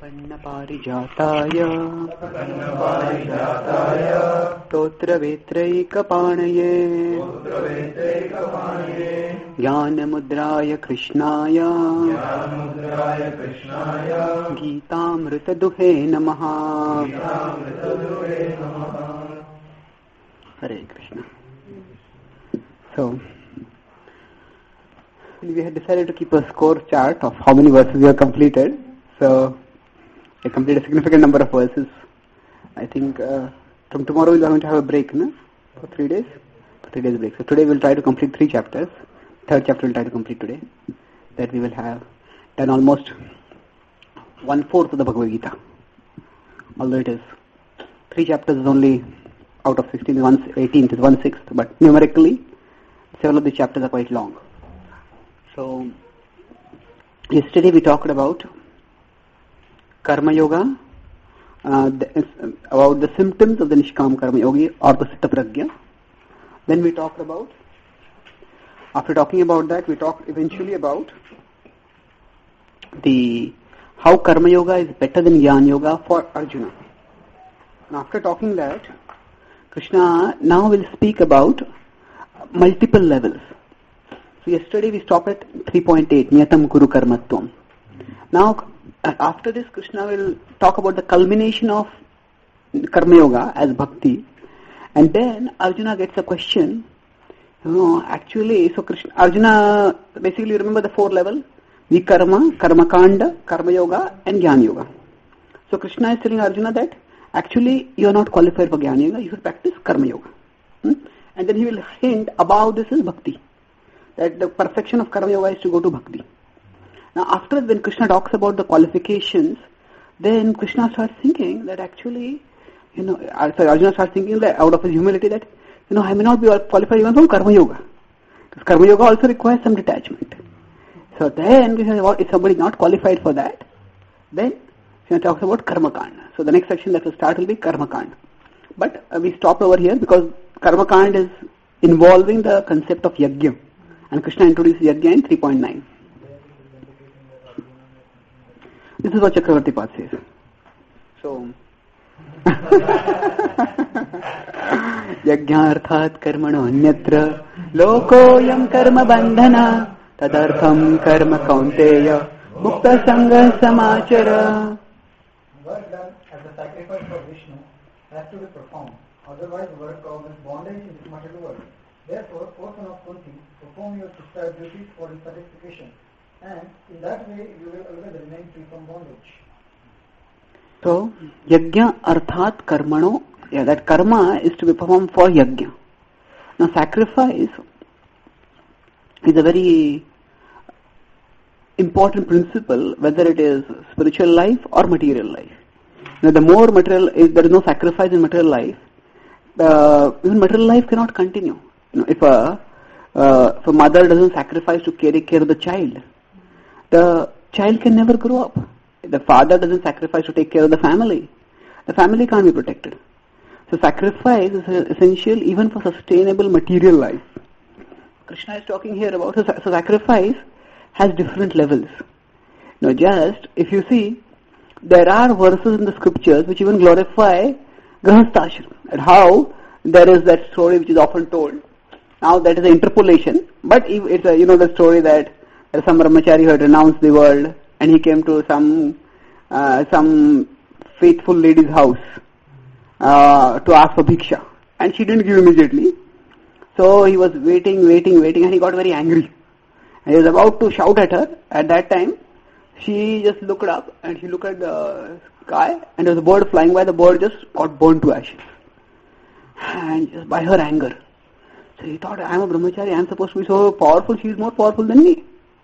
प्रपन्नपारिजाताय स्तोत्रवेत्रैकपाणये ज्ञानमुद्राय कृष्णाय गीतामृतदुहे नमः। Hare Krishna. So, we had decided to keep a score chart of how many verses we have completed. So, I completed a significant number of verses. I think from tomorrow we are going to have a break, no? For 3 days? For 3 days break. So today we will try to complete 3 chapters. Third chapter we will try to complete today. That we will have done almost 1/4 of the Bhagavad Gita. Although it is 3 chapters is only out of 16, 18 is 1/6, but numerically several of the chapters are quite long. So yesterday we talked about Karma Yoga, about the symptoms of the Nishkam Karma Yogi or the Siddha Prajna. Then we talked about, after talking about that, we talked eventually about how Karma Yoga is better than Jnana Yoga for Arjuna. And after talking that, Krishna now will speak about multiple levels. So yesterday we stopped at 3.8, Niyatam Guru Karmatvam. Now, after this, Krishna will talk about the culmination of Karma Yoga as Bhakti. And then Arjuna gets a question. Actually, so Arjuna, basically remember the 4 levels? Vikarma, Karma Kanda, Karma Yoga and Jnana Yoga. So Krishna is telling Arjuna that actually you are not qualified for Jnana Yoga, you should practice Karma Yoga. And then he will hint about this is Bhakti. That the perfection of Karma Yoga is to go to Bhakti. Now after when Krishna talks about the qualifications, then Krishna starts thinking that actually, Arjuna starts thinking that out of his humility that, I may not be qualified even from Karma Yoga. Because Karma Yoga also requires some detachment. So then, if somebody is not qualified for that, then Krishna talks about Karma Kanda. So the next section that will start will be Karma Kanda. But we stopped over here because Karma Kanda is involving the concept of Yajna. And Krishna introduces Yajna in 3.9. This is what Chakravarti Path says. So, Yajna arthat karmano anyatra lokoyam karma bandhana tadartham karma kaunteya mukta sangha samachara. Work done as a sacrifice for Vishnu has to be performed. Otherwise, work causes bondage in this material world. Therefore, O son of Kunti, perform your sister duties for his satisfaction, and in that way you will always remain free from bondage. So, Yajna arthat karmano, that karma is to be performed for Yajna. Now, sacrifice is a very important principle, whether it is spiritual life or material life. The more material, if there is no sacrifice in material life, even material life cannot continue. If a mother doesn't sacrifice to take care of the child can never grow up. If the father doesn't sacrifice to take care of the family can't be protected. So sacrifice is essential even for sustainable material life. Krishna is talking here about, so sacrifice has different levels. Just, if you see, there are verses in the scriptures which even glorify Grahasthashram, and how there is that story which is often told. Now that is an interpolation, but it's the story that some brahmachari who had renounced the world and he came to some faithful lady's house to ask for bhiksha, and she didn't give immediately. So he was waiting and he got very angry. And he was about to shout at her. At that time, she just looked up and she looked at the sky and there was a bird flying by. The bird just got burned to ashes. And just by her anger. So he thought, I am a brahmachari, I am supposed to be so powerful, she is more powerful than me.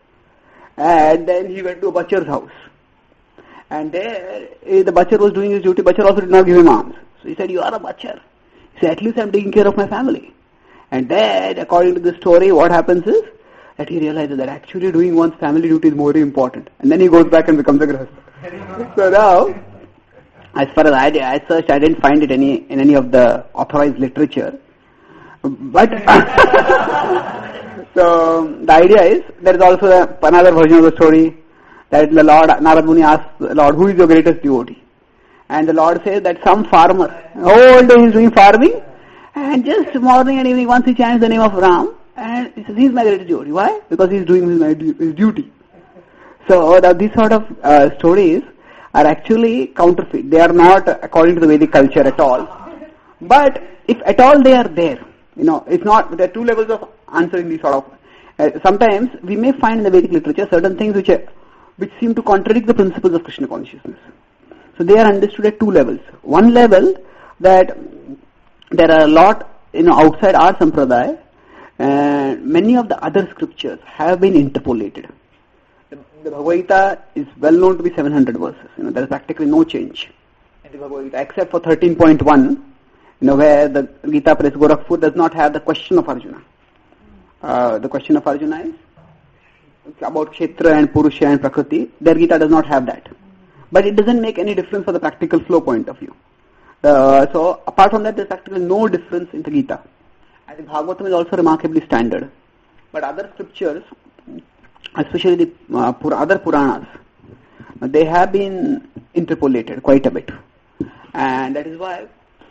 And then he went to a butcher's house. And there, the butcher was doing his duty. Butcher also did not give him alms. So he said, you are a butcher. He said, at least I am taking care of my family. And then, according to the story, what happens is that he realizes that actually doing one's family duty is more important. And then he goes back and becomes a grahastha. So now, as far as I searched, I didn't find it in any of the authorized literature. But so the idea is there is also another version of the story that the Lord, Narad Muni asks the Lord, who is your greatest devotee? And the Lord says that some farmer, whole day he is doing farming, and just morning and evening once he chants the name of Ram, and he says, he is my greatest devotee. Why? Because he is doing his duty. So these sort of stories are actually counterfeit. They are not according to the Vedic culture at all. But if at all they are there, it's not, there are two levels of answering these sort of, sometimes we may find in the Vedic literature certain things which seem to contradict the principles of Krishna consciousness. So they are understood at two levels. One level, that there are a lot, outside our sampradaya, and many of the other scriptures have been interpolated. The Bhagavad Gita is well known to be 700 verses. There is practically no change in the Bhagavad Gita except for 13.1, where the Gita Press Gorakhpur does not have the question of Arjuna. The question of Arjuna is about Kshetra and Purusha and Prakriti. Their Gita does not have that. But it doesn't make any difference for the practical flow point of view. So apart from that, there is practically no difference in the Gita. I think Bhagavatam is also remarkably standard. But other scriptures, especially the other Puranas, they have been interpolated quite a bit. And that is why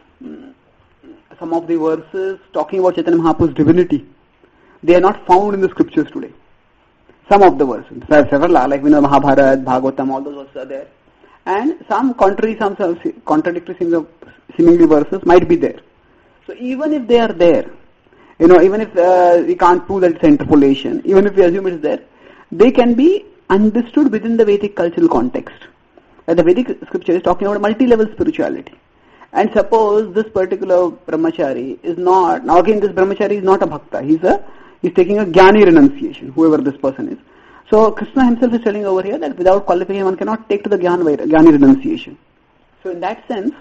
some of the verses talking about Chaitanya Mahaprabhu's divinity, they are not found in the scriptures today. Some of the verses. There are several, like Mahabharata, Bhagavatam, all those verses are there. And some contradictory seemingly verses might be there. So even if they are there, even if we can't prove that it's interpolation, even if we assume it's there, they can be understood within the Vedic cultural context. The Vedic scripture is talking about multi-level spirituality. And suppose this particular brahmachari is not, now again this brahmachari is not a bhakta, he's taking a jnani renunciation, whoever this person is. So Krishna himself is telling over here that without qualification one cannot take to the jnani renunciation. So in that sense,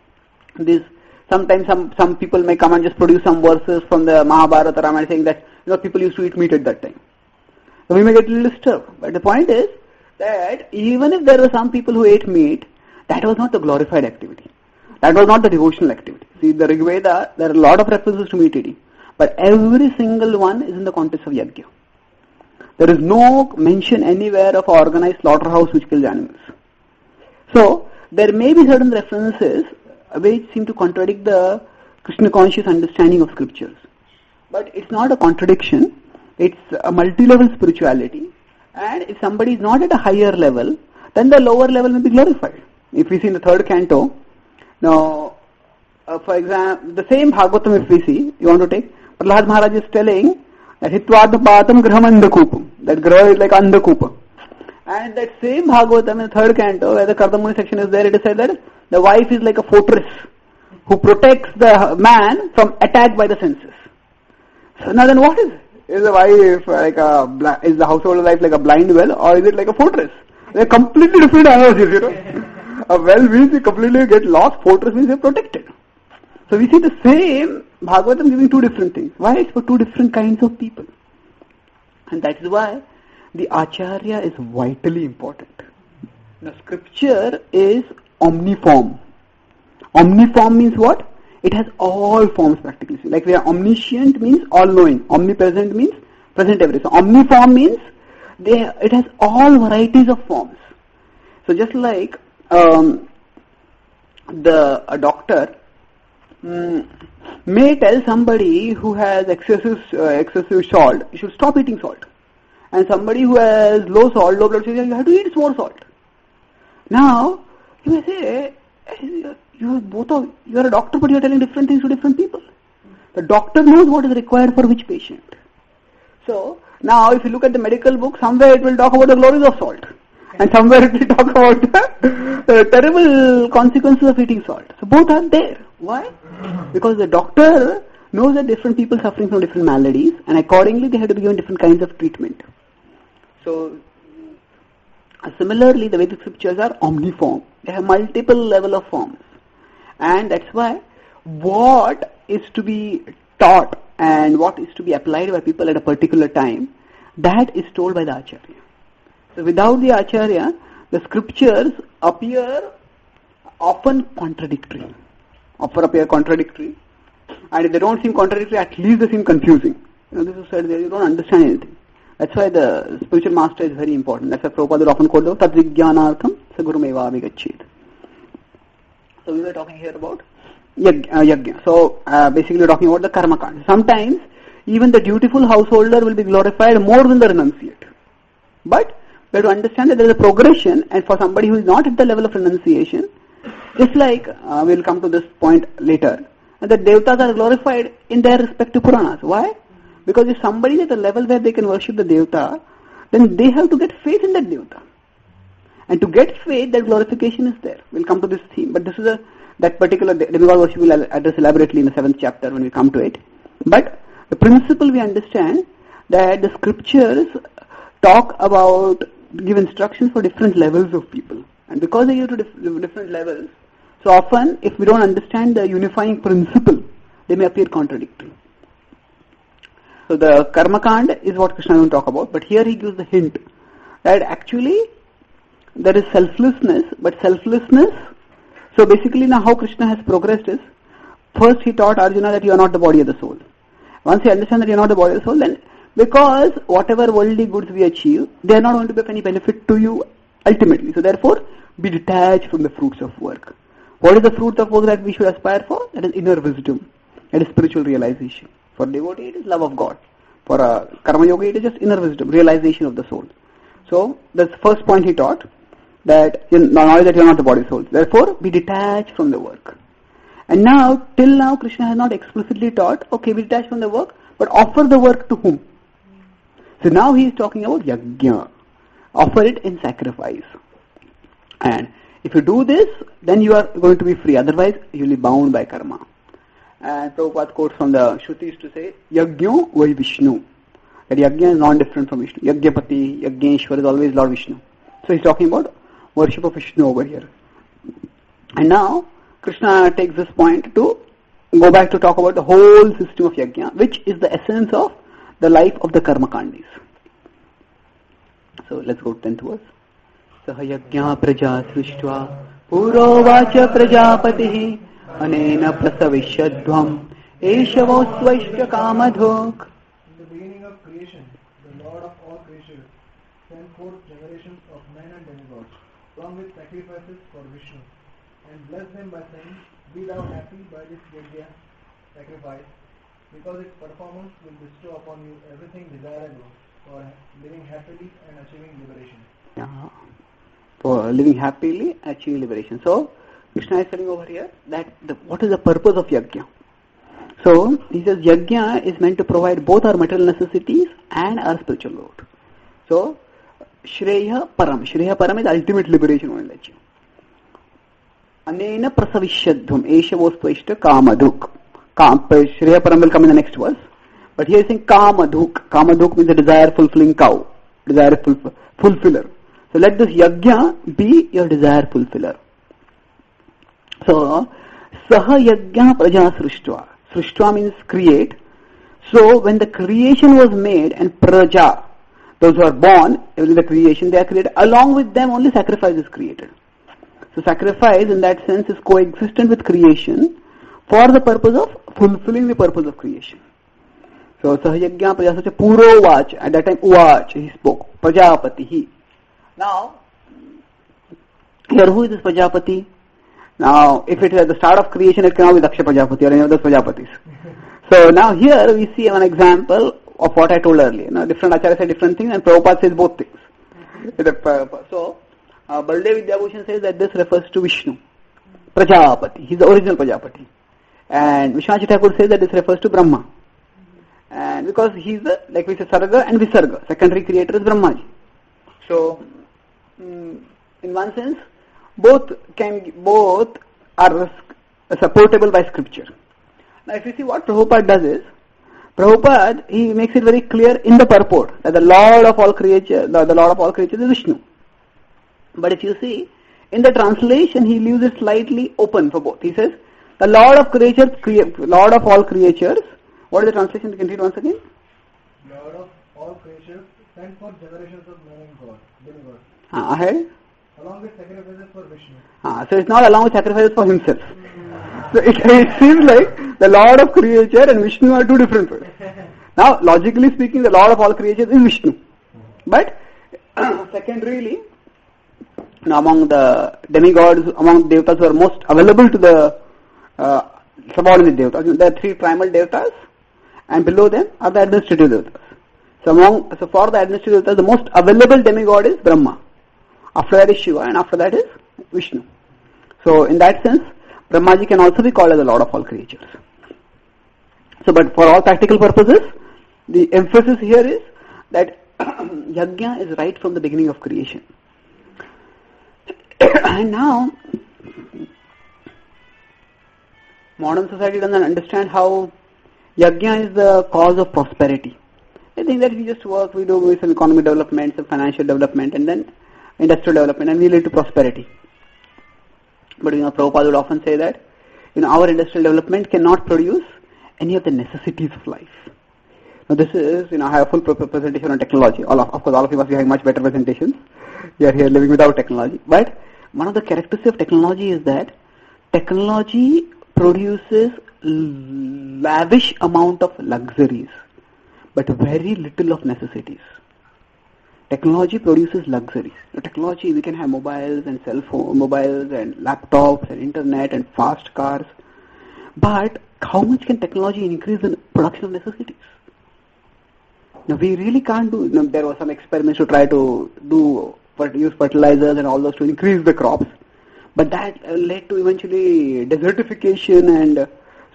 sometimes some people may come and just produce some verses from the Mahabharata Ramayana saying that people used to eat meat at that time. So we may get a little disturbed. But the point is that even if there were some people who ate meat, that was not the glorified activity. That was not the devotional activity. See, the Rig Veda, there are a lot of references to meat eating. But every single one is in the context of yajna. There is no mention anywhere of organized slaughterhouse which kills animals. So, there may be certain references which seem to contradict the Krishna conscious understanding of scriptures. But it's not a contradiction. It's a multi-level spirituality. And if somebody is not at a higher level, then the lower level may be glorified. If we see in the third canto, now, for example, the same Bhagavatam if we see, you want to take, Prahlad Maharaj is telling that Hitvartha Patam Graham Andakupam, that Graha is like Andakupa. And that same Bhagavatam in the third canto, where the Kardamuni section is there, it is said that the wife is like a fortress who protects the man from attack by the senses. So now then what is it? Is the wife like is the household life like a blind well, or is it like a fortress? They're completely different analogies, A well means you completely get lost, fortress means you're protected. So we see the same Bhagavatam giving two different things. Why? It's for two different kinds of people. And that is why the Acharya is vitally important. Now scripture is omniform. Omniform means what? It has all forms practically. Like we are omniscient means all-knowing. Omnipresent means present everywhere. So omniform means it has all varieties of forms. So just like a doctor may tell somebody who has excessive salt, you should stop eating salt. And somebody who has low blood sugar, you have to eat more salt. Now, you may say, you are a doctor, but you are telling different things to different people. The doctor knows what is required for which patient. So, now if you look at the medical book, somewhere it will talk about the glories of salt. And somewhere it will talk about the terrible consequences of eating salt. So both are there. Why? Because the doctor knows that different people suffering from different maladies, and accordingly they have to be given different kinds of treatment. So, similarly the Vedic scriptures are omniform. They have multiple level of forms. And that's why what is to be taught and what is to be applied by people at a particular time, that is told by the Acharya. So without the Acharya, the scriptures appear often contradictory. And if they don't seem contradictory, at least they seem confusing. This is said there, you don't understand anything. That's why the spiritual master is very important. That's why Prabhupada will often quote the Tadvijnanartham Sagurumeva Vigacchit. So we were talking here about yajna. So basically we're talking about the karma kand. Sometimes even the dutiful householder will be glorified more than the renunciate. But we have to understand that there is a progression, and for somebody who is not at the level of renunciation, just like we will come to this point later, and the devatas are glorified in their respective Puranas. Why? Because if somebody is at a level where they can worship the devata, then they have to get faith in that devata. And to get faith, that glorification is there. We'll come to this theme. But this is that particular demigod worship we'll address elaborately in the 7th chapter when we come to it. But the principle we understand that the scriptures talk about, give instructions for different levels of people. And because they give to different levels, so often if we don't understand the unifying principle, they may appear contradictory. So the karma kand is what Krishna will talk about, but here he gives the hint that actually there is selflessness, but selflessness, so basically now how Krishna has progressed is, first he taught Arjuna that you are not the body of the soul. Once you understand that you are not the body of the soul, then because whatever worldly goods we achieve, they are not going to be of any benefit to you ultimately. So therefore, be detached from the fruits of work. What is the fruits of work that we should aspire for? That is inner wisdom. That is spiritual realization. For devotee, it is love of God. For a karma yogi, it is just inner wisdom, realization of the soul. So that's the first point he taught, that knowledge that you are not the body soul. Therefore, be detached from the work. And now, till now, Krishna has not explicitly taught, okay, be detached from the work, but offer the work to whom? So now he is talking about yajna. Offer it in sacrifice. And if you do this, then you are going to be free. Otherwise, you will be bound by karma. And Prabhupada quotes from the Shrutis to say, Yajna vai Vishnu. That yajna is non-different from Vishnu. Yajnapati, Yajneshwar is always Lord Vishnu. So he's talking about worship of Vishnu over here. And now, Krishna takes this point to go back to talk about the whole system of yajna, which is the essence of the life of the karma kandis. So let's go to 10th verse. Saha yajna praja srishtva puro vacha prajapatihi anena prasavishyadhvam eshavo svaishta kamadhok. In the beginning of creation, the Lord of all creatures sent forth generations of men and demigods, along with sacrifices for Vishnu, and blessed them by saying, be thou happy by this yajna sacrifice, because its performance will bestow upon you everything desirable for living happily and achieving liberation. For living happily, achieving liberation. So, Krishna is telling over here that what is the purpose of yajna? So, he says yajna is meant to provide both our material necessities and our spiritual growth. So, Shreya Param. Shreya Param is ultimate liberation only. Anena prasavishyadhvam eshavostvaishta kamadhuk. Shreya Param will come in the next verse. But here he is saying kamadhuk. Kamadhuk means a desire fulfilling cow. Desire fulfiller. So let this yajna be your desire fulfiller. So, saha yajna praja srishtva. Srishtva means create. So when the creation was made and praja, those who are born in the creation, they are created. Along with them only sacrifice is created. So sacrifice in that sense is coexistent with creation for the purpose of fulfilling the purpose of creation. So sahayagya prajasacha puro vach, at that time uvach, he spoke, prajapati he. Now, here who is this prajapati? Now, if it is at the start of creation, it cannot be Daksha Prajapati or any of those prajapatis. So now here we see an example of what I told earlier. Now, different acharyas say different things and Prabhupada says both things. So, Baldev Vidyabhushan says that this refers to Vishnu, Prajapati. He is the original Prajapati. And Vishwanath Thakur says that this refers to Brahma. And because he is the, like we say, Sarga and Visarga, secondary creator is Brahmaji. So, in one sense, both are supportable by scripture. Now, if you see what Prabhupada does is, Prabhupada, he makes it very clear in the purport that the Lord of all creatures, the Lord of all creatures is Vishnu. But if you see, in the translation, he leaves it slightly open for both. He says, the Lord of creatures, Lord of all creatures. What is the translation? You can read once again. Lord of all creatures sent forth generations of men and God, demigods. Ahead. Along with sacrifices for Vishnu. So it's not along with sacrifices for himself. So it seems like the Lord of creature and Vishnu are two different words. Now, logically speaking, the Lord of all creatures is Vishnu. But secondarily, among the demigods, among the devatas who are most available to the subordinate devatas, there are three primal devatas, and below them are the administrative devatas. So for the administrative devatas, the most available demigod is Brahma. After that is Shiva, and after that is Vishnu. So in that sense, Brahmaji can also be called as the Lord of all creatures. So, but for all practical purposes, the emphasis here is that Yajna is right from the beginning of creation. And now, modern society doesn't understand how Yajna is the cause of prosperity. They think that we just work, we do some economic development, some financial development, and then industrial development, and we lead to prosperity. But Prabhupada would often say that our industrial development cannot produce any of the necessities of life. Now this is, I have a full presentation on technology. Of course, all of you must be having much better presentations. You are here living without technology. But one of the characteristics of technology is that technology produces lavish amount of luxuries, but very little of necessities. Technology produces luxuries. Technology, we can have mobiles and cell phone, mobiles and laptops and internet and fast cars. But how much can technology increase the production of necessities? Now we really can't do. There were some experiments to try to use fertilizers and all those to increase the crops, but that led to eventually desertification and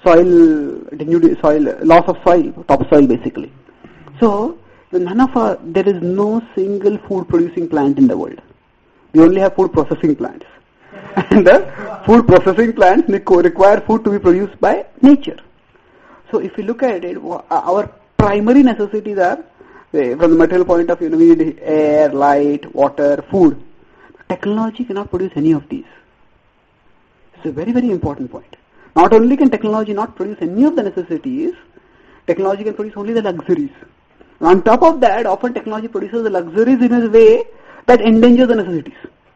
loss of soil, topsoil basically. So there is no single food producing plant in the world. We only have food processing plants. And the food processing plants require food to be produced by nature. So if you look at it, our primary necessities are, from the material point of view, we need air, light, water, food. Technology cannot produce any of these. It's a very, very important point. Not only can technology not produce any of the necessities, technology can produce only the luxuries. On top of that, often technology produces the luxuries in a way that endangers the necessities.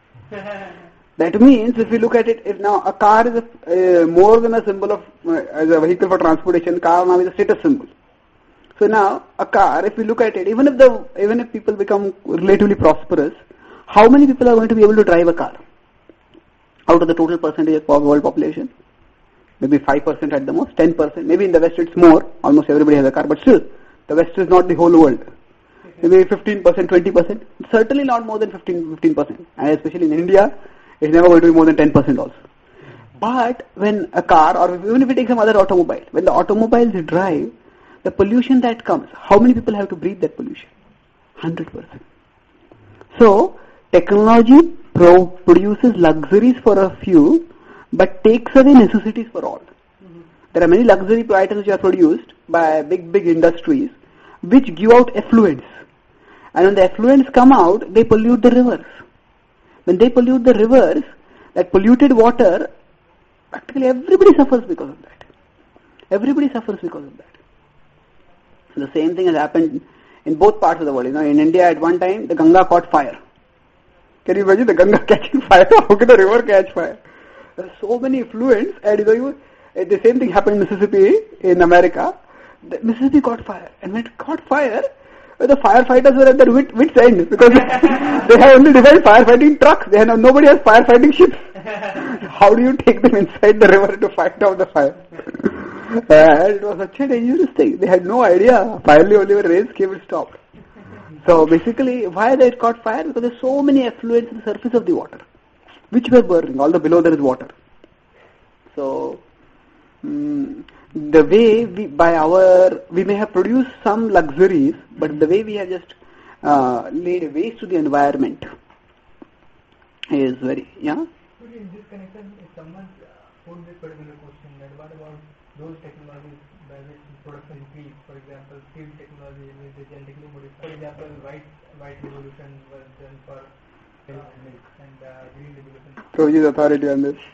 That means, if you look at it, if now a car is more than a symbol of, as a vehicle for transportation, car now is a status symbol. So now, a car, if you look at it, even if people become relatively prosperous, how many people are going to be able to drive a car? Out of the total percentage of world population? Maybe 5% at the most, 10%. Maybe in the West it's more, almost everybody has a car, but still, the West is not the whole world. Maybe 15%, 20%. Certainly not more than 15%. And especially in India, it's never going to be more than 10% also. But when a car, or even if we take some other automobile, when the automobiles drive, the pollution that comes, how many people have to breathe that pollution? 100%. So, technology produces luxuries for a few, but takes away necessities for all. There are many luxury items which are produced by big industries, which give out effluents. And when the effluents come out, they pollute the rivers. When they pollute the rivers, that polluted water, practically everybody suffers because of that. Everybody suffers because of that. So the same thing has happened in both parts of the world. In India at one time, the Ganga caught fire. Can you imagine the Ganga catching fire? How can the river catch fire? There are so many effluents, and the same thing happened in Mississippi in America. The Mississippi caught fire, and when it caught fire, the firefighters were at their wits' end because they have only developed firefighting trucks. Nobody has firefighting ships. How do you take them inside the river to fight out the fire? And it was such a dangerous thing. They had no idea. Finally, only when rains came, it stopped. So basically, why they caught fire? Because there are so many effluents on the surface of the water, which were burning. Although below there is water. So the way we may have produced some luxuries, but the way we have just laid waste to the environment is very, In this connection, if someone put this particular question, that what about those technologies by which production increase, for example, field technology which is genetically modified. For example, white revolution was done for milk and green revolution. So he is authority on this.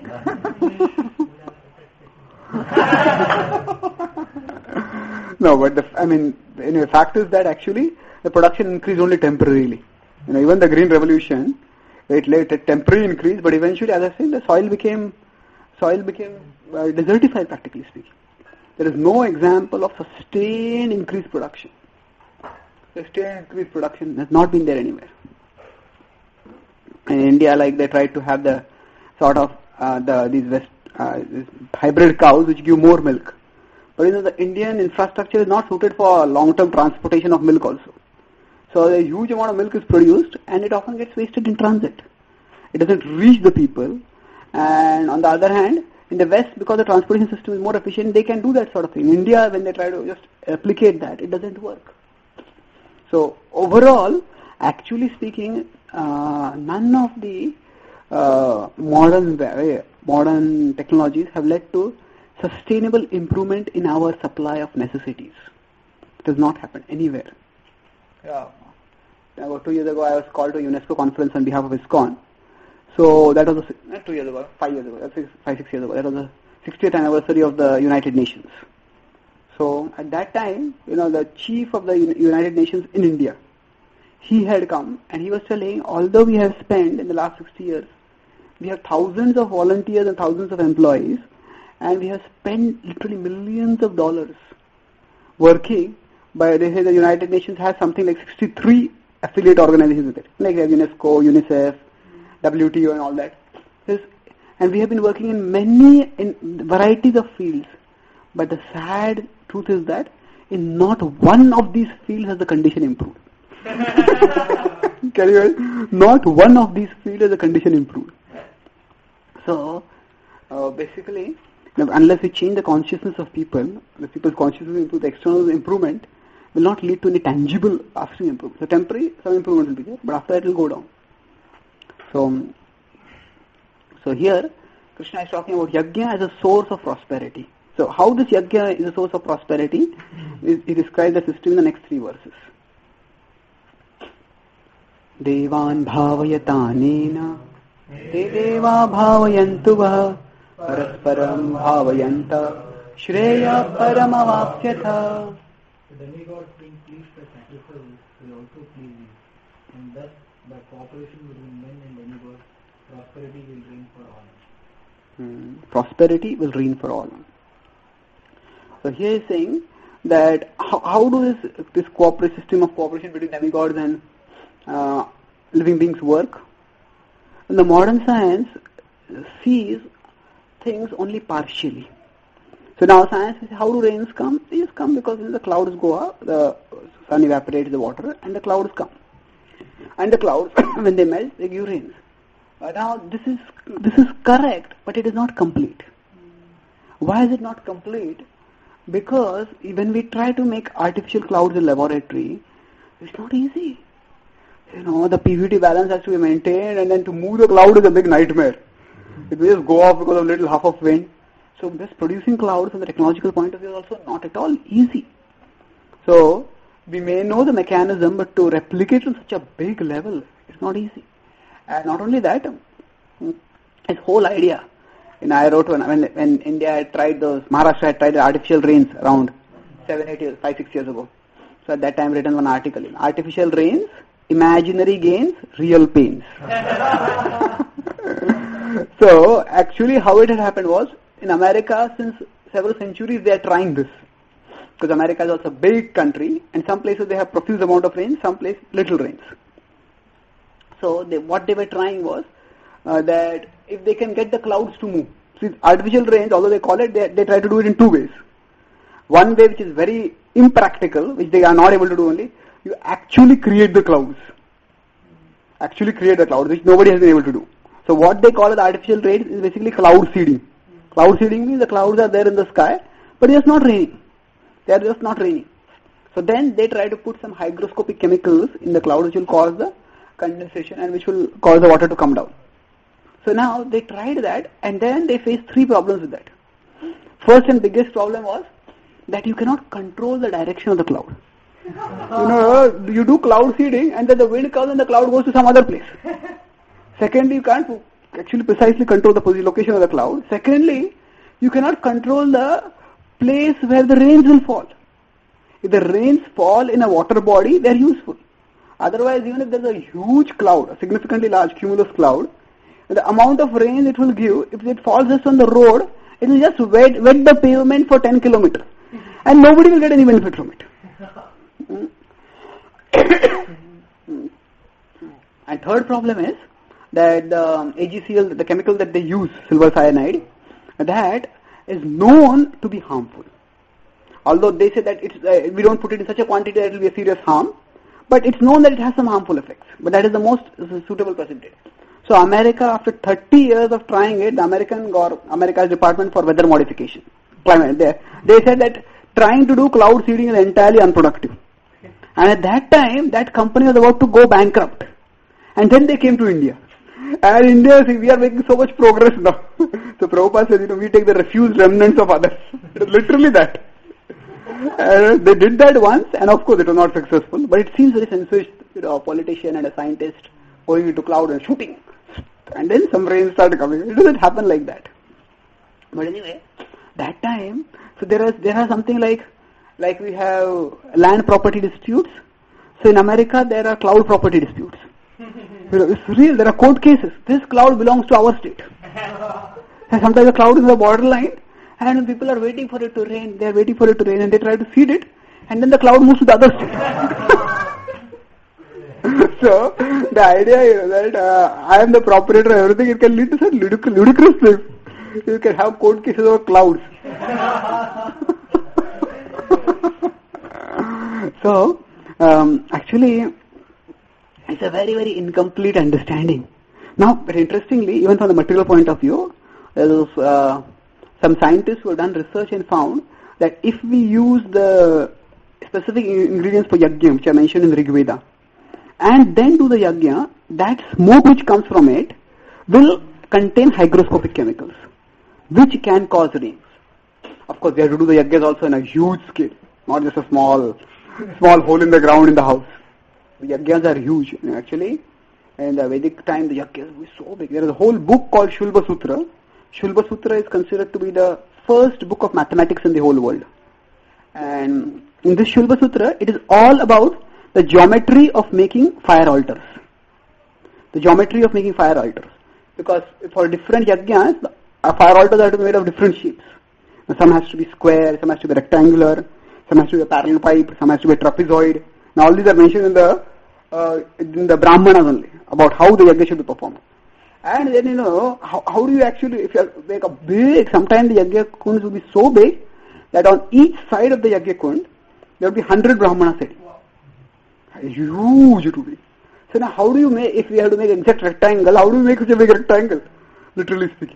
No, but the fact is that actually the production increased only temporarily. Even the green revolution, it led a temporary increase, but eventually, as I said, the soil became desertified, practically speaking. There is no example of sustained increased production. sustained increased production has not been there anywhere. In India, like they tried to have the sort of these hybrid cows which give more milk. But the Indian infrastructure is not suited for long-term transportation of milk also. So a huge amount of milk is produced and it often gets wasted in transit. It doesn't reach the people. And on the other hand, in the West, because the transportation system is more efficient, they can do that sort of thing. In India, when they try to just replicate that, it doesn't work. So overall, actually speaking, none of the modern technologies have led to sustainable improvement in our supply of necessities. It has not happened anywhere. About 2 years ago, I was called to a UNESCO conference on behalf of ISKCON. So that was 5 years ago, 6 years ago. That was the 60th anniversary of the United Nations. So at that time, the chief of the United Nations in India, he had come and he was telling, although we have spent in the last 60 years, we have thousands of volunteers and thousands of employees, and we have spent literally millions of dollars working. But they say the United Nations has something like 63 affiliate organizations with it, like UNESCO, UNICEF, WTO and all that. And we have been working in varieties of fields. But the sad truth is that in not one of these fields has the condition improved. Not one of these fields has the condition improved. So, basically, unless we change the consciousness of people, the people's consciousness improve, the external improvement will not lead to any tangible upstream improvement. So temporary, some improvement will be there, but after that it will go down. So here, Krishna is talking about yajna as a source of prosperity. So how this yajna is a source of prosperity, he describes the system in the next 3 verses. Devan bhavayatanena te deva bhavayantu vah parasparam bhavayanta shreya paramavapyatha. The demigods being pleased by sacrifices will also please you, and thus by cooperation between men and demigods, prosperity will reign for all. Prosperity will reign for all. So here is saying that how do this system of cooperation between demigods and living beings work? And the modern science sees things only partially. So now science says, how do rains come? They just come because the clouds go up, the sun evaporates the water, and the clouds come. And the clouds, when they melt, they give rains. But now this is correct, but it is not complete. Why is it not complete? Because when we try to make artificial clouds in laboratory, it's not easy. The PVT balance has to be maintained, and then to move the cloud is a big nightmare. It will just go off because of a little huff of wind. So just producing clouds from the technological point of view is also not at all easy. So we may know the mechanism, but to replicate on such a big level, it's not easy. And not only that, this whole idea. I wrote when India had tried Maharashtra had tried the artificial rains around 5, 6 years ago. So at that time written one article, artificial rains, imaginary gains, real pains. So actually how it had happened was, in America since several centuries they are trying this. Because America is also a big country, and some places they have profuse amount of rain, some places little rains. So what they were trying was that if they can get the clouds to move. See, artificial rains, although they call it, they try to do it in 2 ways. One way which is very impractical, which they are not able to do only, you actually create the clouds. Which nobody has been able to do. So what they call as artificial rains is basically cloud seeding. Cloud seeding means the clouds are there in the sky, but it's not raining. They are just not raining. So then they try to put some hygroscopic chemicals in the cloud which will cause the condensation and which will cause the water to come down. So now they tried that, and then they faced 3 problems with that. First and biggest problem was that you cannot control the direction of the cloud. You do cloud seeding and then the wind comes and the cloud goes to some other place. Secondly, you can't actually precisely control the location of the cloud. Secondly, you cannot control the place where the rains will fall. If the rains fall in a water body, they are useful. Otherwise, even if there is a huge cloud, a significantly large cumulus cloud, the amount of rain it will give, if it falls just on the road, it will just wet the pavement for 10 kilometers. And nobody will get any benefit from it. And third problem is that the AgCl, the chemical that they use, silver cyanide, that is known to be harmful. Although they say that we don't put it in such a quantity that it will be a serious harm, but it's known that it has some harmful effects. But that is the most suitable precipitate. So America, after 30 years of trying it, the America's Department for Weather Modification, climate, they said that trying to do cloud seeding is entirely unproductive. And at that time, that company was about to go bankrupt. And then they came to India. And India, we are making so much progress now. So Prabhupada says, we take the refuse remnants of others. It is literally that. They did that once, and of course it was not successful. But it seems very sensational, a politician and a scientist going into cloud and shooting. And then some rain started coming. It doesn't happen like that. But anyway, that time, so there are something like we have land property disputes. So in America, there are cloud property disputes. It's real, there are court cases. This cloud belongs to our state. And sometimes the cloud is on the borderline, and people are waiting for it to rain. They are waiting for it to rain, and they try to seed it, and then the cloud moves to the other state. So the idea is that I am the proprietor of everything. It can lead to such ludicrous things. You can have court cases over clouds. So actually, it's a very, very incomplete understanding. Now, very interestingly, even from the material point of view, there was some scientists who have done research and found that if we use the specific ingredients for yajna, which I mentioned in the Rig Veda, and then do the yajna, that smoke which comes from it will contain hygroscopic chemicals, which can cause rains. Of course, we have to do the yajnas also in a huge scale, not just a small hole in the ground in the house. The yajnas are huge. Actually, in the Vedic time, the yajnas were so big. There is a whole book called Shulba Sutra. Shulba Sutra is considered to be the first book of mathematics in the whole world. And in this Shulba Sutra, it is all about the geometry of making fire altars. The geometry of making fire altars. Because for different yajnas, fire altars are to be made of different shapes. Some has to be square, some has to be rectangular, some has to be a parallel pipe, some has to be a trapezoid. Now all these are mentioned in the Brahmanas only, about how the yajna should be performed. And then how do you actually, if you make a big, sometimes the yajna kunds will be so big that on each side of the yajna kund, there will be 100 Brahmanas sitting. Huge it will be. So now how do you make, if we have to make an exact rectangle, how do you make such a big rectangle? Literally speaking.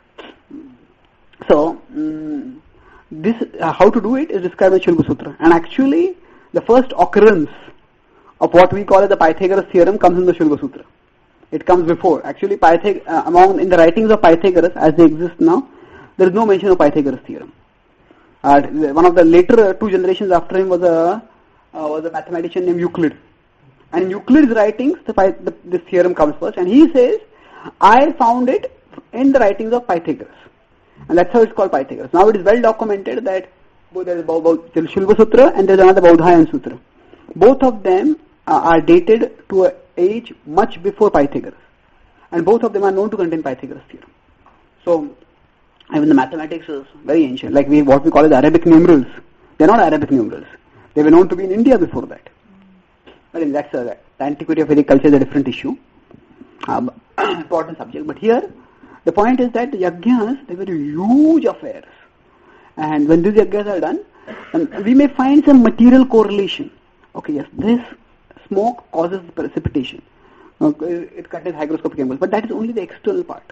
So, this, how to do it is described in Shulba Sutra. And actually, the first occurrence of what we call as the Pythagoras theorem comes in the Shulba Sutra. It comes before. Actually, in the writings of Pythagoras, as they exist now, there is no mention of Pythagoras theorem. One of the later two generations after him was a mathematician named Euclid. And in Euclid's writings, this theorem comes first. And he says, I found it in the writings of Pythagoras. And that's how it's called Pythagoras. Now it is well documented that there is Shulba Sutra and there is another Baudhayan Sutra. Both of them are dated to an age much before Pythagoras. And both of them are known to contain Pythagoras theorem. So, even the mathematics is very ancient. Like what we call as Arabic numerals. They are not Arabic numerals. They were known to be in India before that. But that's the antiquity of Vedic culture is a different issue. Important subject. But here, the point is that the yajnas, they were huge affairs. And when these yajnas are done, we may find some material correlation. Okay, yes, this smoke causes precipitation. It contains hygroscopic chemicals, but that is only the external part.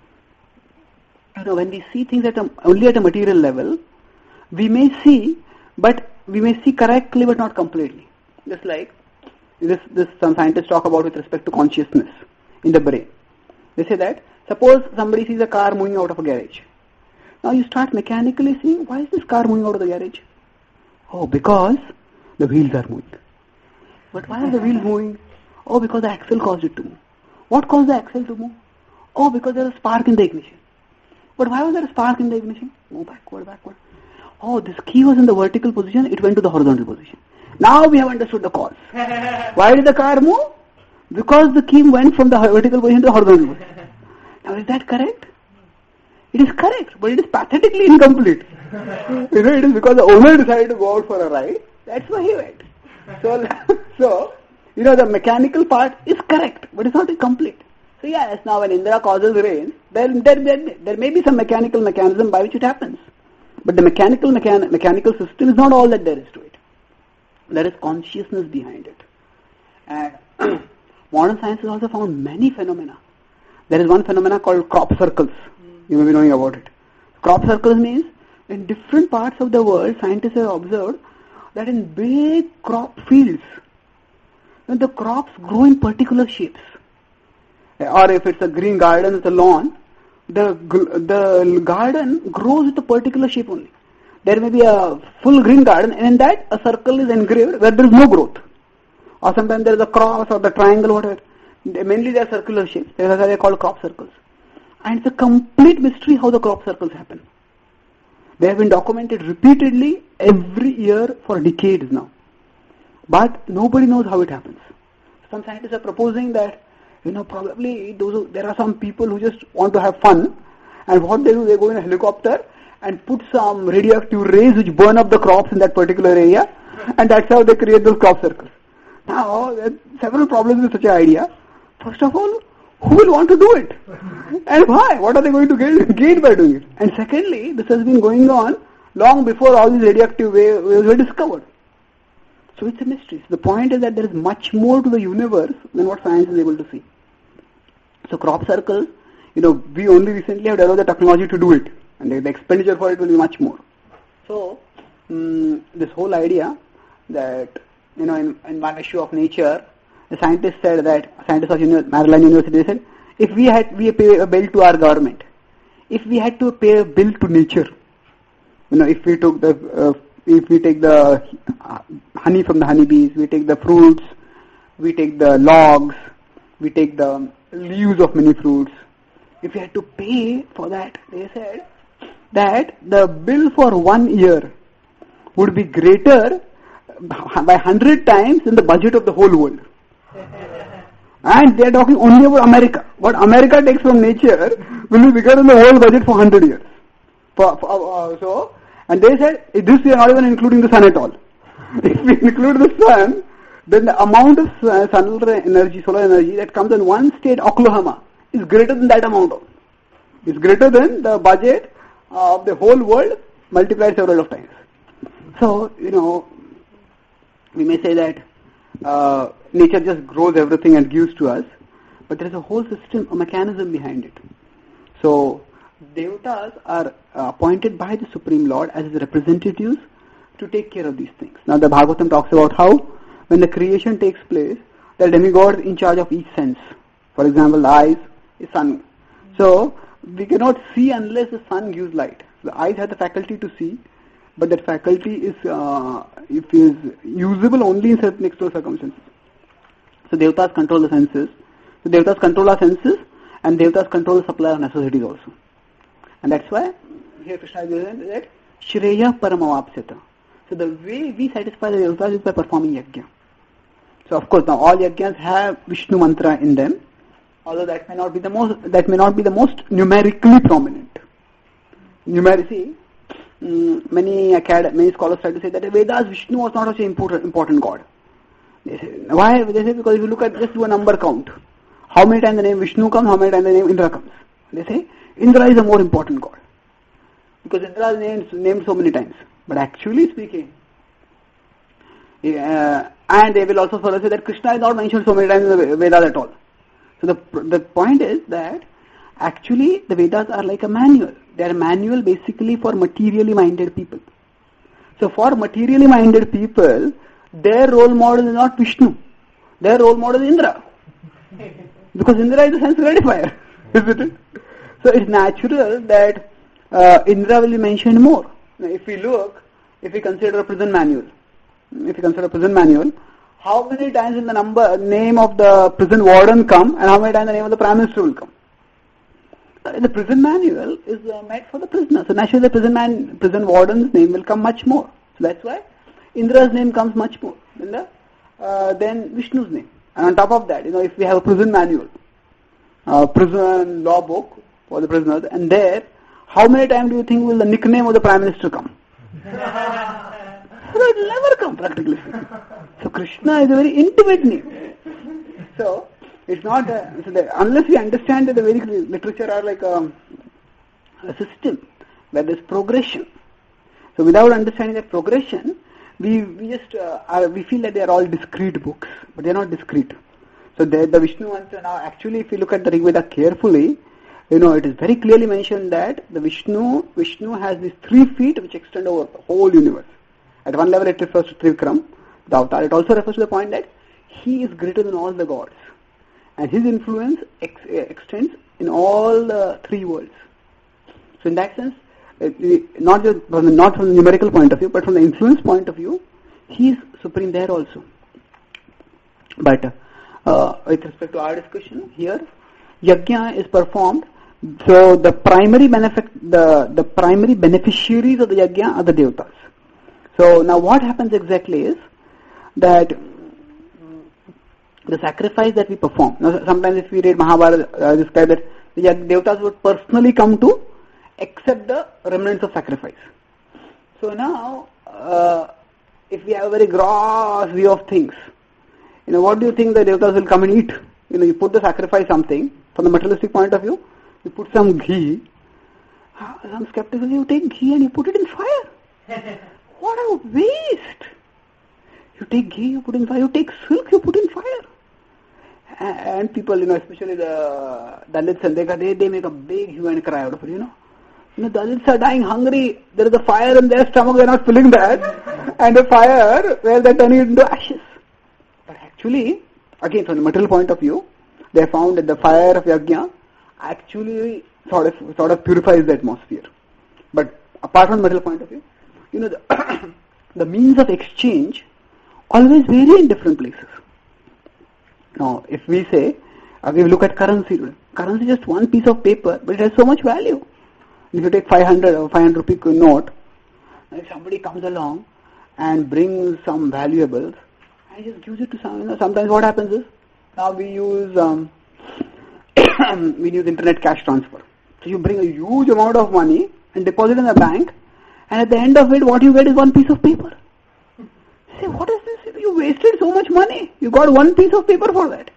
When we see things only at a material level, we may see correctly but not completely. Just like this some scientists talk about with respect to consciousness in the brain. They say that, suppose somebody sees a car moving out of a garage. Now you start mechanically seeing, why is this car moving out of the garage? Oh, because the wheels are moving. But why are the wheels moving? Oh, because the axle caused it to move. What caused the axle to move? Oh, because there was a spark in the ignition. But why was there a spark in the ignition? Move backward. Oh, this key was in the vertical position, it went to the horizontal position. Now we have understood the cause. Why did the car move? Because the key went from the vertical position to the horizontal position. Now is that correct? It is correct, but it is pathetically incomplete. It is because the owner decided to go out for a ride. That's why he went. So So, the mechanical part is correct, but it's not complete. So yes, now when Indra causes rain, there may be some mechanical mechanism by which it happens. But the mechanical system is not all that there is to it. There is consciousness behind it. And modern science has also found many phenomena. There is one phenomena called crop circles. You may be knowing about it. Crop circles means in different parts of the world, scientists have observed that in big crop fields, when the crops grow in particular shapes, or if it's a green garden with a lawn, the garden grows with a particular shape only. There may be a full green garden, and in that a circle is engraved where there is no growth. Or sometimes there is a cross or the triangle, whatever. Mainly they are circular shapes. That's why they are called crop circles. And it's a complete mystery how the crop circles happen. They have been documented repeatedly every year for decades now. But nobody knows how it happens. Some scientists are proposing that probably there are some people who just want to have fun, and what they do, they go in a helicopter and put some radioactive rays which burn up the crops in that particular area, and that's how they create those crop circles. Now, there are several problems with such an idea. First of all, who will want to do it? And why? What are they going to gain by doing it? And secondly, this has been going on long before all these radioactive waves were discovered. So it's a mystery. So the point is that there is much more to the universe than what science is able to see. So crop circles, we only recently have developed the technology to do it, and the expenditure for it will be much more. So this whole idea that in one issue of Nature, the scientist said that scientists of Maryland University, they said, if we pay a bill to our government, if we had to pay a bill to nature, if we take the honey from the honeybees, we take the fruits, we take the logs, we take the leaves of many fruits. If we had to pay for that, they said that the bill for 1 year would be greater by 100 times than the budget of the whole world. And they are talking only about America. What America takes from nature will be bigger than the world budget for 100 years. And they said, this we are not even including the sun at all. If we include the sun, then the amount of solar energy that comes in one state, Oklahoma, is greater than that amount. It's greater than the budget of the whole world multiplied several of times. So, we may say that nature just grows everything and gives to us, but there is a whole system, a mechanism behind it. So, Devatas are appointed by the Supreme Lord as his representatives to take care of these things. Now the Bhagavatam talks about how when the creation takes place, there are demigods in charge of each sense. For example, the eyes is sun. So we cannot see unless the sun gives light. So the eyes have the faculty to see, but that faculty is usable only in certain external circumstances. So Devatas control the senses. So Devatas control our senses, and Devatas control the supply of necessities also. And that's why here Krishna is saying that Shreya Paramavapsyata. So the way we satisfy the Devatas is by performing yajna. So of course now all yajnas have Vishnu mantra in them, although that may not be the most numerically prominent. Numerically, many scholars try to say that the Vedas Vishnu was not such an important god. They say, why? They say because if you look at just do a number count, how many times the name Vishnu comes, how many times the name Indra comes. They say Indra is a more important god because Indra is named so many times. But actually speaking, and they will also further say that Krishna is not mentioned so many times in the Vedas at all. So the point is that actually the Vedas are like a manual. They are a manual basically for materially minded people. So for materially minded people, their role model is not Vishnu. Their role model is Indra. Because Indra is the sense gratifier, isn't it? So it's natural that Indra will be mentioned more. Now, if we consider a prison manual, how many times will the name of the prison warden come, and how many times the name of the Prime Minister will come? The prison manual is made for the prisoner. So naturally the prison warden's name will come much more. So that's why Indra's name comes much more than Vishnu's name. And on top of that, if we have a prison manual, prison law book for the prisoners, and there, how many times do you think will the nickname of the Prime Minister come? So it will never come, practically speaking. So Krishna is a very intimate name. So it's not, unless we understand that the Vedic literature are like a system where there's progression. So without understanding that progression, we feel that they are all discrete books, but they are not discrete. So the Vishnu mantra now, actually, if you look at the Rig Veda carefully, it is very clearly mentioned that the Vishnu has these 3 feet which extend over the whole universe. At one level, it refers to Trivikram, the avatar. It also refers to the point that he is greater than all the gods, and his influence extends in all the 3 worlds. So in that sense, not from the numerical point of view, but from the influence point of view, he is supreme there also. But with respect to our discussion here, yajna is performed. So the primary beneficiaries of the yajna are the devatas. So now what happens exactly is that the sacrifice that we perform. Now sometimes if we read Mahabharata, describe that the devatas would personally come to accept the remnants of sacrifice. So now, if we have a very gross view of things, what do you think the devatas will come and eat? You put the sacrifice something, from the materialistic point of view, you put some ghee, some skeptics, you take ghee and you put it in fire. What a waste! You take ghee, you put in fire, you take silk, you put in fire. And people, especially the Dalits and they make a big hue and cry out of it, The Dalits are dying hungry. There is a fire in their stomach. They are not feeling that. And the fire, where they turn it into ashes. But actually, again, from the material point of view, they found that the fire of yajna actually sort of purifies the atmosphere. But apart from the material point of view, the means of exchange always vary in different places. Now, if we say, we look at currency. Currency is just one piece of paper, but it has so much value. If you take 500 or 500 rupee note, and if somebody comes along and brings some valuables, and just gives it to someone, sometimes what happens is, now we use internet cash transfer. So you bring a huge amount of money and deposit in the bank, and at the end of it, what you get is one piece of paper. Say, what is this? You wasted so much money. You got one piece of paper for that.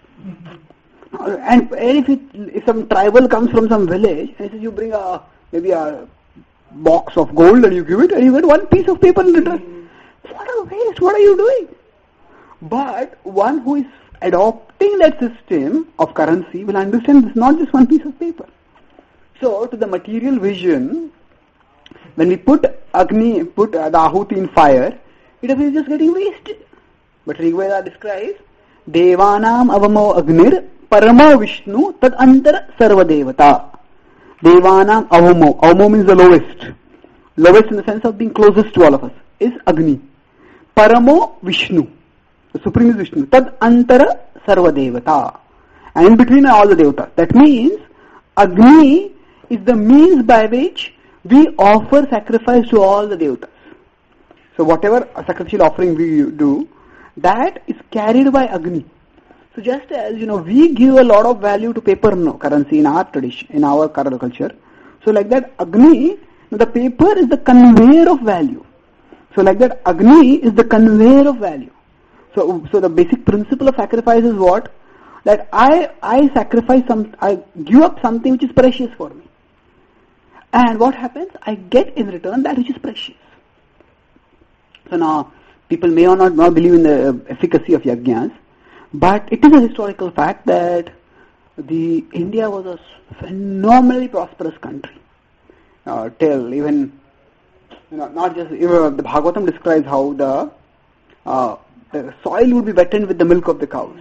And if some tribal comes from some village, and says you bring maybe a box of gold and you give it, and you get one piece of paper in return. What a waste! What are you doing? But one who is adopting that system of currency will understand it's not just one piece of paper. So, to the material vision, when we put the ahuti in fire, it is just getting wasted. But Rig Veda describes Devanam avamo agnir parama Vishnu tad antara sarva devata. Devanam avamo. Avamo means the lowest. Lowest in the sense of being closest to all of us is Agni. Paramo Vishnu. The Supreme is Vishnu. Tad antara sarva devata. And in between are all the devatas. That means Agni is the means by which we offer sacrifice to all the devatas. So whatever sacrificial offering we do, that is carried by Agni. So just as, we give a lot of value to paper currency in our tradition, in our culture. So like that Agni, the paper is the conveyor of value. So like that Agni is the conveyor of value. So the basic principle of sacrifice is what? That I sacrifice I give up something which is precious for me. And what happens? I get in return that which is precious. So now, people may or not believe in the efficacy of yajnas, but it is a historical fact that India was a phenomenally prosperous country. Till even, not just, even the Bhagavatam describes how the soil would be wetted with the milk of the cows.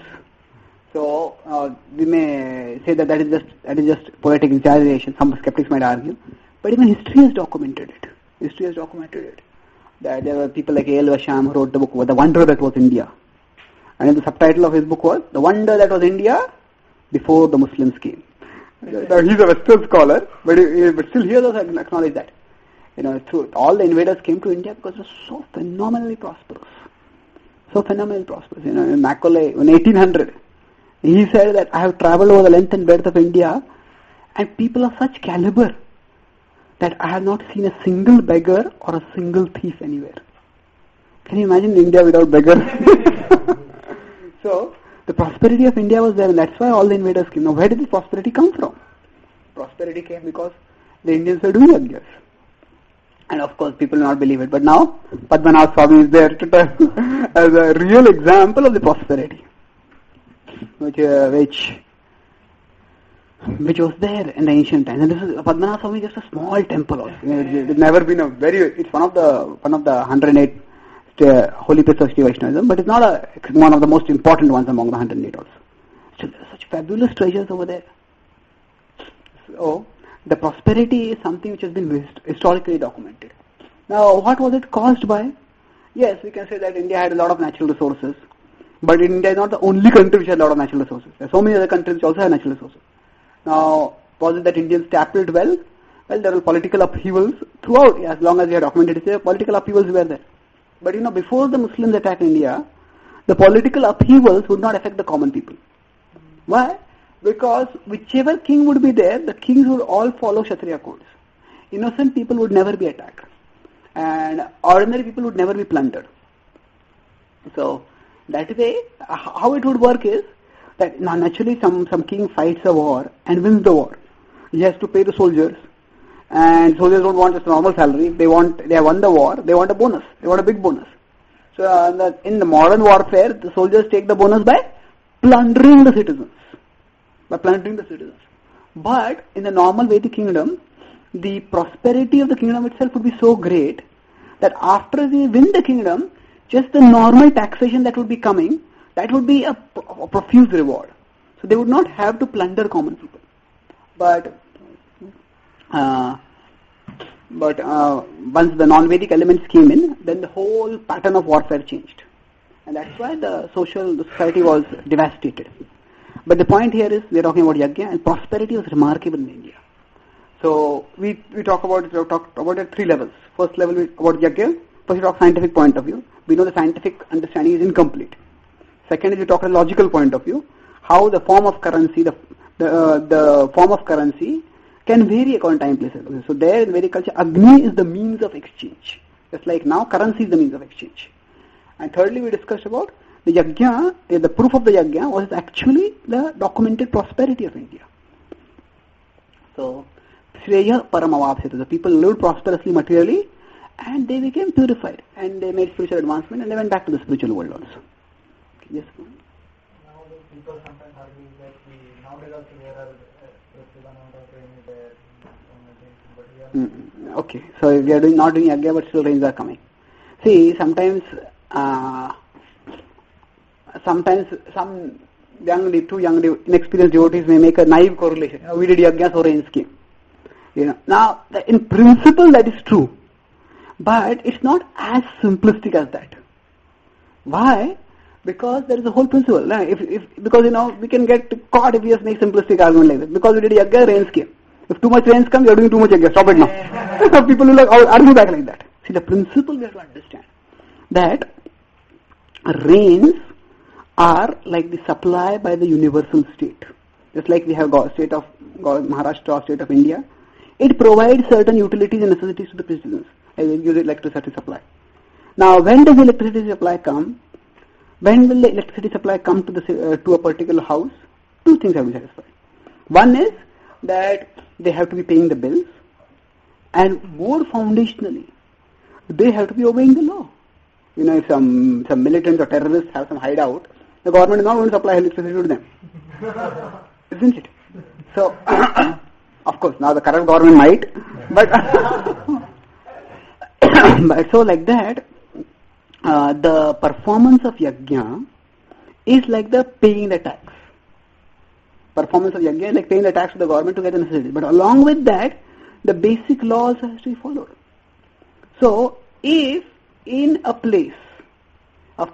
So, we may say that is just poetic exaggeration, some skeptics might argue, but even history has documented it. That there were people like A.L. Vasham who wrote the book, The Wonder That Was India. And the subtitle of his book was, The Wonder That Was India Before the Muslims Came. Now, he's a Western scholar, but still he has also acknowledged that. All the invaders came to India because it was so phenomenally prosperous. In Macaulay, in 1800, he said that I have travelled over the length and breadth of India, and people of such caliber that I have not seen a single beggar or a single thief anywhere. Can you imagine India without beggars? So, the prosperity of India was there, and that's why all the invaders came. Now, where did the prosperity come from? Prosperity came because the Indians were doing yajnas. And of course, people will not believe it. But now, Padmanabh Swami is there to tell as a real example of the prosperity, which was there in the ancient times. And this is Padmanabh Swami, just a small temple also. It's never been it's one of the 108 holy places of Sri Vaishnavism, but it's not one of the most important ones among the 108 also. So there are such fabulous treasures over there. So the prosperity is something which has been historically documented. Now, what was it caused by? Yes, we can say that India had a lot of natural resources, but India is not the only country which had a lot of natural resources. There are so many other countries which also have natural resources. Now, was it that Indians tapped it well? Well, there were political upheavals throughout. As long as we have documented it, political upheavals were there. But before the Muslims attacked India, the political upheavals would not affect the common people. Why? Because whichever king would be there, the kings would all follow Kshatriya codes. Innocent people would never be attacked. And ordinary people would never be plundered. So, that way, how it would work is that naturally some king fights a war and wins the war. He has to pay the soldiers. And soldiers don't want just a normal salary. They have won the war. They want a bonus. They want a big bonus. So in the modern warfare, the soldiers take the bonus by plundering the citizens. But in the normal Vedic kingdom, the prosperity of the kingdom itself would be so great that after they win the kingdom, just the normal taxation that would be coming, that would be a profuse reward. So they would not have to plunder common people. But once the non-Vedic elements came in, then the whole pattern of warfare changed. And that's why the society was devastated. But the point here is, we are talking about yajna, and prosperity was remarkable in India. So we talk about it at three levels. First level about yajna. First we talk scientific point of view. We know the scientific understanding is incomplete. Second is we talk a logical point of view. How the form of currency, the form of currency can vary according to time, places. So there in Vedic culture, Agni is the means of exchange. Just like now, currency is the means of exchange. And thirdly, we discussed about the yajna, the proof of the yajna was actually the documented prosperity of India. So, Shreya Paramavapsita, the people lived prosperously materially and they became purified and they made spiritual advancement and they went back to the spiritual world also. Okay, yes? Now the people sometimes argue that nowadays also there are amount of rain is there, but we are okay, so we are not doing yajna but still rains are coming. See, sometimes some inexperienced devotees may make a naive correlation. We did yajna, so rains came. Now, in principle that is true, but it's not as simplistic as that. Why? Because there is a whole principle. Because we can get caught if we just make simplistic argument like that. Because we did yajna, rains came. If too much rains come, you are doing too much yajna. Stop it now. People will argue back like that. See, the principle we have to understand that rains are like the supply by the universal state. Just like we have state of Maharashtra, state of India, it provides certain utilities and necessities to the citizens. Use electricity supply. Now, when does the electricity supply come? When will the electricity supply come to a particular house? Two things have to be satisfied. One is that they have to be paying the bills, and more foundationally, they have to be obeying the law. If some militants or terrorists have some hideout, the government is not going to supply electricity to them. Isn't it? So, of course, now the current government might, but so like that, the performance of yajna is like the paying the tax. Performance of yajna is like paying the tax to the government to get the necessity. But along with that, the basic laws has to be followed. So, if in a place of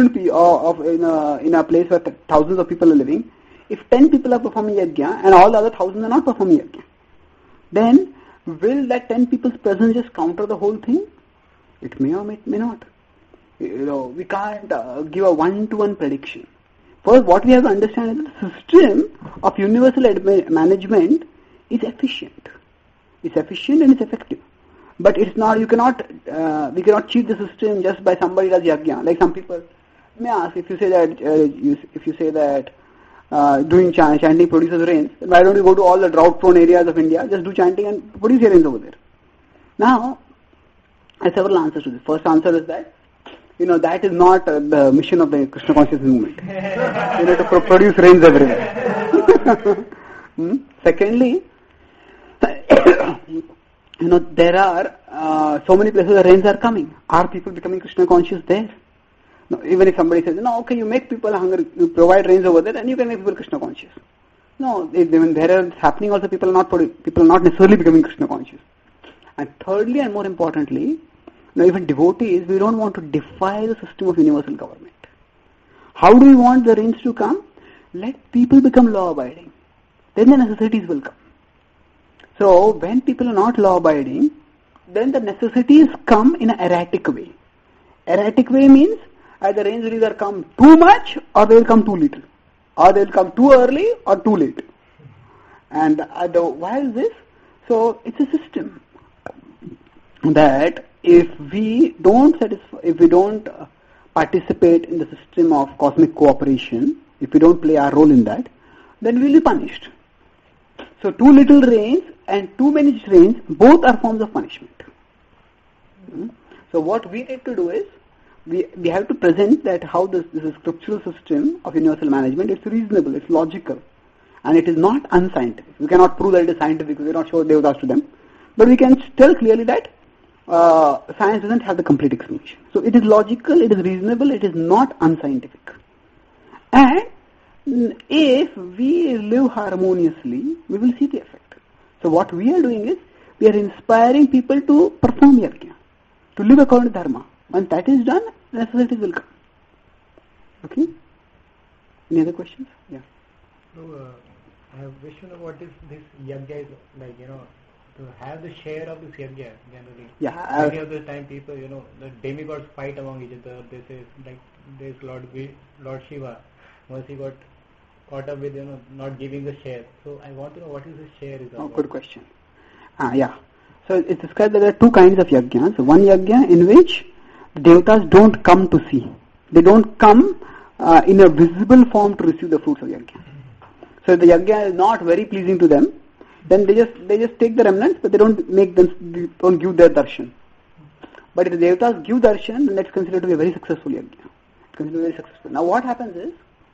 in a place where thousands of people are living, if 10 people are performing yajna and all the other 1,000 are not performing yajna, then will that 10 people's presence just counter the whole thing? It may or it may not. We can't give a one-to-one prediction. First, what we have to understand is that the system of universal management is efficient. It's efficient and it's effective. But it's not, we cannot cheat the system just by somebody does yajna. Like some people may ask, if you say that, doing chanting produces rains, then why don't you go to all the drought-prone areas of India, just do chanting and produce rains over there? Now, I have several answers to this. First answer is that, that is not the mission of the Krishna consciousness movement. To produce rains everywhere. Secondly, there are so many places where rains are coming. Are people becoming Krishna conscious there? No, even if somebody says, no, okay, you make people hungry, you provide rains over there, and you can make people Krishna conscious. No, when there is happening also, people are not necessarily becoming Krishna conscious. And thirdly, and more importantly, even devotees, we don't want to defy the system of universal government. How do we want the rains to come? Let people become law-abiding. Then the necessities will come. So, when people are not law-abiding, then the necessities come in an erratic way. Erratic way means either rains will either come too much or they will come too little. Or they will come too early or too late. And why is this? So, it's a system that if we don't participate in the system of cosmic cooperation, if we don't play our role in that, then we will be punished. So too little rains and too many rains, both are forms of punishment. So what we need to do is, we have to present that how this scriptural system of universal management is reasonable, it's logical, and it is not unscientific. We cannot prove that it is scientific, we cannot show devatas to them, but we can tell clearly that science doesn't have the complete explanation. So it is logical, it is reasonable, it is not unscientific. And if we live harmoniously, we will see the effect. So what we are doing is, we are inspiring people to perform yajna, to live according to dharma. Once that is done, necessities will come. Okay? Any other questions? Yeah. So, I wish to know what is this yajna is like, to have the share of this yajna generally. Yeah. Many of the time people, the demigods fight among each other. They say, like, there's Lord Shiva. Once he got caught up with, not giving the share. So I want to know what is the share is about. Good question. Yeah. So it's described that there are two kinds of yajnas. One yajna in which the devatas don't come to see. They don't come in a visible form to receive the fruits of yajna. So if the yajna is not very pleasing to them, then they just take the remnants, but they don't give their darshan. But if the devatas give darshan, then that's considered to be a very successful yajna. It's considered very successful. Now what happens is,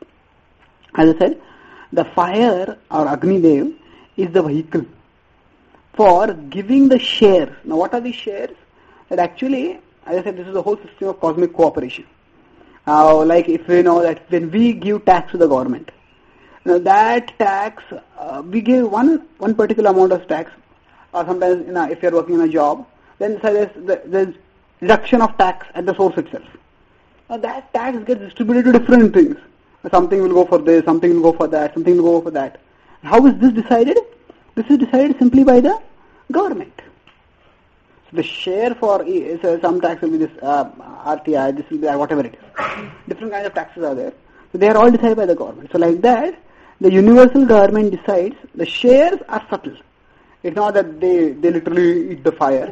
as I said, the fire or Agni Dev is the vehicle for giving the shares. Now what are these shares? That actually, as I said, this is the whole system of cosmic cooperation. Like if we know that when we give tax to the government, that tax, we give one particular amount of tax, or sometimes if you are working in a job, then there's reduction of tax at the source itself. Now that tax gets distributed to different things. Something will go for this, something will go for that, something will go for that. How is this decided? This is decided simply by the government. So the share for some tax will be this RTI, this will be whatever it is. Different kinds of taxes are there. So they are all decided by the government. So like that, the universal government decides. The shares are subtle. It's not that they literally eat the fire.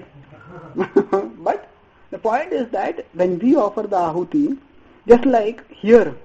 But the point is that when we offer the ahuti, just like here,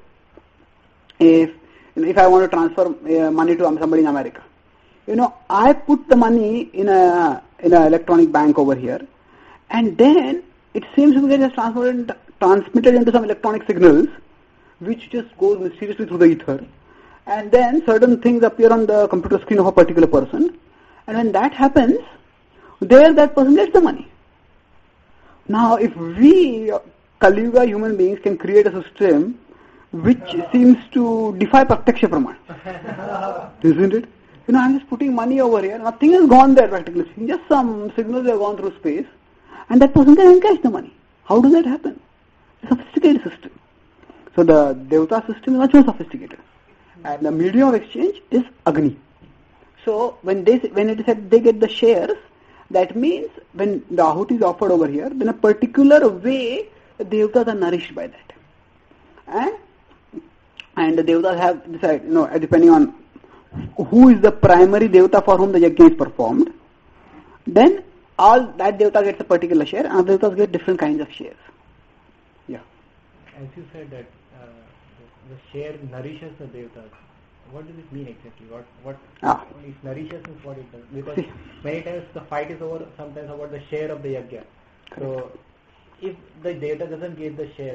if I want to transfer money to somebody in America, I put the money in a electronic bank over here, and then it seems to get transmitted into some electronic signals, which just goes mysteriously through the ether, and then certain things appear on the computer screen of a particular person, and when that happens, that person gets the money. Now, if we, Kali Yuga human beings, can create a system which seems to defy Pratyaksha Praman, isn't it? I'm just putting money over here, nothing has gone there practically, just some signals have gone through space, and that person can encash the money. How does that happen? It's a sophisticated system. So the Devata system is much more sophisticated, and the medium of exchange is Agni. So when it is said they get the shares, that means when the ahuti is offered over here, then a particular way the devatas are nourished by that. And the devatas have decided, depending on who is the primary devata for whom the yajna is performed, then all that devata gets a particular share, and other devatas get different kinds of shares. Yeah. As you said that the share nourishes the devatas. What does it mean exactly? What it nourishes is what it does. Because many times the fight is over sometimes about the share of the yajna. So if the devata doesn't get the share,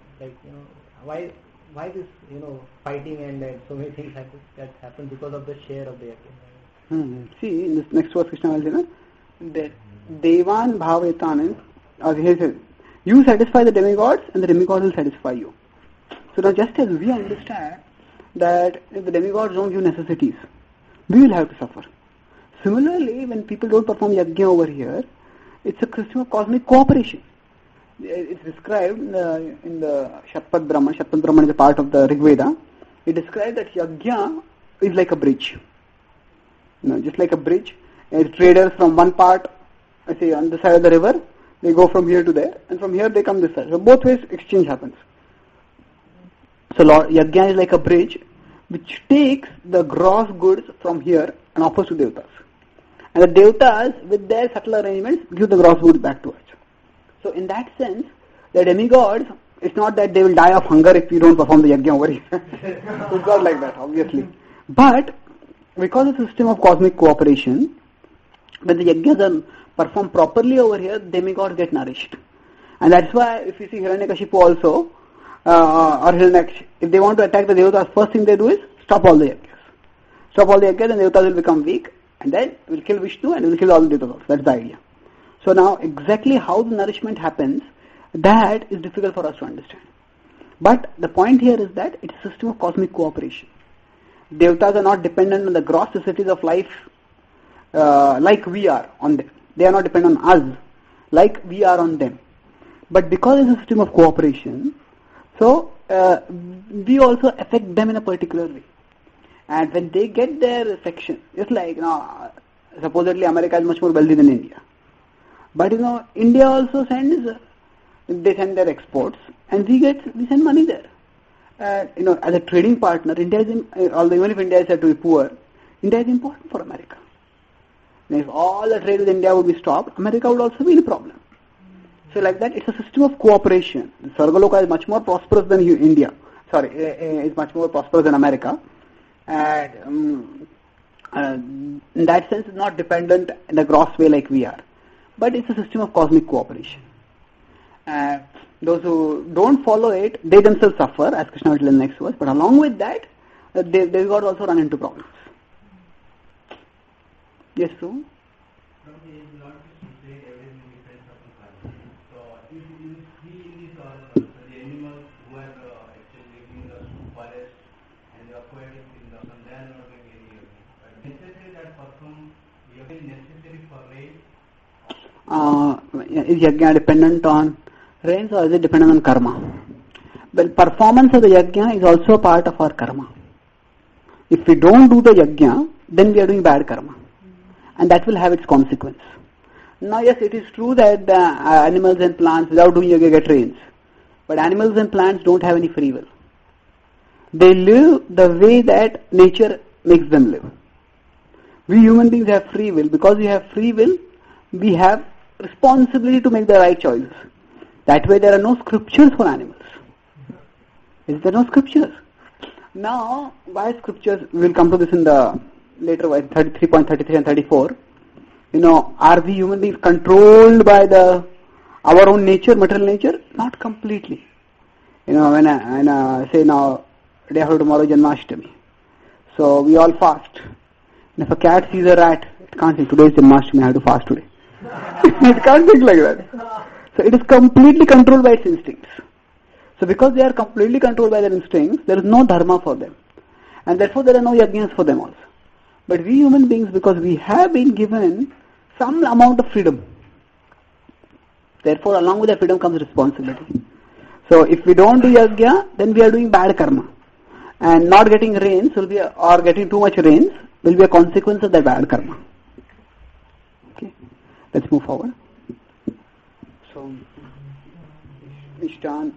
why this fighting and so many things that happen because of the share of the yajna. See, in this next verse, Krishna will say that Devan Bhavetanan, as he says, you satisfy the demigods and the demigods will satisfy you. So now just as we understand that if the demigods don't give necessities, we will have to suffer. Similarly, when people don't perform yajna over here, it's a system of cosmic cooperation. It's described in the Shatpat Brahman. Shatpat Brahman is a part of the Rig Veda. It describes that yajna is like a bridge. Just like a bridge. Traders from one part, say on the side of the river, they go from here to there, and from here they come this side. So both ways exchange happens. So yajna is like a bridge which takes the gross goods from here and offers to devatas. And the devatas, with their subtle arrangements, give the gross goods back to us. So in that sense, the demigods, it's not that they will die of hunger if you don't perform the yajna over here. It's not like that, obviously. But because of the system of cosmic cooperation, when the yajnas are performed properly over here, demigods get nourished. And that's why if you see Hiranyakashipu also, or Hiranyaksha, if they want to attack the devatas, first thing they do is stop all the yajnas. Stop all the yajnas and devatas will become weak, and then will kill Vishnu and will kill all the devatas. That's the idea. So now exactly how the nourishment happens, that is difficult for us to understand. But the point here is that it's a system of cosmic cooperation. Devatas are not dependent on the gross necessities of life like we are on them. They are not dependent on us like we are on them. But because it's a system of cooperation, so we also affect them in a particular way. And when they get their section, it's like, supposedly America is much more wealthy than India. But India also sends their exports, and we send money there. As a trading partner, India is, although even if India is said to be poor, India is important for America. And if all the trade with India would be stopped, America would also be in a problem. So like that, it's a system of cooperation. Sargaloka is much more prosperous than India. It's much more prosperous than America. And in that sense, it's not dependent in a gross way like we are. But it's a system of cosmic cooperation. Those who don't follow it, they themselves suffer, as Krishna will tell in the next verse. But along with that, they got also run into problems. Yes, Sue? Is yajna dependent on rains or is it dependent on karma? Well, performance of the yajna is also a part of our karma. If we don't do the yajna, then we are doing bad karma. And that will have its consequence. Now yes, it is true that the animals and plants without doing yajna get rains. But animals and plants don't have any free will. They live the way that nature makes them live. We human beings have free will. Because we have free will, we have responsibility to make the right choices. That way there are no scriptures for animals. Is there no scriptures? Now, why scriptures? We will come to this in the later 33.33 and 34. Are we human beings controlled by our own nature, material nature? Not completely. When I say now, day after tomorrow Janmashtami. So we all fast. And if a cat sees a rat, it can't say, today is Janmashtami, I have to fast today. It can't think like that. So it is completely controlled by its instincts. So because they are completely controlled by their instincts, there is no dharma for them. And therefore there are no yajnas for them also. But we human beings, because we have been given some amount of freedom, therefore along with that freedom comes responsibility. So if we don't do yajna, then we are doing bad karma. And not getting rains or getting too much rains will be a consequence of that bad karma. Okay, let's move forward. So, Ishtan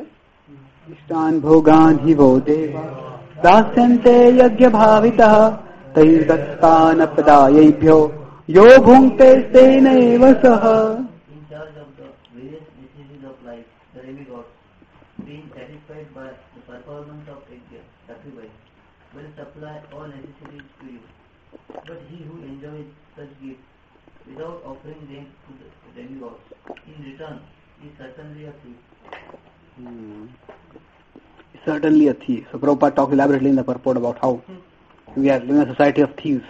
bhogan hi vo deva dasyante yajna bhavitah taidasthana padayebhyo Yo bhungte tena eva saha. In charge of the various necessities of life, the demigods, being satisfied by the performance of sacrifice, will supply all necessities to you. But he who enjoys such gifts without offering them to the demigods in return is certainly a thief. Certainly a thief. So Prabhupada talks elaborately in the purport about how we are living in a society of thieves.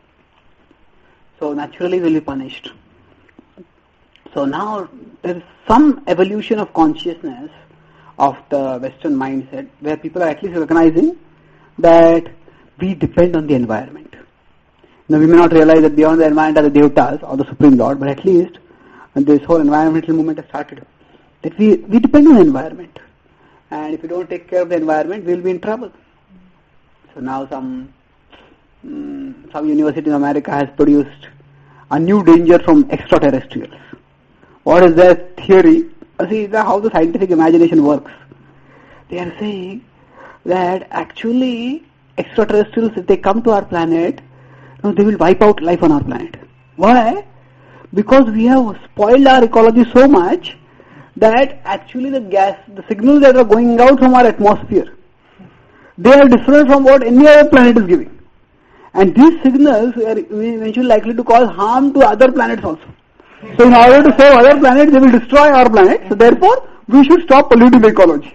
So naturally we will be punished. So now there is some evolution of consciousness of the Western mindset where people are at least recognizing that we depend on the environment. Now we may not realize that beyond the environment are the Devatas or the Supreme Lord, but at least this whole environmental movement has started. That we depend on the environment. And if we don't take care of the environment, we will be in trouble. So now some university in America has produced a new danger from extraterrestrials. What is their theory? See how the scientific imagination works. They are saying that actually extraterrestrials, if they come to our planet, they will wipe out life on our planet. Why? Because we have spoiled our ecology so much that actually the signals that are going out from our atmosphere, they are different from what any other planet is giving. And these signals are eventually likely to cause harm to other planets also. So in order to save other planets, they will destroy our planet. So therefore, we should stop polluting the ecology.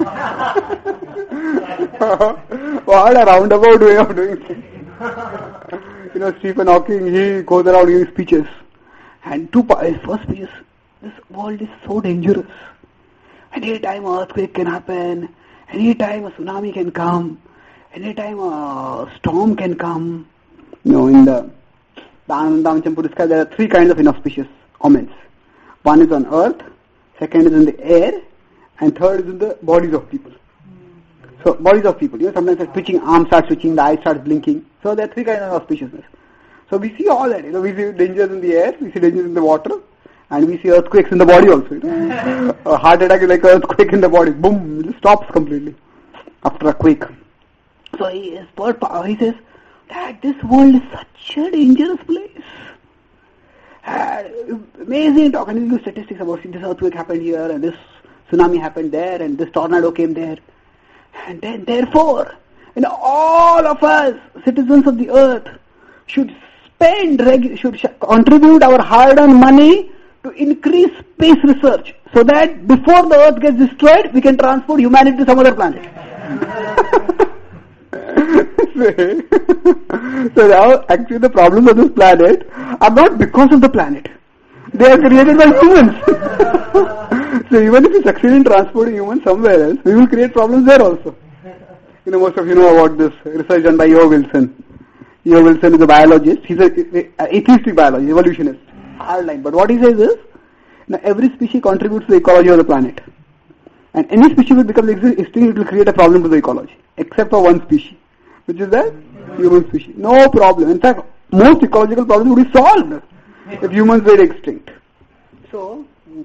What a roundabout way of doing things. Stephen Hawking, he goes around giving speeches. And his first speech is, this world is so dangerous. Any time an earthquake can happen, any time a tsunami can come, any time a storm can come. In the Anandamachampu describes there are three kinds of inauspicious omens. One is on earth, second is in the air, and third is in the bodies of people. So bodies of people, sometimes the twitching arm starts twitching, the eye starts blinking. So there are three kinds of auspiciousness. So we see all that. We see dangers in the air, we see dangers in the water, and we see earthquakes in the body also. A heart attack is like an earthquake in the body. Boom, it stops completely after a quake. So he says that this world is such a dangerous place. Amazing talk, and he gives statistics about this earthquake happened here, and this tsunami happened there, and this tornado came there. And then therefore, all of us, citizens of the earth, should contribute our hard-earned money to increase space research, so that before the earth gets destroyed, we can transport humanity to some other planet. So now, actually the problems of this planet are not because of the planet. They are created by humans. So even if we succeed in transporting humans somewhere else, we will create problems there also. Most of you know about this research done by E.O. Wilson. E.O. Wilson is a biologist. He's an atheistic biologist, evolutionist. Hardline. But what he says is, every species contributes to the ecology of the planet. And any species will become extinct, it will create a problem to the ecology. Except for one species. Which is the human species. No problem. In fact, most ecological problems would be solved if humans were extinct. So,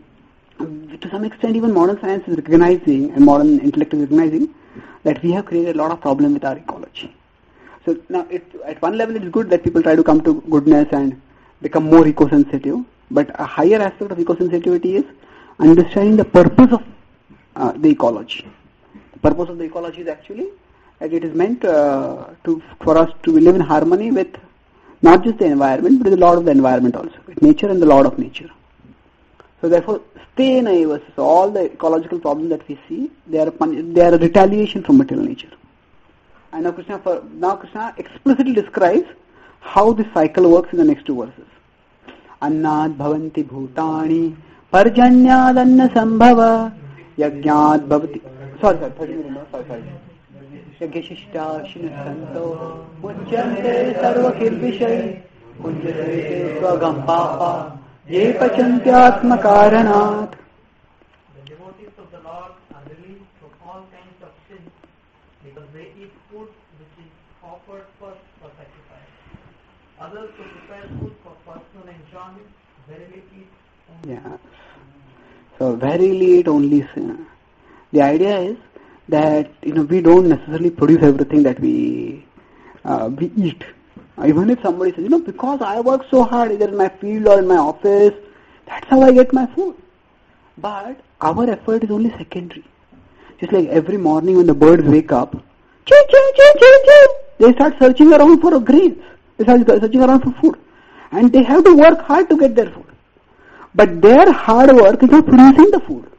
to some extent, even modern science is recognizing, and modern intellect is recognizing, that we have created a lot of problem with our ecology. So now, at one level, it's good that people try to come to goodness and become more eco-sensitive. But a higher aspect of eco-sensitivity is understanding the purpose of the ecology. The purpose of the ecology is actually that it is meant for us to live in harmony with not just the environment, but with the Lord of the environment also, with nature and the Lord of nature. So therefore, stay naive. So all the ecological problems that we see, they are a retaliation from material nature. And now Krishna explicitly describes how this cycle works in the next two verses. Annad bhavanti bhutani parjanyad anna sambhava yajnad bhavati. Sorry, 30 minutes. Sorry. Yagishishta shinasanto muchyante sarva kirvishai punjate swagam papa ye pachantyatma karanat. The devotees of the Lord are released from all kinds of sins because they eat food which is offered first for sacrifice. Others who prepare food for personal enjoyment verily eat only. Yeah. So verily eat only sin. The idea is that we don't necessarily produce everything that we eat. Even if somebody says, because I work so hard either in my field or in my office, that's how I get my food. But our effort is only secondary. Just like every morning when the birds wake up, choo, choo, choo, choo, choo, they start searching around for grains. They start searching around for food. And they have to work hard to get their food. But their hard work is not producing the food.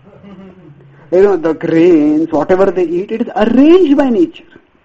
The grains, whatever they eat, it is arranged by nature.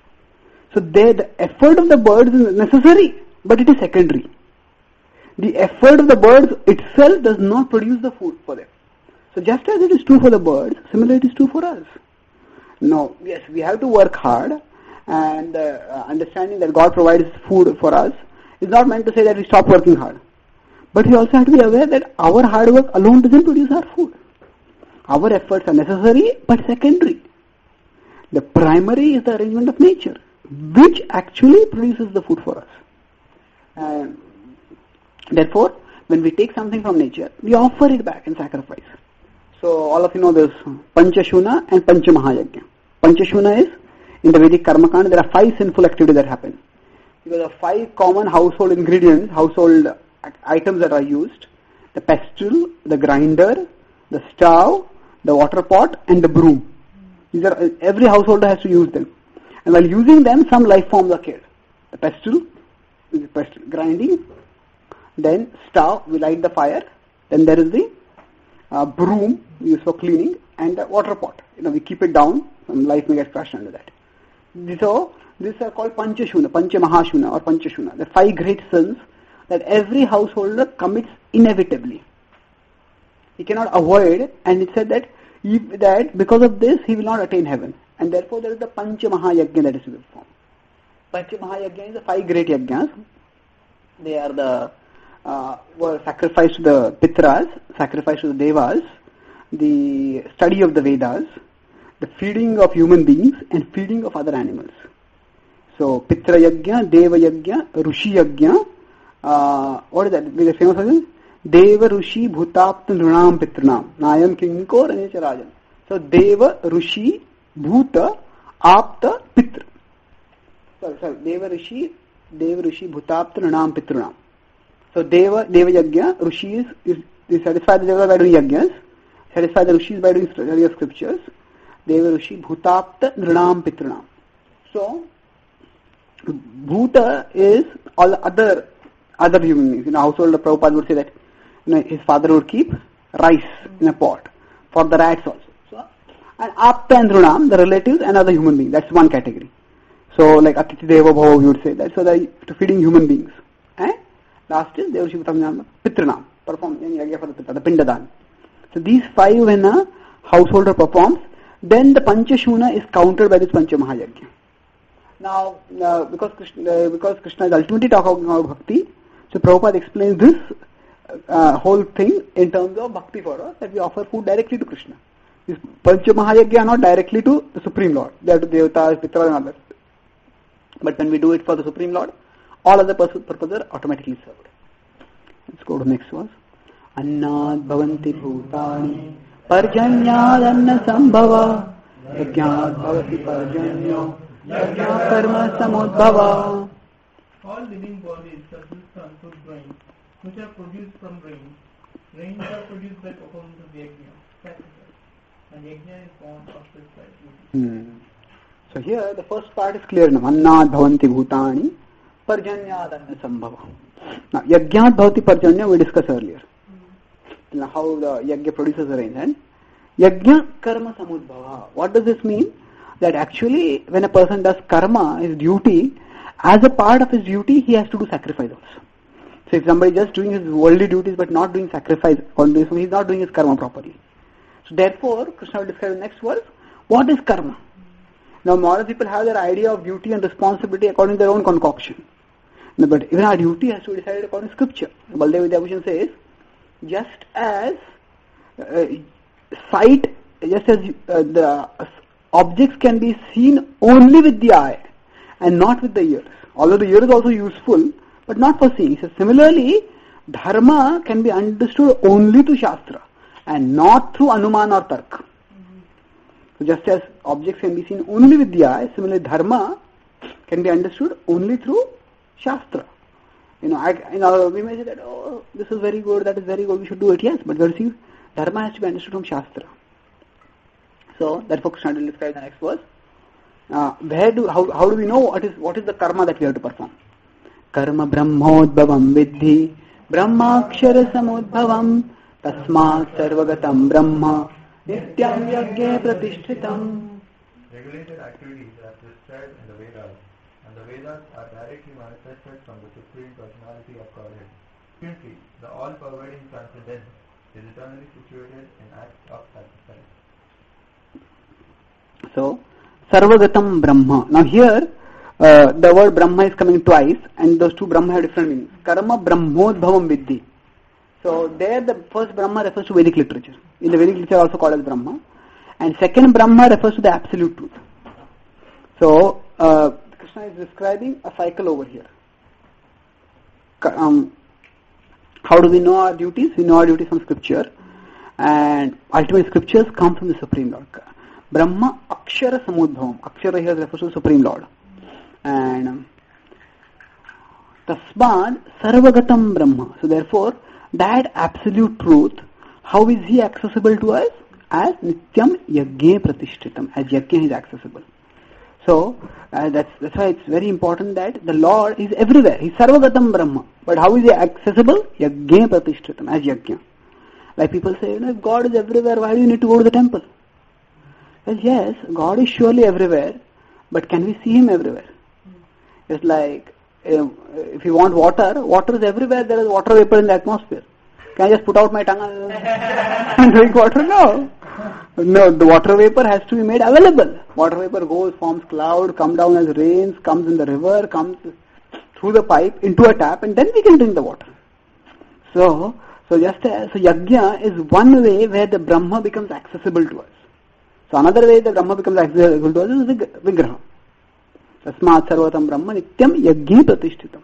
So the effort of the birds is necessary, but it is secondary. The effort of the birds itself does not produce the food for them. So just as it is true for the birds, similarly it is true for us. No, yes, we have to work hard, and understanding that God provides food for us is not meant to say that we stop working hard. But we also have to be aware that our hard work alone doesn't produce our food. Our efforts are necessary but secondary. The primary is the arrangement of nature, which actually produces the food for us. And therefore, when we take something from nature, we offer it back in sacrifice. So all of you know there's Panchashuna and Panchamahayagya. Panchashuna is, in the Vedic Karmakanda, there are 5 sinful activities that happen. Because of 5 common household ingredients, household items that are used: the pestle, the grinder, the stove, the water pot, and the broom. These are, every householder has to use them. And while using them, some life forms are killed. The pestle, grinding, then stove, we light the fire, then there is the broom used for cleaning, and the water pot. We keep it down, some life may get crushed under that. So, these are called Panchashuna, Panchamahashuna or Panchashuna. The 5 great sins that every householder commits inevitably. He cannot avoid it, and it said that because of this he will not attain heaven. And therefore there is the Panchamahayagya that is to be performed. Panchamahayagya is the 5 great yajnas. They are the were sacrificed to the Pitras, sacrificed to the Devas, the study of the Vedas, the feeding of human beings, and feeding of other animals. So Pitra Yajna, Deva Yajna, Rushi Yajna, what is that? The famous one? Deva Rushi Bhutapta Nrunam Pitranam Nayam Kinkor Anecharajan. So Deva Rushi Bhuta Apta Pitra. Sorry, Deva Rushi Bhutapta Nrunam Pitranam. So Deva Yajna, Rushi is satisfy the Devas by doing yajnas, satisfy the Rushis by doing study of scriptures. Deva Rushi Bhutapta Nrunam Pitranam. So Bhuta is all other human beings. Household of Prabhupada would say that his father would keep rice in a pot for the rats also. So, and Apta and Nrunam, the relatives and other human beings. That's one category. So like Atiti Deva Bhava, we would say that. So to feeding human beings. Last is Devashi Bhutam Pitranam, perform yagya for the Pitra, the Pindadan. So these 5 when a householder performs, then the Panchashuna is countered by this Panchamahayagya. Now, because Krishna is ultimately talking about bhakti, so Prabhupada explains this whole thing in terms of bhakti for us, that we offer food directly to Krishna. These Panchamahayagya are not directly to the Supreme Lord. They are to Devatas, Pitras and others. But when we do it for the Supreme Lord, all other purposes are automatically served. Let's go to the next verse. Annad bhavanti bhutani parjanyad anna sambhava yajnad bhavati parjanyo yajna karma samudbhava. All living bodies consist on food grains, which are produced from rains. Rains are produced by performance of yajna, sacrifice, and yajna is born of this duty. So here the first part is clear now. Annad bhavanti bhutani parjanyad anna sambhava. Now yajnad bhavati parjanya we discussed earlier. How the yajna produces the rain. And yajna karma samudbhava. What does this mean? That actually when a person does karma, his duty, as a part of his duty he has to do sacrifice also. So if somebody is just doing his worldly duties but not doing sacrifice, so he is not doing his karma properly. So therefore Krishna will describe in the next verse, what is karma? Now modern people have their idea of duty and responsibility according to their own concoction. But even our duty has to be decided according to scripture. Baldev Vidyabhushan says, just as sight, just as the objects can be seen only with the eye and not with the ears. Although the ear is also useful, but not for seeing. So similarly, dharma can be understood only through Shastra and not through Anuman or Tark. So just as objects can be seen only with the eye, similarly dharma can be understood only through Shastra. We may say that, oh, this is very good, that is very good, we should do it. Yes, but see, dharma has to be understood from Shastra. So, therefore Krishna will describe the next verse. How do we know what is the karma that we have to perform? Karma brahmodbhavam vidhi brahmakshara samudbhavam tasmat sarvagatam brahma nityam yajna pratishthitam. Regulated activities are prescribed in the Vedas, and the Vedas are directly manifested from the Supreme Personality of Godhead. Consequently, the all-pervading transcendence is eternally situated in acts of sacrifice. So, Sarvagatam Brahma. Now here, the word Brahma is coming twice, and those two Brahma have different meanings. Karma Brahmodbhavam Vidhi. So there the first Brahma refers to Vedic literature. In the Vedic literature also called as Brahma. And second Brahma refers to the absolute truth. So, Krishna is describing a cycle over here. How do we know our duties? We know our duties from scripture. And ultimate scriptures come from the Supreme Lord. Brahma Akshara Samudbhavam. Akshara here refers to the Supreme Lord. And Tasmad Sarvagatam Brahma. So therefore, that absolute truth, how is he accessible to us? As Nityam Yajna Pratishtitam. As Yajna is accessible. So, that's why it's very important that the Lord is everywhere. He's Sarvagatam Brahma. But how is he accessible? Yajna Pratishtitam. As Yajna. Like people say, if God is everywhere, why do you need to go to the temple? Well, yes, God is surely everywhere, but can we see Him everywhere? It's like, if you want water is everywhere, there is water vapor in the atmosphere. Can I just put out my tongue and drink water? No. No, the water vapor has to be made available. Water vapor goes, forms cloud, comes down as rains, comes in the river, comes through the pipe into a tap, and then we can drink the water. So Yajna is one way where the Brahma becomes accessible to us. So another way the Brahma becomes accessible to us is Vigraha. Tasmat sarvatam Brahma nityam yajna pratishthitam.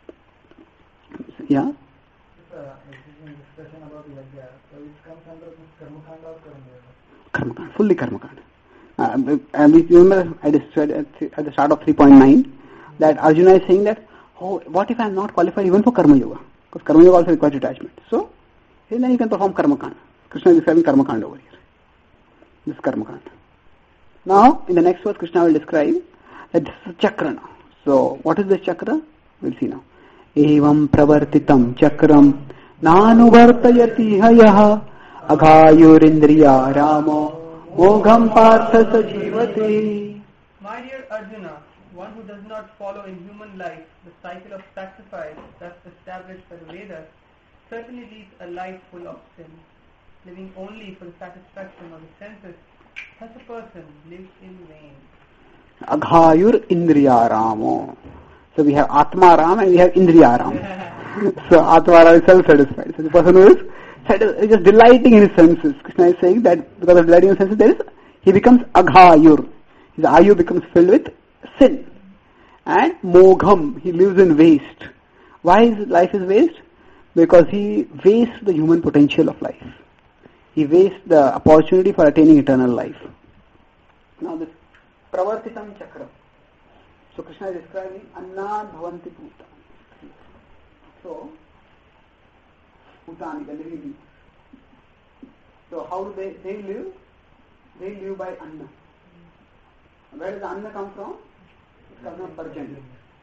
Yeah? Discussion about Yajna, so it comes under this Karmakanda or Karmakanda, fully Karmakanda. And you remember I said at the start of 3.9 that Arjuna is saying that, oh, what if I am not qualified even for Karma Yoga? Because Karma Yoga also requires detachment. So, then you can perform Karmakanda. Krishna is describing Karmakanda over here. This Karmakanda. Now, in the next verse, Krishna will describe that this is a chakra now. So, what is this chakra? We'll see now. Evam pravartitam chakram nanuvartayati hayaha aghayurindriya ramo mogham partha sajivati. My dear Arjuna, one who does not follow in human life the cycle of sacrifice thus established by the Vedas certainly leads a life full of sin. Living only for the satisfaction of the senses, such a person lives in vain. Aghayur Indriya Ramo. So we have Atma Ram and we have Indriya Ram. So Atma Ram is self-satisfied. So the person who is just delighting in his senses. Krishna is saying that because of delighting in his senses, he becomes Aghayur. His Ayu becomes filled with sin. And Mogham, he lives in waste. Why his life is waste? Because he wastes the human potential of life. He wastes the opportunity for attaining eternal life. Now this Pravartitam Chakra. So Krishna is describing Annad Bhavanti Bhuta. So, Bhutani, the living beings. So how do they live? They live by Anna. Where does Anna come from? It comes from Parjanya.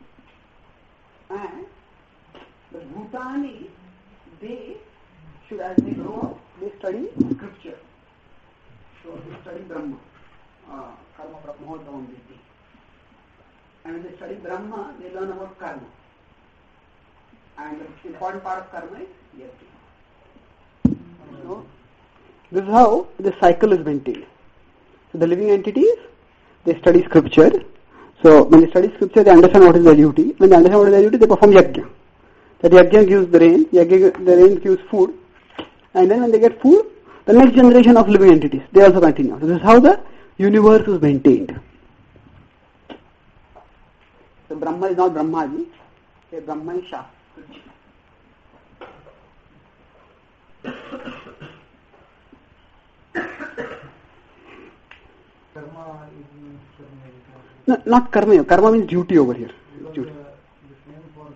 And the Bhutani, they should, as they grow up, they study scripture. So they study Brahma. Karma Brahmodbhavam Vidhi. And when they study Brahma, they learn about karma. And the important part of karma is yajna. So, this is how the cycle is maintained. So the living entities, they study scripture. So when they study scripture, they understand what is their duty. When they understand what is their duty, they perform yajna. That yajna gives the rain, the rain gives food. And then when they get food, the next generation of living entities, they also continue. So this is how the universe is maintained. So Brahma is not Brahmaji, Brahma is Shastra. Karma is No, not karma. Karma means duty over here. because Duty. the name for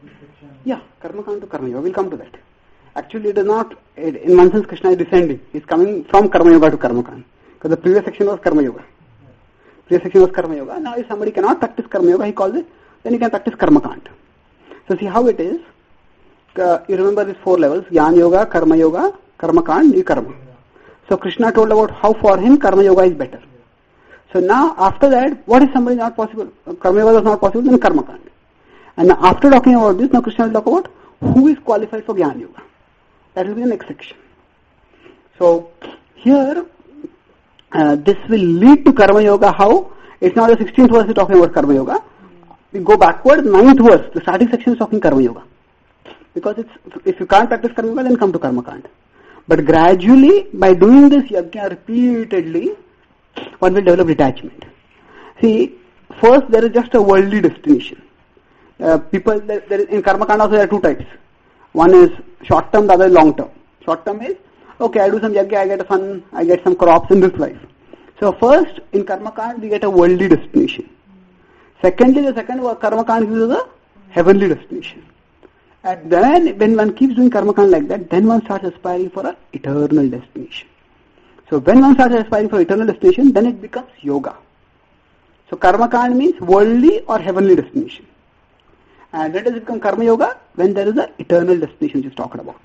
gone to Karma Yoga. We'll come to that. Actually, it is not, in one sense, Krishna is descending. He's coming from Karma Yoga to Karma Kand. Because the previous section was Karma Yoga. Now, if somebody cannot practice Karma Yoga, he calls it, then he can practice Karma Kand. So, see how it is. You remember these 4 levels: Jnana Yoga, Karma Yoga, Karma Kand, Karma. So, Krishna told about how for him Karma Yoga is better. So, now, after that, what if somebody not possible? Karma Yoga is not possible, then Karma Kand. And now, after talking about this, now Krishna will talk about who is qualified for Jnana Yoga. That will be the next section. So, here, this will lead to Karma Yoga. How? It's not the 16th verse is talking about Karma Yoga. We go backward, 9th verse, the starting section is talking Karma Yoga. Because if you can't practice Karma Yoga, then come to Karma Kand. But gradually, by doing this yajna repeatedly, one will develop detachment. See, first there is just a worldly destination. People, in Karma Kand also there are 2 types. One is short term, the other is long term. Short term is, okay, I do some yajna, I get sun, I get some crops in this life. So first, in Karma Kand, we get a worldly destination. Secondly, the second Karma Kand gives us a heavenly destination. And then, when one keeps doing Karma Kand like that, then one starts aspiring for an eternal destination. So when one starts aspiring for eternal destination, then it becomes yoga. So Karma Kand means worldly or heavenly destination. And when does it become Karma Yoga? When there is an eternal destination which is talked about.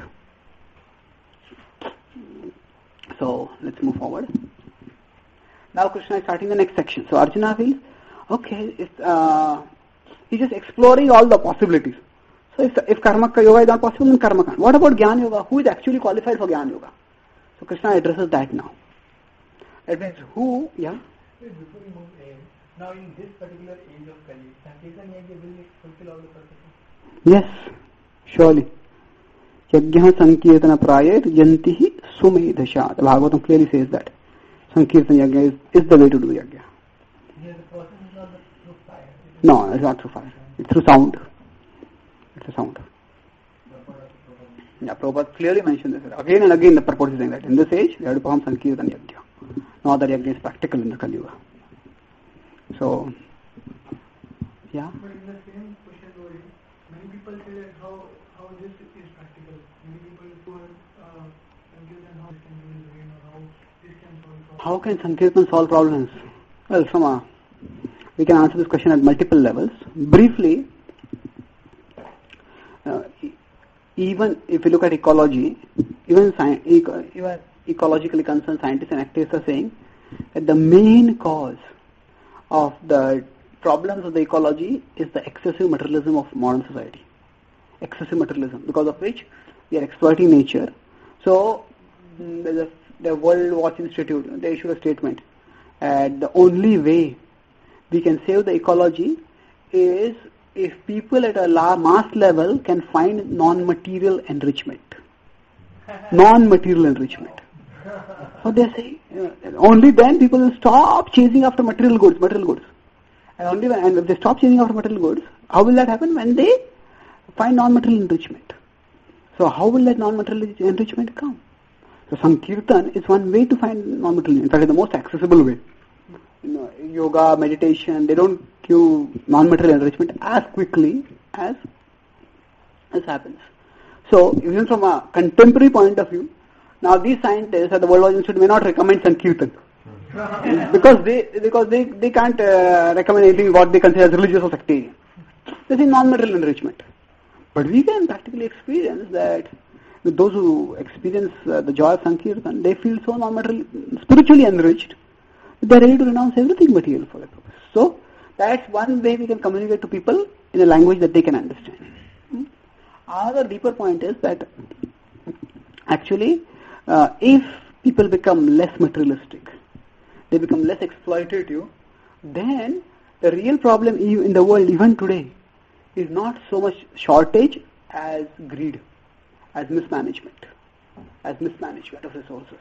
So, let's move forward. Now Krishna is starting the next section. So Arjuna feels, okay, he's just exploring all the possibilities. So if Karma Yoga is not possible, then Karma Kand. What about Jnana Yoga? Who is actually qualified for Jnana Yoga? So Krishna addresses that now. That means who, yeah? Before we move ahead, now in this particular age of Kali, Sankirtan Yajna will fulfill all the purposes? Yes, surely. Yajna Sankirtana Prayet Yantihi Sumedhasha. The Bhagavatam clearly says that. Sankirtan Yajna is the way to do Yajna. Here the process is not through fire. No, it's not through fire. It's through sound. It's a sound. Yeah, Prabhupada clearly mentioned this. Again and again the purport is saying that in this age we have to perform Sankirtan Yajna. No other Yajna is practical in the Kali Yuga. So, yeah. But in the same question, many people say that how this is practical. Many people who are Sankirtan, how this can be rain or how this can solve problems. How can Sankirtan solve problems? Well, we can answer this question at multiple levels. Briefly, even if you look at ecology, even ecologically concerned scientists and activists are saying that the main cause of the problems of the ecology is the excessive materialism of modern society. Excessive materialism, because of which we are exploiting nature. So, the World Watch Institute, they issued a statement. The only way we can save the ecology is if people at a mass level can find non-material enrichment. Non-material enrichment. So they say, only then people will stop chasing after material goods. And if they stop chasing after material goods, how will that happen? When they find non-material enrichment. So how will that non-material enrichment come? So Sankirtan is one way to find non-material. In fact, it's the most accessible way. Yoga, meditation, they don't give non-material enrichment as quickly as happens. So, even from a contemporary point of view, now these scientists at the World Watch Institute may not recommend Sankirtan because they can't recommend anything what they consider as religious or sectarian. This is non-material enrichment. But we can practically experience that with those who experience the joy of Sankirtan, they feel so non-material, spiritually enriched, they are ready to renounce everything material for their purpose. So, that's one way we can communicate to people in a language that they can understand. Another deeper point is that actually, if people become less materialistic, they become less exploitative, then the real problem in the world, even today, is not so much shortage as greed, as mismanagement of resources.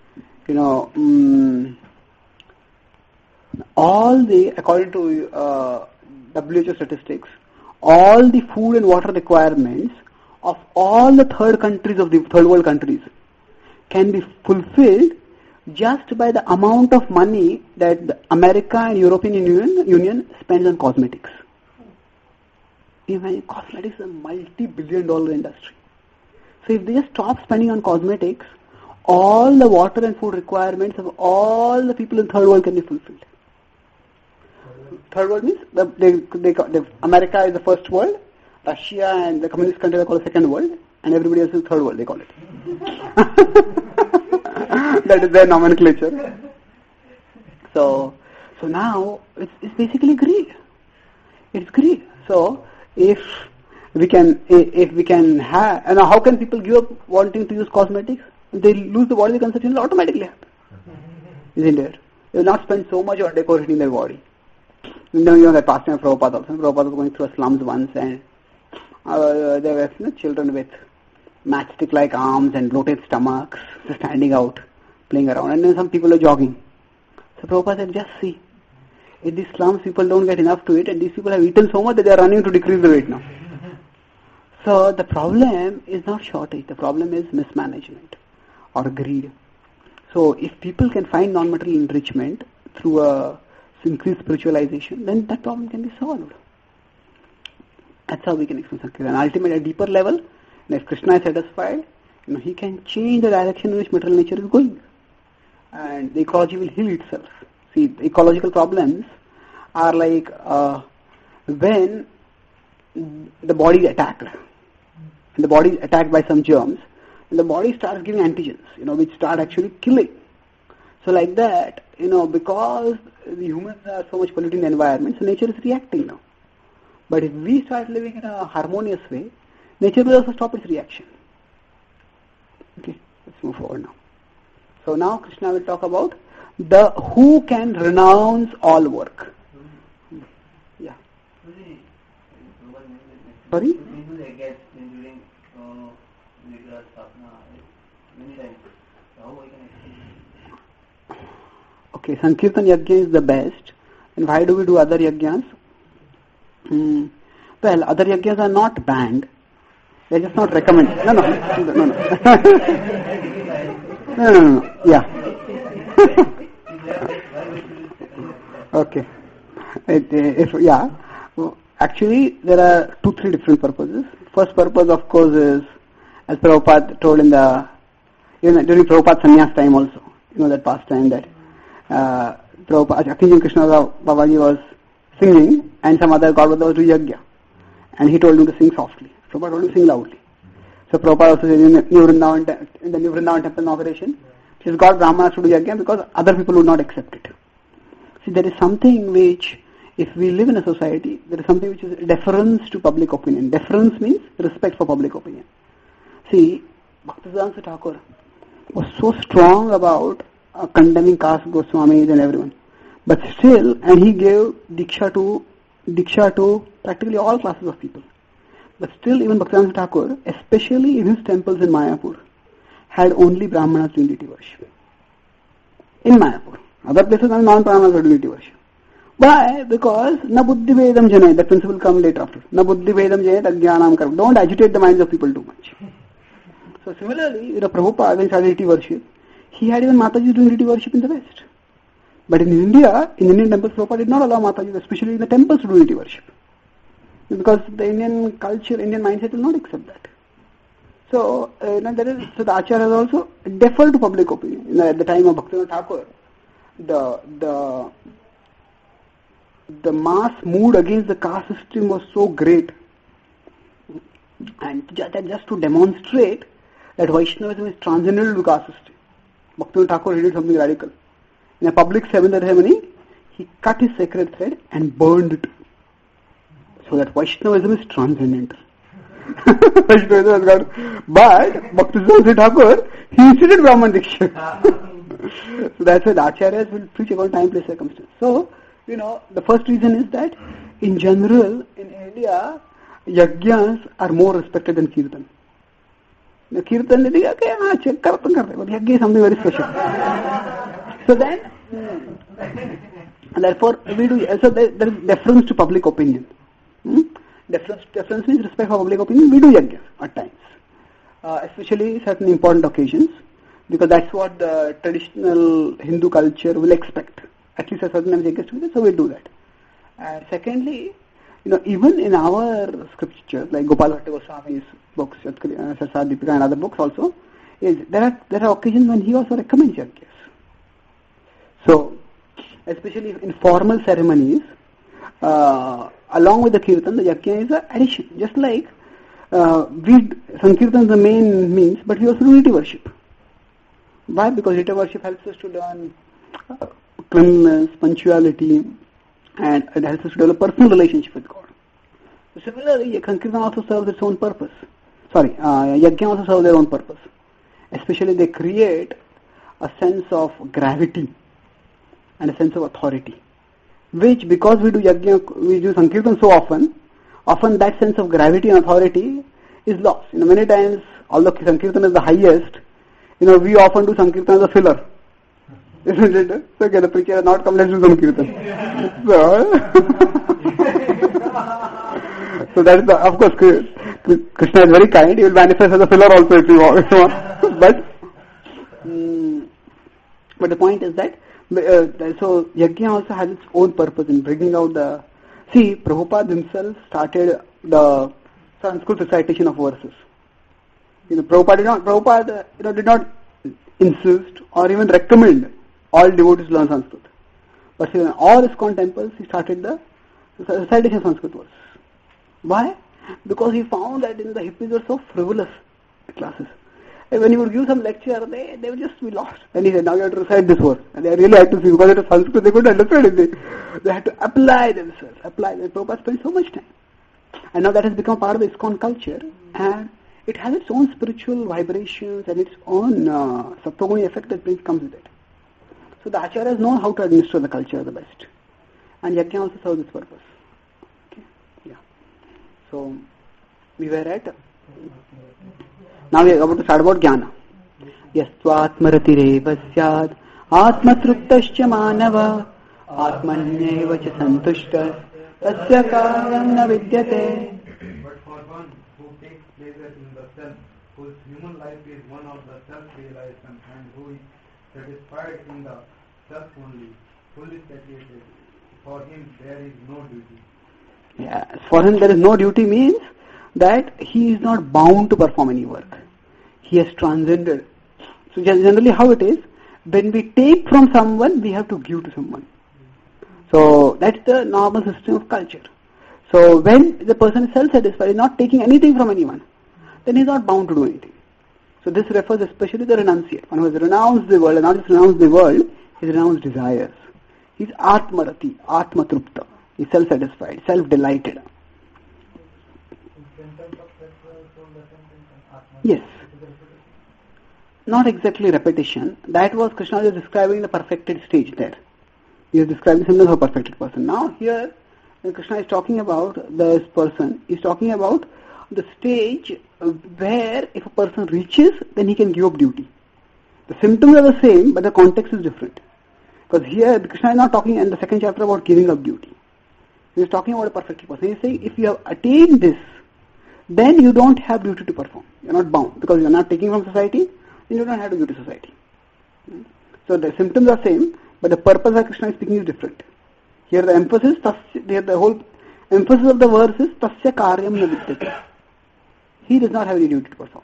According to WHO statistics, all the food and water requirements of all the third world countries can be fulfilled just by the amount of money that the America and European Union spends on cosmetics. Imagine, cosmetics is a multi-billion-dollar industry. So if they just stop spending on cosmetics, all the water and food requirements of all the people in third world can be fulfilled. Third world means America is the first world, Russia and the communist countries are called the second world, and everybody else is third world, they call it. That is their nomenclature. So now it's basically greed. It's greed. So if we can have, and how can people give up wanting to use cosmetics? They lose the body consumption, will automatically happen. Isn't it? They will not spend so much on decorating their body. You know that past time Prabhupada also. Prabhupada was going through slums once, and there were children with matchstick-like arms and bloated stomachs standing out, playing around, and then some people are jogging. So Prabhupada said, just see, in these slums people don't get enough to eat, and these people have eaten so much that they are running to decrease the weight now. So the problem is not shortage, the problem is mismanagement or greed. So if people can find non-material enrichment through a increased spiritualization, then that problem can be solved. That's how we can experience Sankirtan. And ultimately, at a deeper level, if Krishna is satisfied, he can change the direction in which material nature is going. And the ecology will heal itself. See, the ecological problems are like when the body is attacked. And the body is attacked by some germs, and the body starts giving antigens, which start actually killing. So like that, because the humans are so much polluting the environment, so nature is reacting now. But if we start living in a harmonious way, nature will also stop its reaction. Okay, let's move forward now. So now Krishna will talk about the who can renounce all work. Yeah. Sorry? Okay, Sankirtan Yajna is the best. And why do we do other yajnas? Well, other yajnas are not banned. They're just not recommended. No. No. Yeah. Okay. Actually, there are 2-3 different purposes. First purpose, of course, is, as Prabhupada told during Prabhupada's sannyas time also, that past time that Prabhupada, Akinjan Krishna Babaji was singing, and some other god was doing yajna. And he told him to sing softly. Prabhupada told him to sing loudly. So Prabhupada also said in the New Vrindavan temple inauguration, he's got Brahmanas to do yajna because other people would not accept it. See, there is something which, if we live in a society, there is something which is deference to public opinion. Deference means respect for public opinion. See, Bhaktisiddhanta Thakur was so strong about condemning caste Goswamis and everyone. But still, and he gave Diksha to practically all classes of people. But still, even Bhaktisiddhanta Thakur, especially in his temples in Mayapur, had only Brahmanas doing deity worship. In Mayapur. Other places, non-Brahmanas are doing deity worship. Why? Because na buddhi vedam janay, that principle comes later after. Na buddhi vedam janay ajnanam karam. Don't agitate the minds of people too much. So similarly, Prabhupada, when he started deity worship, he had even Mataji doing deity worship in the West. But in India, in Indian temples, Prabhupada did not allow Mataji, especially in the temples, to do deity worship. Because the Indian culture, Indian mindset will not accept that. So, so the Acharyas also defer to public opinion. At the time of Bhaktivinoda Thakur, the mass mood against the caste system was so great. And just to demonstrate that Vaishnavism is transcendental to caste system, Bhaktivinoda Thakur did something radical. In a public ceremony, he cut his sacred thread and burned it. So that Vaishnavism is transcendental. Vaishnavism has got, but Bhaktisiddhanta Thakur, he instituted Brahman Diksha. So that's why the Acharyas will preach about time, place, circumstance. So, the first reason is that, in general, in India, yajnas are more respected than kirtan. The kirtan, they think, okay, check, but yajna is something very special. So then, therefore, we do, so there is deference to public opinion. Deference means respect for public opinion. We do yajna at times, especially certain important occasions, because that's what the traditional Hindu culture will expect. At least a certain number of yajnas, so we'll do that. And secondly, even in our scriptures, like Gopal Bhatta Goswami's books, Sarsar Deepika and other books also, there are occasions when he also recommends yajnas. So, especially in formal ceremonies, along with the kirtan, the yajna is an addition. Just like Sankirtan is the main means, but we also do riti worship. Why? Because riti worship helps us to learn cleanliness, punctuality, and it helps us to develop personal relationship with God. So similarly, Sankirtan also serves its own purpose. Yajna also serves their own purpose. Especially they create a sense of gravity and a sense of authority, which because we do Sankirtan so often that sense of gravity and authority is lost. Many times, although Sankirtan is the highest, we often do Sankirtan as a filler. Isn't it? So okay, the preacher has not come, let's do Sankirtan. So that is of course, Krishna is very kind, he will manifest as a filler also if you want. But the point is that, so Yajna also has its own purpose in bringing out Prabhupada himself started the Sanskrit recitation of verses. Prabhupada did not insist or even recommend all devotees to learn Sanskrit. But in all ISKCON temples, he started the recitation of Sanskrit verses. Why? Because he found that in the hippies were so frivolous classes. And when he would give some lecture, they would just be lost. And he said, now you have to recite this verse. And they really had to see, because it was Sanskrit, they couldn't understand it. They had to apply themselves. And Prabhupada spent so much time. And now that has become part of the ISKCON culture. And it has its own spiritual vibrations and its own Sattva-guni effect that comes with it. So the acharyas know how to administer the culture the best. And Yajna also serves this purpose. Okay? Yeah. So, we were at... Now we are about to start about Jnana. Yastvatmaratirev syad atmatruptascha manava atmanyeva cha santushtas tasya karyam na vidyate. But for one who takes pleasure in the self, whose human life is one of the self-realization and who is satisfied in the self only, fully satiated, for him there is no duty. Yes, for him there is no duty means that he is not bound to perform any work. He has transcended. So generally how it is, when we take from someone, we have to give to someone. So that's the normal system of culture. So when the person is self-satisfied, is not taking anything from anyone, then he is not bound to do anything. So this refers especially to the renunciate. One who has renounced the world, and not just renounced the world, he has renounced desires. He is atmarati, atmatrupta. He is self-satisfied, self-delighted. Yes. Not exactly repetition. That was Krishna was describing the perfected stage there. He is describing himself as a perfected person. Now here, when Krishna is talking about this person, he is talking about the stage where if a person reaches, then he can give up duty. The symptoms are the same, but the context is different. Because here, Krishna is not talking in the second chapter about giving up duty. He is talking about a perfected person. He is saying, if you have attained this, then you don't have duty to perform. You are not bound. Because you are not taking from society, then you don't have to give to society. So the symptoms are same, but the purpose that Krishna is speaking is different. Here the emphasis, the whole emphasis of the verse is tasya karyam na vidyate. He does not have any duty to perform.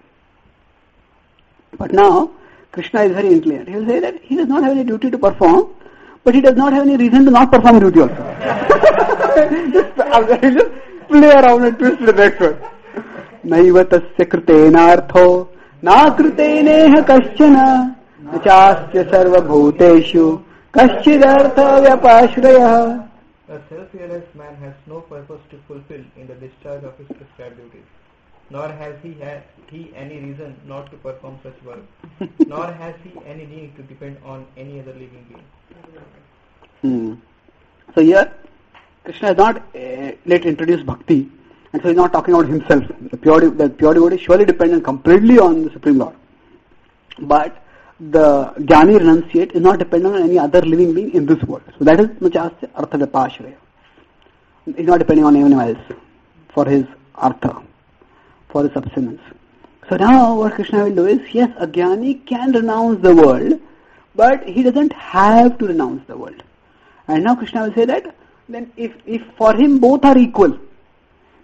But now, Krishna is very intelligent. He will say that he does not have any duty to perform, but he does not have any reason to not perform duty also. just play around and twist the next one. Naiva tasya kritenartho na kriteneha kaschana nachasya sarva bhuteshu kaschidartha vyapashraya. A self-realized man has no purpose to fulfill in the discharge of his prescribed duties, nor has he any reason not to perform such work, nor has he any need to depend on any other living being. So here, Krishna has not yet introduced bhakti, and so he is not talking about himself. The pure devotee is surely dependent completely on the Supreme Lord. But the Jnani renunciate is not dependent on any other living being in this world. So that is Nachasya Artha Vyapashraya. He is not depending on anyone else for his Artha, for his subsistence. So now what Krishna will do is, yes, a Jnani can renounce the world, but he doesn't have to renounce the world. And now Krishna will say that, then if for him both are equal,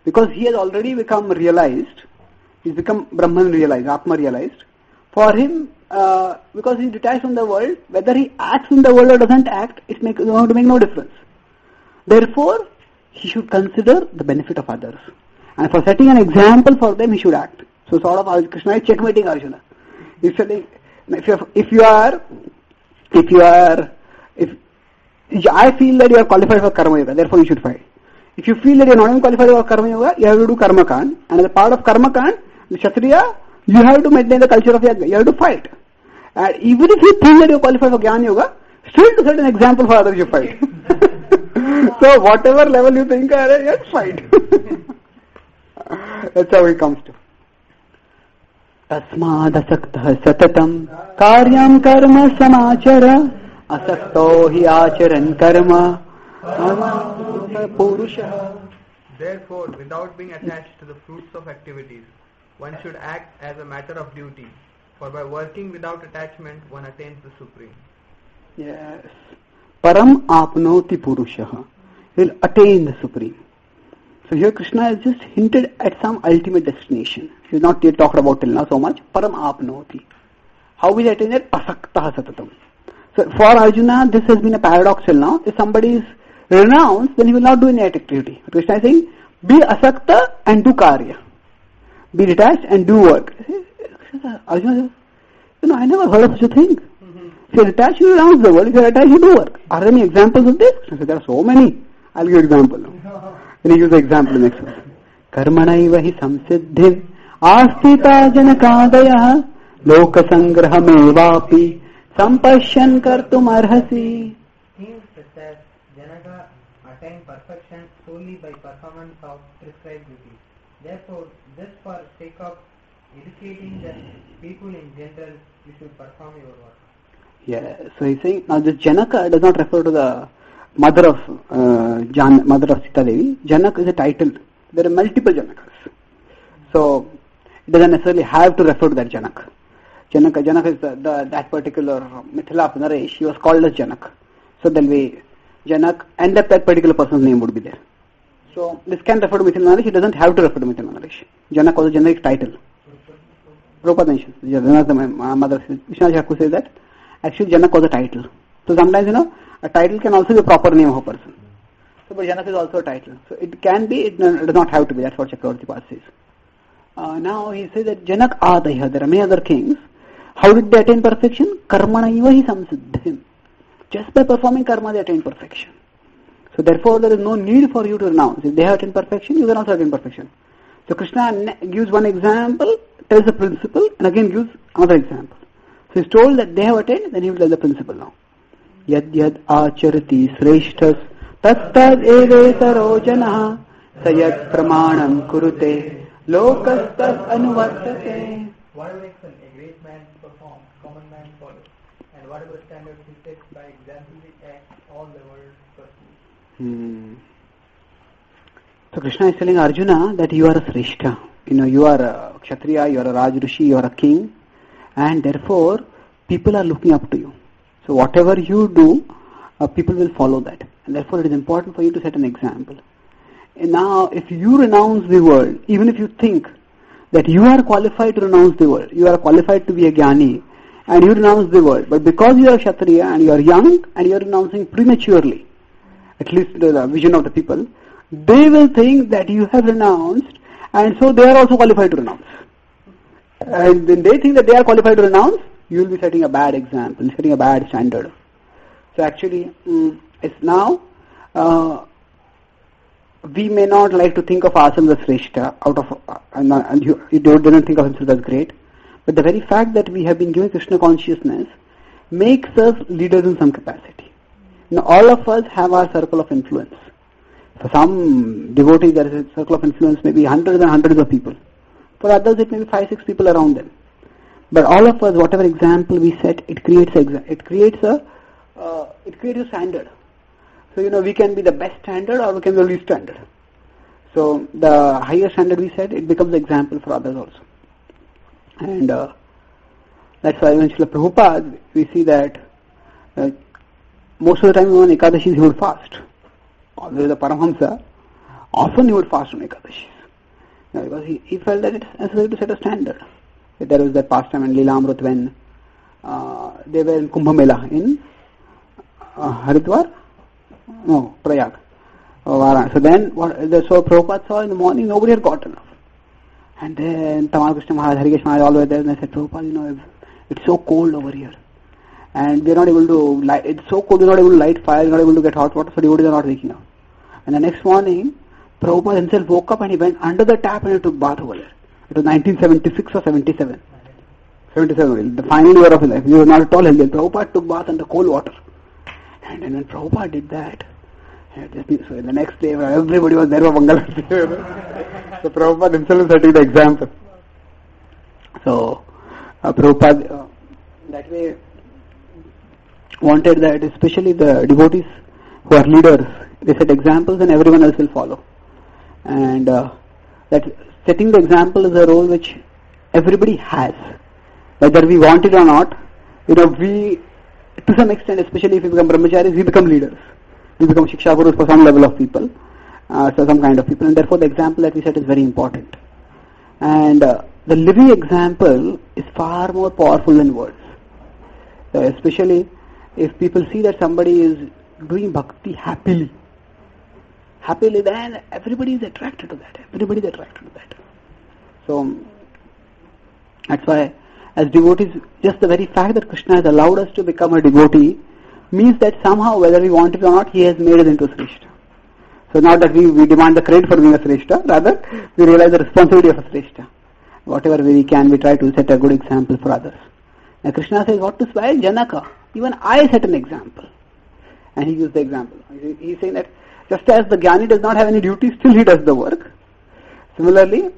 because he has already become realized, he's become Brahman realized, Atma realized. For him, because he's detached from the world, whether he acts in the world or doesn't act, it's going to make no difference. Therefore, he should consider the benefit of others. And for setting an example for them, he should act. So sort of Krishna is checkmating Arjuna. If I feel that you are qualified for Karma Yoga, therefore you should fight. If you feel that you are not even qualified for Karma Yoga, you have to do Karma Kand. And as a part of Karma Kand, the Kshatriya, you have to maintain the culture of Yajna. You have to fight. And even if you think that you are qualified for Jnana Yoga, still to set an example for others, you fight. So whatever level you think, you have to fight. That's how it comes to. Tasmadasaktah satatam karyam karma samachara asakto hi acharan karma purusha. Therefore, without being attached to the fruits of activities, one should act as a matter of duty, for by working without attachment, one attains the Supreme. Yes. Param apnoti purusha. He will attain the Supreme. So here Krishna has just hinted at some ultimate destination. He has not yet talked about till now so much. Param apnoti. How will he attain it? Asaktah satatam. So for Arjuna, this has been a paradox till now. If somebody is renounced, then he will not do any activity. Krishna is saying, be asakta and do karya. Be detached and do work. Arjuna says, I never heard of such a thing. If you are attached, you renounce the world. If you are attached, you do work. Are there any examples of this? Krishna says, there are so many. I'll give you an example. Then he gives the example in the next verse. Karmanaiva hi samsiddhim astita janakadaya lokasangrahamevapi sampashyan kartum arhasi. Seems that Janaka attained perfection solely by performance of prescribed duties. Therefore, just for sake of educating the people in general, you should perform your work. Yeah, so he's saying, now this Janaka does not refer to the mother of mother of Sita Devi. Janak is a title. There are multiple Janakas. So, it doesn't necessarily have to refer to that Janak. Janak is that particular Mithila Naresh. He was called as Janak. So, there will be Janak and that particular person's name would be there. So, this can refer to Mithila Naresh. It doesn't have to refer to Mithila Naresh. Janak was a generic title. Prabhupada mentions. Janak, the mother, Vishwanath Chakravarti says that. Actually, Janak was a title. So, sometimes, a title can also be a proper name of a person. So, but Janak is also a title. So, it can be, it does not have to be. That's what Chakravarti Pad says. Now, he says that Janak Adaya, there are many other kings. How did they attain perfection? Karmanaiva hi samsiddhim. Just by performing karma, they attain perfection. So, therefore, there is no need for you to renounce. If they have attained perfection, you can also attain perfection. So, Krishna gives one example, tells the principle, and again gives another example. So, he's told that they have attained, then he will tell the principle now. Yad yad acharati sreshthas tattad evetaro janah sayat pramanam kurute lokastas anuvartate. Whatever action a great man performs, common man follows, and whatever standards he sets by exemplary acts, all the world pursues. So Krishna is telling Arjuna that you are a Sreshta. You are a Kshatriya, you are a Rajrishi, you are a king, and therefore people are looking up to you. So whatever you do, people will follow that. And therefore it is important for you to set an example. And now if you renounce the world, even if you think that you are qualified to renounce the world, you are qualified to be a Jnani, and you renounce the world, but because you are a Kshatriya and you are young and you are renouncing prematurely, at least the vision of the people, they will think that you have renounced, and so they are also qualified to renounce. And when they think that they are qualified to renounce, you will be setting a bad example, setting a bad standard. So actually, it's now, we may not like to think of ourselves as Sreshta, and you didn't think of himself as great, but the very fact that we have been given Krishna consciousness makes us leaders in some capacity. Now all of us have our circle of influence. For some devotees there is a circle of influence, maybe hundreds and hundreds of people. For others it may be 5-6 people around them. But all of us, whatever example we set, it creates a standard. So we can be the best standard or we can be the least standard. So the higher standard we set, it becomes an example for others also. And that's why when Srila Prabhupada, we see that most of the time on Ekadashis he would fast. Although the Paramahamsa, often he would fast on Ekadashis. Because he felt that it's necessary to set a standard. There was that pastime in Leelamrit when they were in Kumbh Mela in Haridwar? No, Prayag. So then, so Prabhupada saw in the morning, nobody had gotten up. And then Tamal Krishna Maharaj, Harikesh Maharaj, all were there, and they said, Prabhupada, it's so cold over here. And we're not able to light, it's so cold, we're not able to light fire, we're not able to get hot water, so devotees are not waking up. And the next morning, Prabhupada himself woke up and he went under the tap and he took bath over there. It was 1976 or 77. 77, the final year of his life. He was not at all healthy. Prabhupada took bath under cold water. And then when Prabhupada did that, so the next day everybody was there for Mangala. So Prabhupada himself is setting the example. So Prabhupada that way wanted that especially the devotees who are leaders, they set examples and everyone else will follow. And that setting the example is a role which everybody has. Whether we want it or not, we, to some extent, especially if we become brahmacharis, we become leaders. We become shiksha gurus for some level of people, so some kind of people, and therefore the example that we set is very important. And the living example is far more powerful than words. Especially if people see that somebody is doing bhakti happily, then everybody is attracted to that. So that's why, as devotees, just the very fact that Krishna has allowed us to become a devotee means that somehow, whether we want it or not, he has made us into a Sreshta. So not that we demand the credit for being a Sreshta, rather we realize the responsibility of a Sreshta. Whatever way we can, we try to set a good example for others. Now Krishna says, what to spoil Janaka? Even I set an example. And he used the example. He's saying that just as the Jnani does not have any duty, still he does the work. Similarly,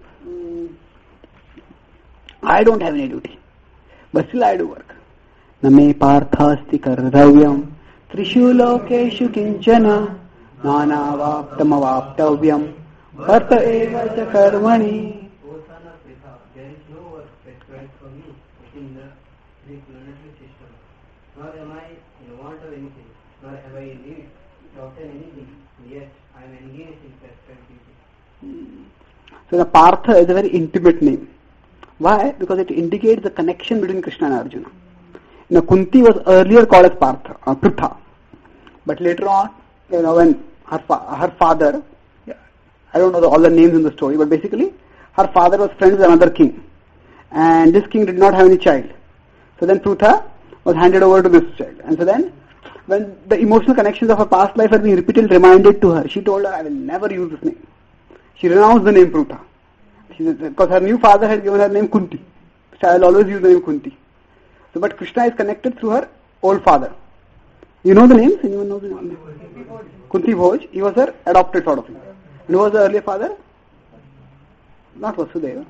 I don't have any duty, but still I do work. Name parthasti kardavyam trishu lokeshu kinchana nanavaptamavaptavyam bharta eva cha karmani. There is no work prescribed for me within the planetary system. Nor am I in want of anything, nor have I need to obtain anything, yet I am engaged in prescribed duty. So the Partha is a very intimate name. Why? Because it indicates the connection between Krishna and Arjuna. Kunti was earlier called as Partha, Pritha. But later on, when her father, I don't know all the names in the story, but basically, her father was friends with another king. And this king did not have any child. So then Pritha was handed over to this child. And so then, when the emotional connections of her past life had been repeatedly reminded to her, she told her, I will never use this name. She renounced the name Pritha. Because her new father had given her name Kunti. So I will always use the name Kunti. So, but Krishna is connected through her old father. You know the names? Anyone knows the name? Kunti Bhoj. He was her adopted sort of thing. And who was the earlier father? Not Vasudeva.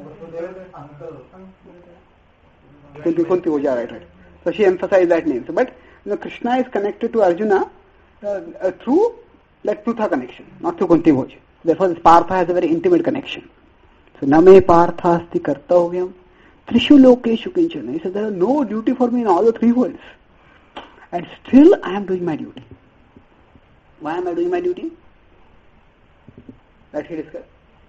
Kunti Bhoj, right. So she emphasized that name. So, but Krishna is connected to Arjuna through that Pritha connection, not through Kunti Bhoj. Therefore, this Partha has a very intimate connection. So, Name Parthasti Kartavyam Trishu Lokeshu Kinchana. He said, there is no duty for me in all the three worlds. And still I am doing my duty. Why am I doing my duty? That he discussed.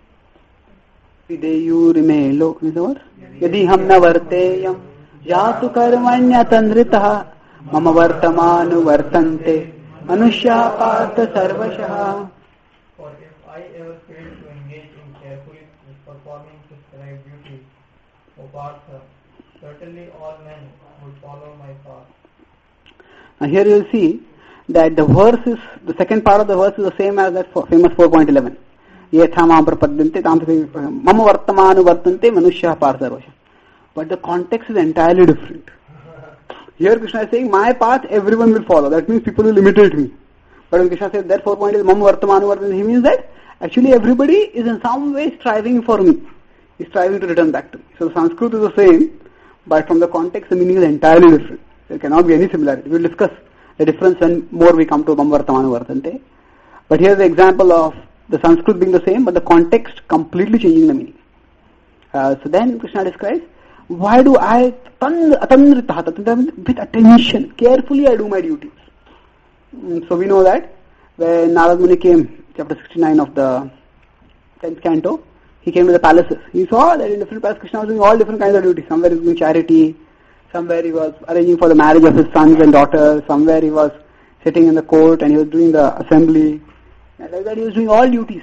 Videyurime lo, is the word? Yadi hamna varteyam jatu karmanya tandritaha mama vartamanu vartante manushya partha sarvashaha. For if I ever fail to engage in carefully performing prescribed duties, O Partha, certainly all men would follow my path. Now here you will see that the verse is, the second part of the verse is the same as that famous 4.11. Yethamam prapadyante mama vartamanu vartante manushya partha sarvashaha. But the context is entirely different. Here Krishna is saying, my path everyone will follow. That means people will imitate me. But when Krishna says that 4 is mama vartamanu vartante, he means that actually everybody is in some way striving for me. He's striving to return back to me. So Sanskrit is the same, but from the context the meaning is entirely different. There cannot be any similarity. We will discuss the difference when more we come to mama vartamanu vartante. But here is the example of the Sanskrit being the same, but the context completely changing the meaning. So then Krishna describes, why do I atandritaha, with attention, carefully I do my duties. So we know that when Narad Muni came, chapter 69 of the 10th canto, he came to the palaces. He saw that in different palaces Krishna was doing all different kinds of duties. Somewhere he was doing charity, somewhere he was arranging for the marriage of his sons and daughters, somewhere he was sitting in the court and he was doing the assembly. And like that he was doing all duties.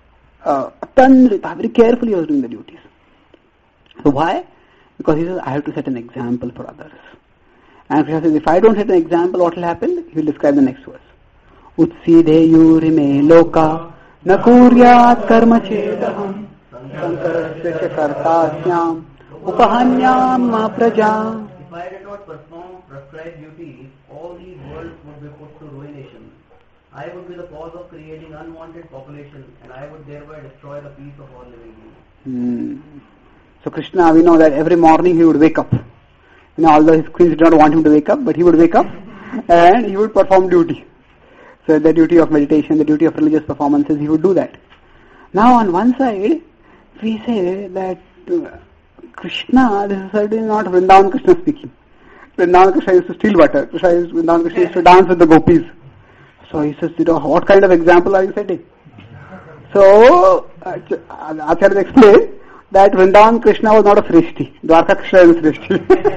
Very carefully he was doing the duties. So why? Because he says, I have to set an example for others. And Krishna says, if I don't set an example, what will happen? He will describe the next verse. Utsideyurime loka nakuryat karma chedaham sankarasya cha kartasyam upahanyam ma praja. If I did not perform prescribed duties, all these worlds would be put to ruination. I would be the cause of creating unwanted population, and I would thereby destroy the peace of all living beings. So Krishna, we know that every morning he would wake up. Although his queens did not want him to wake up, but he would wake up and he would perform duty. So the duty of meditation, the duty of religious performances, he would do that. Now on one side, we say that Krishna, this is certainly not Vrindavan Krishna speaking. Vrindavan Krishna used to steal butter. Vrindavan Krishna used to dance with the gopis. So he says, what kind of example are you setting? So Acharya explained that Vrindavan Krishna was not a Srishti. Dwarka Krishna is a Srishti.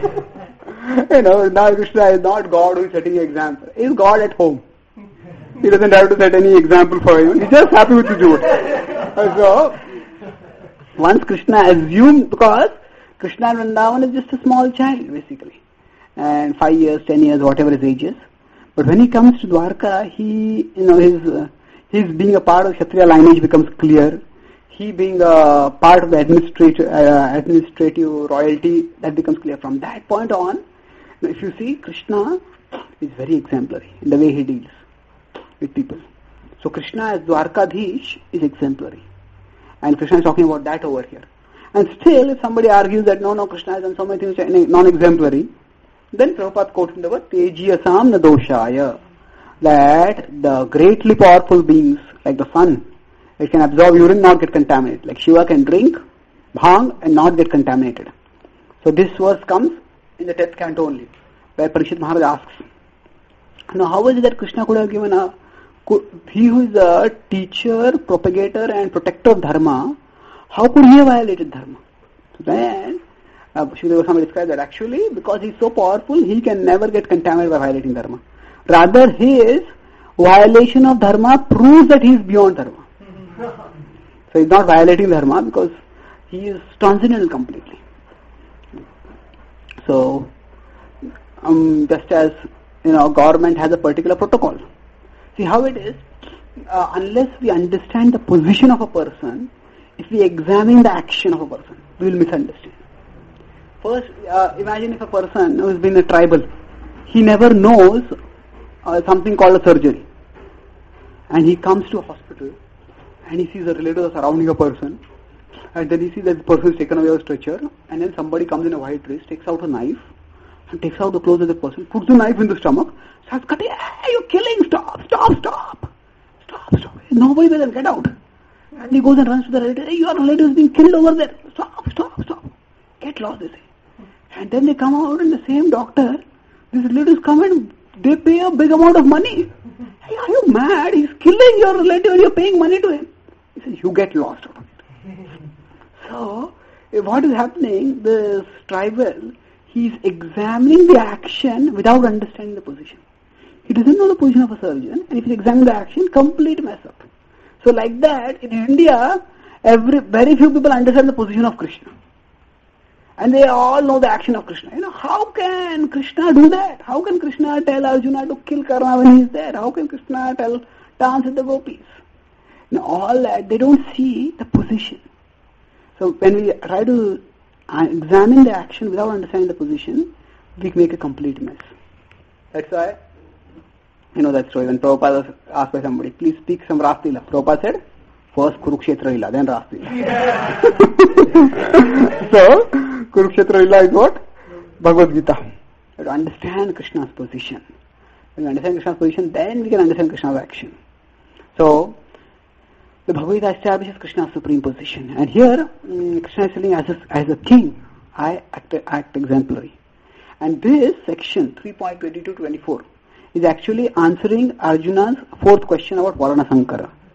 Vrindavan Krishna is not God who is setting an example. He is God at home. He doesn't have to set any example for him. He's just happy with his duty. So, once Krishna assumed, because Krishna in Vrindavan is just a small child basically. And 5 years, 10 years, whatever his age is. But when he comes to Dwarka, his being a part of Kshatriya lineage becomes clear. He being a part of the administrative royalty, that becomes clear. From that point on, if you see, Krishna is very exemplary in the way he deals with people. So Krishna as Dwarkadhish is exemplary. And Krishna is talking about that over here. And still, if somebody argues that no, Krishna has done so many things non-exemplary, then Prabhupada quotes in the word Tejiyasam na doshaya, that the greatly powerful beings, like the sun, it can absorb urine, not get contaminated. Like Shiva can drink bhang and not get contaminated. So this verse comes in the 10th canto only, where Parikshit Maharaj asks, now how is it that Krishna could have given he who is a teacher, propagator and protector of dharma, how could he have violated dharma? So then, Sridhar Goswami describes that actually, because he is so powerful, he can never get contaminated by violating dharma. Rather, his violation of dharma proves that he is beyond dharma. So he is not violating dharma because he is transcendental completely. So, just as government has a particular protocol. See how it is. Unless we understand the position of a person, if we examine the action of a person, we will misunderstand. First, imagine if a person who has been a tribal, he never knows something called a surgery, and he comes to a hospital and he sees the relatives surrounding a person, and then he sees that the person is taken away on a stretcher, and then somebody comes in a white dress, takes out a knife and takes out the clothes of the person, puts the knife in the stomach, starts cutting. Hey, you're killing! Stop! Nobody will get out. And he goes and runs to the relative. Hey, your relative is being killed over there. Stop! Get lost, they say. And then they come out and the same doctor, these relatives come and they pay a big amount of money. Hey, are you mad? He's killing your relative and you're paying money to him. He says, you get lost out of it. So, what is happening, this tribal, he's examining the action without understanding the position. He doesn't know the position of a surgeon, and if he's examining the action, complete mess up. So like that, in India, very few people understand the position of Krishna. And they all know the action of Krishna. How can Krishna do that? How can Krishna tell Arjuna to kill Karna when he is there? How can Krishna dance with the gopis? All that, they don't see the position. So when we try to examine the action without understanding the position, we make a complete mess. That's why, that story when Prabhupada was asked by somebody, please speak some Ras Leela. Prabhupada said, first Kurukshetra Leela, then Ras Leela. So, Kurukshetra Leela is what? Bhagavad Gita. You have to understand Krishna's position. When we understand Krishna's position, then we can understand Krishna's action. So, the Bhagavad Gita establishes Krishna's supreme position. And here, Krishna is telling as a king, I act exemplary. And this section, 3.22-24, is actually answering Arjuna's fourth question about Varana Sankara.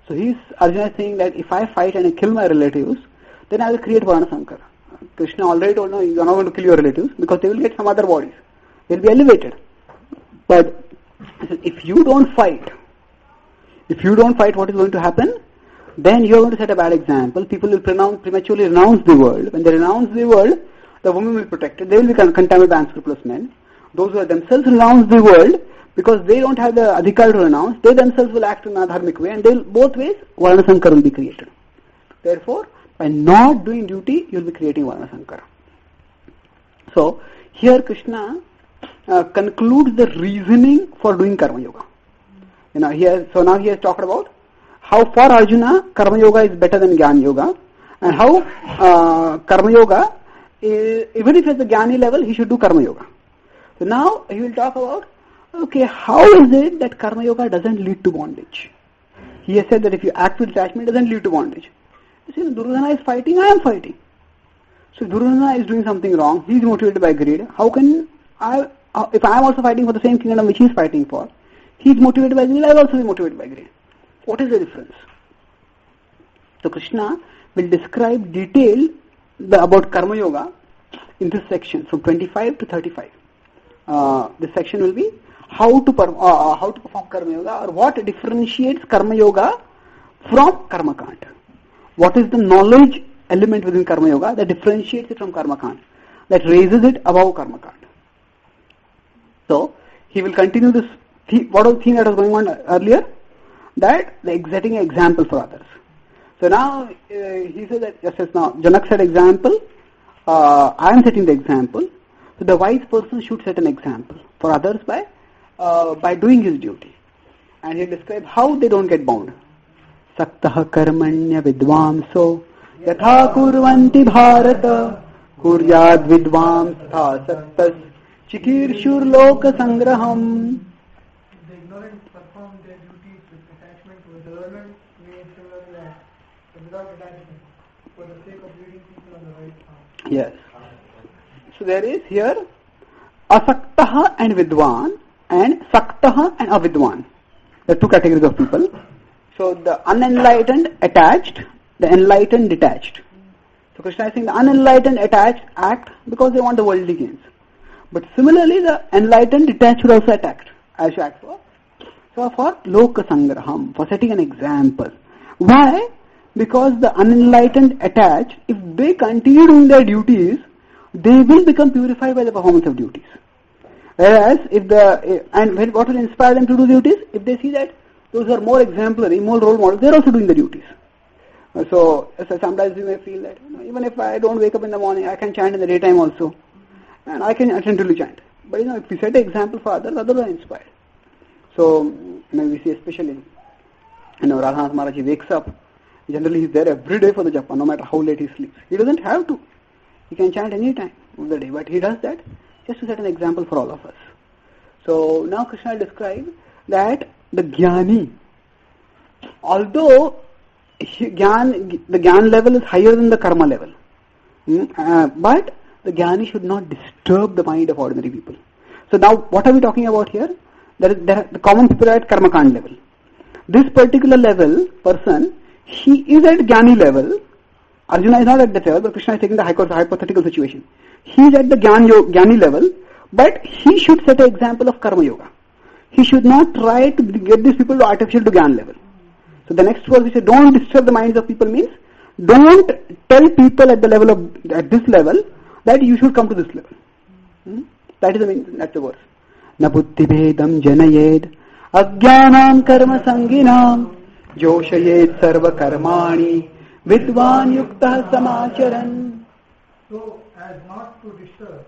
So Arjuna is saying that if I fight and I kill my relatives, then I will create Varna Sankara. Krishna already told, no, you are not going to kill your relatives because they will get some other bodies. They will be elevated. But if you don't fight, what is going to happen? Then you are going to set a bad example. People will prematurely renounce the world. When they renounce the world, the women will be protected. They will be contaminated by unscrupulous men. Those who are themselves renounce the world, because they don't have the adhikar to renounce, they themselves will act in a dharmic way, and both ways Varna Sankara will be created. Therefore, by not doing duty, you will be creating Varna Sankara. So, here Krishna concludes the reasoning for doing Karma Yoga. Now he has talked about how for Arjuna, Karma Yoga is better than Jnana Yoga, and how Karma Yoga, even if at the Jnani level, he should do Karma Yoga. So now he will talk about, okay, how is it that Karma Yoga doesn't lead to bondage? He has said that if you act with attachment, it doesn't lead to bondage. You see, Duryodhana is fighting, I am fighting. So if Duryodhana is doing something wrong, he is motivated by greed. How can if I am also fighting for the same kingdom which he is fighting for, he is motivated by greed, I will also be motivated by greed. What is the difference? So Krishna will describe detail about Karma Yoga in this section from 25 to 35. This section will be how to perform Karma Yoga, or what differentiates Karma Yoga from Karma Kand. What is the knowledge element within Karma Yoga that differentiates it from Karma Kand, that raises it above Karma Kand. So he will continue this. What was the theme that was going on earlier? That setting an example for others. So now he says that just as now Janak said example, I am setting the example. So the wise person should set an example for others by doing his duty. And he describes how they don't get bound. Saktah karmanya vidvamso yatha kurvanti bharata kuryad vidvamstha saktas chikirshur loka sangraham. The ignorant perform their duties with attachment, with the learned may similarly act without attachment for the sake of leading people on the right path. Yes. So there is here asaktaha and vidwan, and saktaha and avidwan. There are two categories of people. So the unenlightened attached, the enlightened detached. So Krishna is saying the unenlightened attached act because they want the worldly gains. But similarly the enlightened detached should also act for. So for loka sangraham, for setting an example. Why? Because the unenlightened attached, if they continue doing their duties, they will become purified by the performance of duties. Whereas what will inspire them to do duties? If they see that those who are more exemplary, more role models, they are also doing the duties. So sometimes you may feel that even if I don't wake up in the morning, I can chant in the daytime also, and I can attentively chant. But if we set an example for others are inspired. So we see especially Radhanath Maharaj, he wakes up. Generally he is there every day for the japa, no matter how late he sleeps. He doesn't have to. He can chant any time of the day, but he does that just to set an example for all of us. So now Krishna will describe that the Jnani, although the Jnana level is higher than the Karma level, but the Jnani should not disturb the mind of ordinary people. So now what are we talking about here? The common people are at Karma Kand level. This particular level person, he is at Jnani level. Arjuna is not at that level, but Krishna is taking the hypothetical situation. He is at the Jnani level, but he should set an example of Karma Yoga. He should not try to get these people to artificial to Jnana level. So the next verse which says, don't disturb the minds of people means, don't tell people at this level that you should come to this level. That is the meaning, that's the verse. Na buddhi bhedam janayed ajnanam karma sanginam joshayed sarva karmani vidvan yuktah samacharan. So as not to disrupt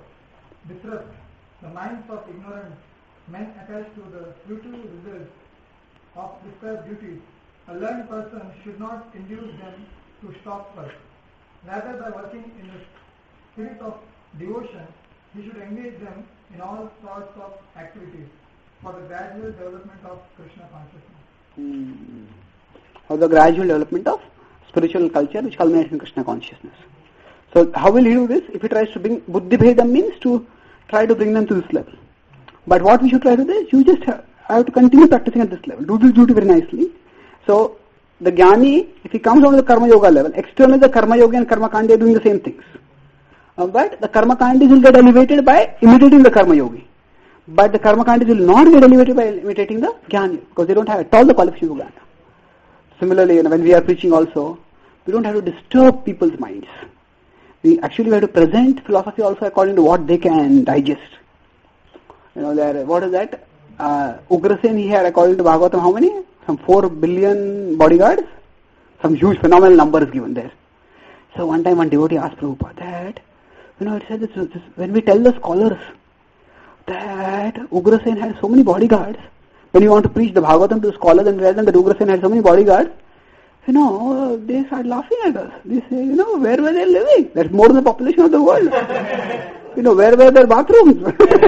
the minds of ignorant men attached to the future results of prescribed duties, a learned person should not induce them to stop first. Rather, by working in the spirit of devotion, he should engage them in all sorts of activities for the gradual development of Krishna consciousness. For the gradual development of spiritual culture which culminates in Krishna consciousness. So how will he do this? If he tries to bring buddhi bhedam means to try to bring them to this level. But what we should try to do is you just have to continue practicing at this level. Do this duty very nicely. So the jnani, if he comes on the karma yoga level, externally the karma yogi and karma kandi are doing the same things. But the karma kandis will get elevated by imitating the karma yogi. But the karma kandis will not get elevated by imitating the jnani, because they don't have at all the qualification of jnana. Similarly, when we are preaching also, we don't have to disturb people's minds. We actually have to present philosophy also according to what they can digest. What is that? Ugrasen, he had, according to Bhagavatam, how many? Some 4 billion bodyguards? Some huge phenomenal numbers given there. So one time one devotee asked Prabhupada that, it said this, when we tell the scholars that Ugrasen had so many bodyguards, when you want to preach the Bhagavatam to the scholars and tell them that Ugrasen had so many bodyguards, they start laughing at us. They say, where were they living? That's more than the population of the world. Where were their bathrooms?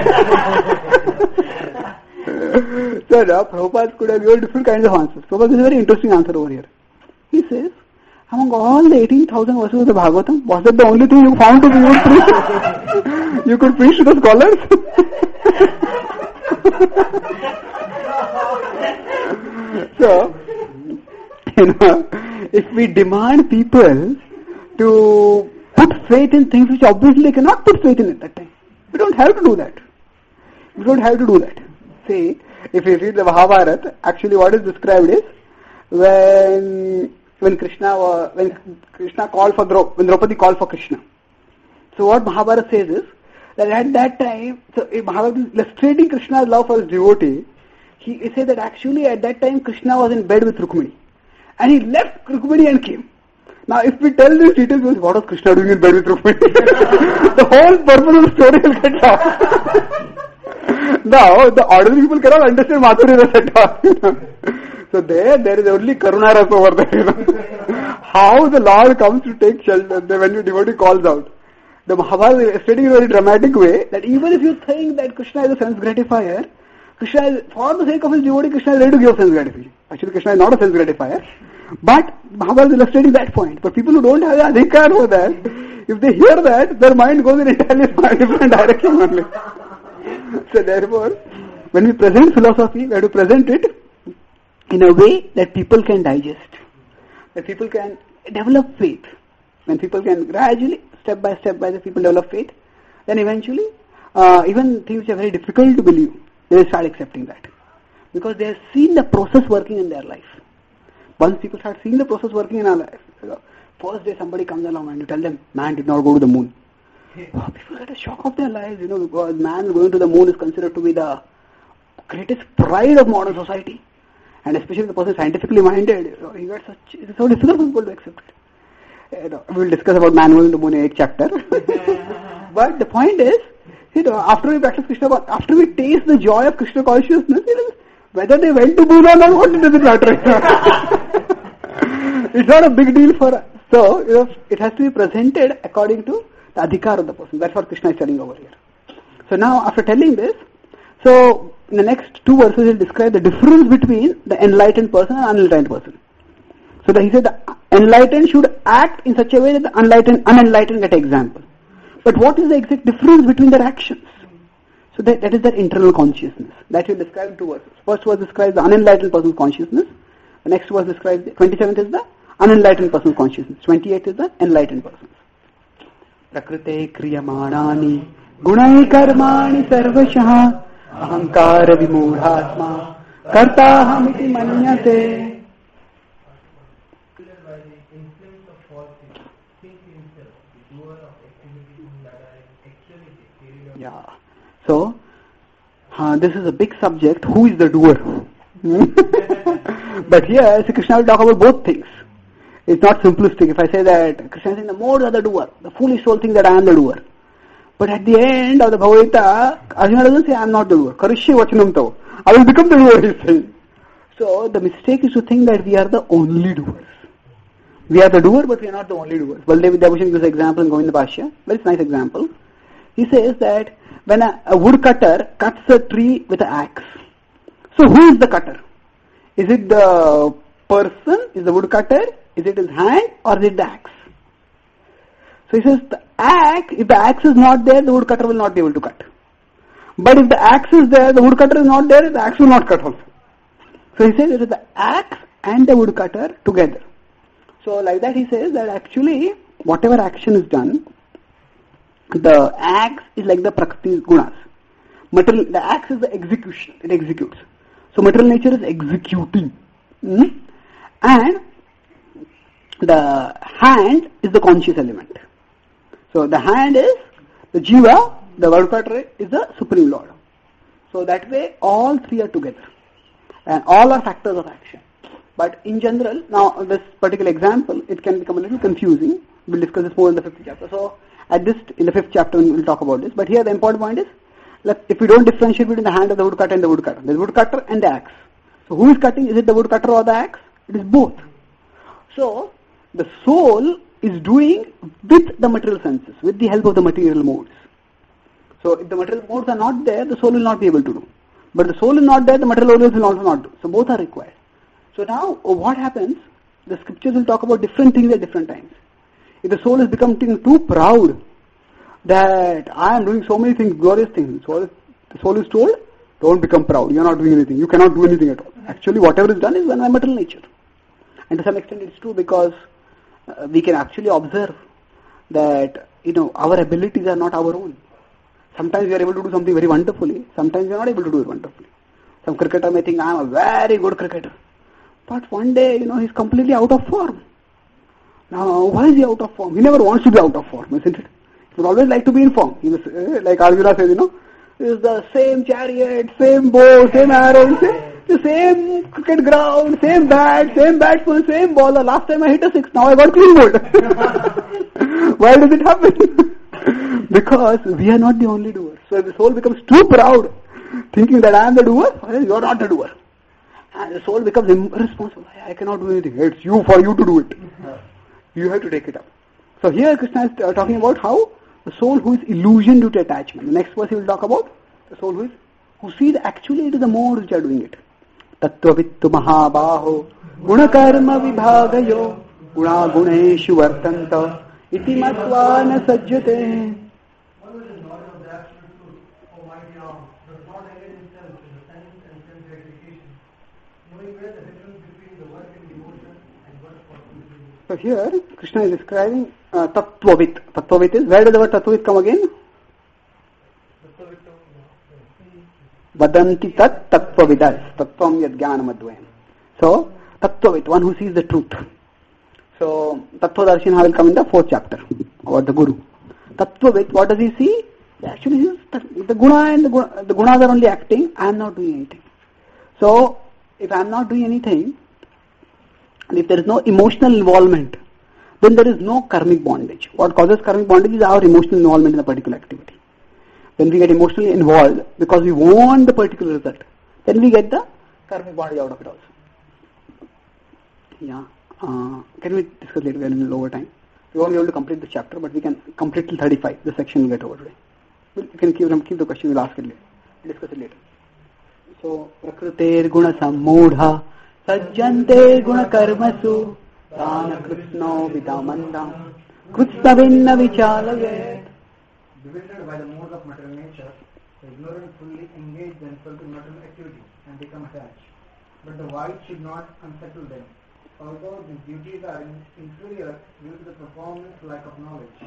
So now Prabhupada could have given different kinds of answers. Prabhupada is a very interesting answer over here. He says, among all the 18,000 verses of the Bhagavatam, was that the only thing you found to be able to preach? You could preach to the scholars? So, if we demand people to put faith in things which obviously they cannot put faith in at that time, we don't have to do that. We don't have to do that. See, if you read the Mahabharata, actually what is described is when Krishna called for when Draupadi called for Krishna. So what Mahabharata says is that at that time, so Mahabharata is illustrating Krishna's love for his devotee. He said that actually at that time Krishna was in bed with Rukmini, and he left Rukmini and came. Now if we tell these details, what was Krishna doing in bed with Rukmini? The whole purpose of the story will get lost. Now the ordinary people cannot understand Madhurya at all. So there is only Karuna Rasa over there. How the Lord comes to take shelter when your devotee calls out. The Mahabharata is stating in a very dramatic way that even if you think that Krishna is a sense gratifier, Krishna is, for the sake of his devotee, Krishna is ready to give sense gratification. Actually, Krishna is not a sense gratifier, but Mahabharata is illustrating that point. But people who don't have the adhikar for that, if they hear that, their mind goes in entirely different direction only. So therefore, when we present philosophy, we have to present it in a way that people can digest, that people can develop faith. When people can gradually, step by step, people develop faith, then eventually, even things which are very difficult to believe, they will start accepting that. Because they have seen the process working in their life. Once people start seeing the process working in our life, first day somebody comes along and you tell them, man did not go to the moon. Oh, people get a shock of their lives, because man going to the moon is considered to be the greatest pride of modern society. And especially the person scientifically minded, it's so difficult for people to accept it. We will discuss about man going to the moon in 8th chapter. But the point is, after we practice Krishna, after we taste the joy of Krishna consciousness, whether they went to moon or not, what doesn't matter. It's not a big deal for us. So, it has to be presented according to the adhikar of the person. That's what Krishna is telling over here. So now, after telling this, so in the next 2 verses, he'll describe the difference between the enlightened person and unenlightened person. So he said the enlightened should act in such a way that the unenlightened get example. But what is the exact difference between their actions? So that is their internal consciousness. That he'll describe in 2 verses. First verse describes the unenlightened person's consciousness. The next verse describes, 27th is the unenlightened person's consciousness. 28th is the enlightened person's. Prakrite kriyamanani gunai karmani sarvashah ahankara vimudhatma kartahamiti manyate. Yeah. So, this is a big subject. Who is the doer? But here, Sri Krishna will talk about both things. It's not simplistic. If I say that Krishna is saying the modes are the doer, the foolish soul thinks that I am the doer. But at the end of the Bhagavad Gita, Arjuna doesn't say I am not the doer. Karishye vachanam tava. I will become the doer, he is saying. So the mistake is to think that we are the only doers. We are the doer, but we are not the only doers. Baldev Vidyabhushan gives an example in Govinda Bhashya. Very nice example. He says that when a woodcutter cuts a tree with an axe, so who is the cutter? Is it the person? Is the woodcutter? Is it his hand? Or is it the axe? So he says the axe, if the axe is not there, the woodcutter will not be able to cut. But if the axe is there, the woodcutter is not there, the axe will not cut also. So he says it is the axe and the woodcutter together. So like that he says that actually whatever action is done, the axe is like the prakriti gunas. The axe is the execution, it executes. So material nature is executing. And the hand is the conscious element. So the hand is the jiva, the woodcutter is the Supreme Lord. So that way all three are together. And all are factors of action. But in general, now this particular example, it can become a little confusing. We'll discuss this more in the 5th chapter. So in the 5th chapter we'll talk about this. But here the important point is, if we don't differentiate between the hand of the woodcutter and the woodcutter, there's woodcutter and the axe. So who is cutting? Is it the woodcutter or the axe? It is both. So the soul is doing with the material senses, with the help of the material modes. So if the material modes are not there, the soul will not be able to do. But the soul is not there, the material organs will also not do. So both are required. So now what happens? The scriptures will talk about different things at different times. If the soul is becoming too proud that I am doing so many things, glorious things, the soul is told, don't become proud, you are not doing anything, you cannot do anything at all. Actually whatever is done is done by material nature. And to some extent it's true because we can actually observe that our abilities are not our own. Sometimes we are able to do something very wonderfully, sometimes we are not able to do it wonderfully. Some cricketer may think I am a very good cricketer, but one day he's completely out of form. Now why is he out of form? He never wants to be out of form, isn't it? He would always like to be in form. He was, like Arjuna says, it's the same chariot, same bow, same arrow, the same cricket ground, same batsman, same baller. Last time I hit a 6, now I got clean bowled. Why does it happen? Because we are not the only doers. So if the soul becomes too proud, thinking that I am the doer, you are not the doer. And the soul becomes irresponsible. I cannot do anything. It's for you to do it. You have to take it up. So here Krishna is talking about how the soul who is illusioned due to attachment. The next verse he will talk about the soul who sees actually it is the modes which are doing it. Tattvavittu mahabaho gunakarma vibhagayo guna guneshu vartanta iti matva na sajjate. So here Krishna is describing Tattvavit. Tattvavit is, where does the word Tattvavit come again? Vadanti tat Tattvavidas. Tattvam yad jnanam advayam. So Tattvavit, one who sees the truth. So Tattvadarshan will come in the 4th chapter about the Guru. Tattvavit, what does he see? Actually he sees the guna and the gunas are only acting. I am not doing anything. So if I am not doing anything, and if there is no emotional involvement, then there is no karmic bondage. What causes karmic bondage is our emotional involvement in a particular activity. When we get emotionally involved because we want the particular result, then we get the karmic bondage out of it also. Yeah. Can we discuss later? We are in a little over time. We won't be able to complete this chapter, but we can complete till 35. This section will get over today. You can keep the question, we'll ask it later. We'll discuss it later. So, Prakriter guna sammudha sajjante guna karmasu Rana Krishno vidamanda Krutsavinna vichalayet. Bewildered by the modes of material nature, the ignorant fully engage themselves in material activity and become attached. But the wise should not unsettle them, although these duties are inferior due to the performance lack of knowledge.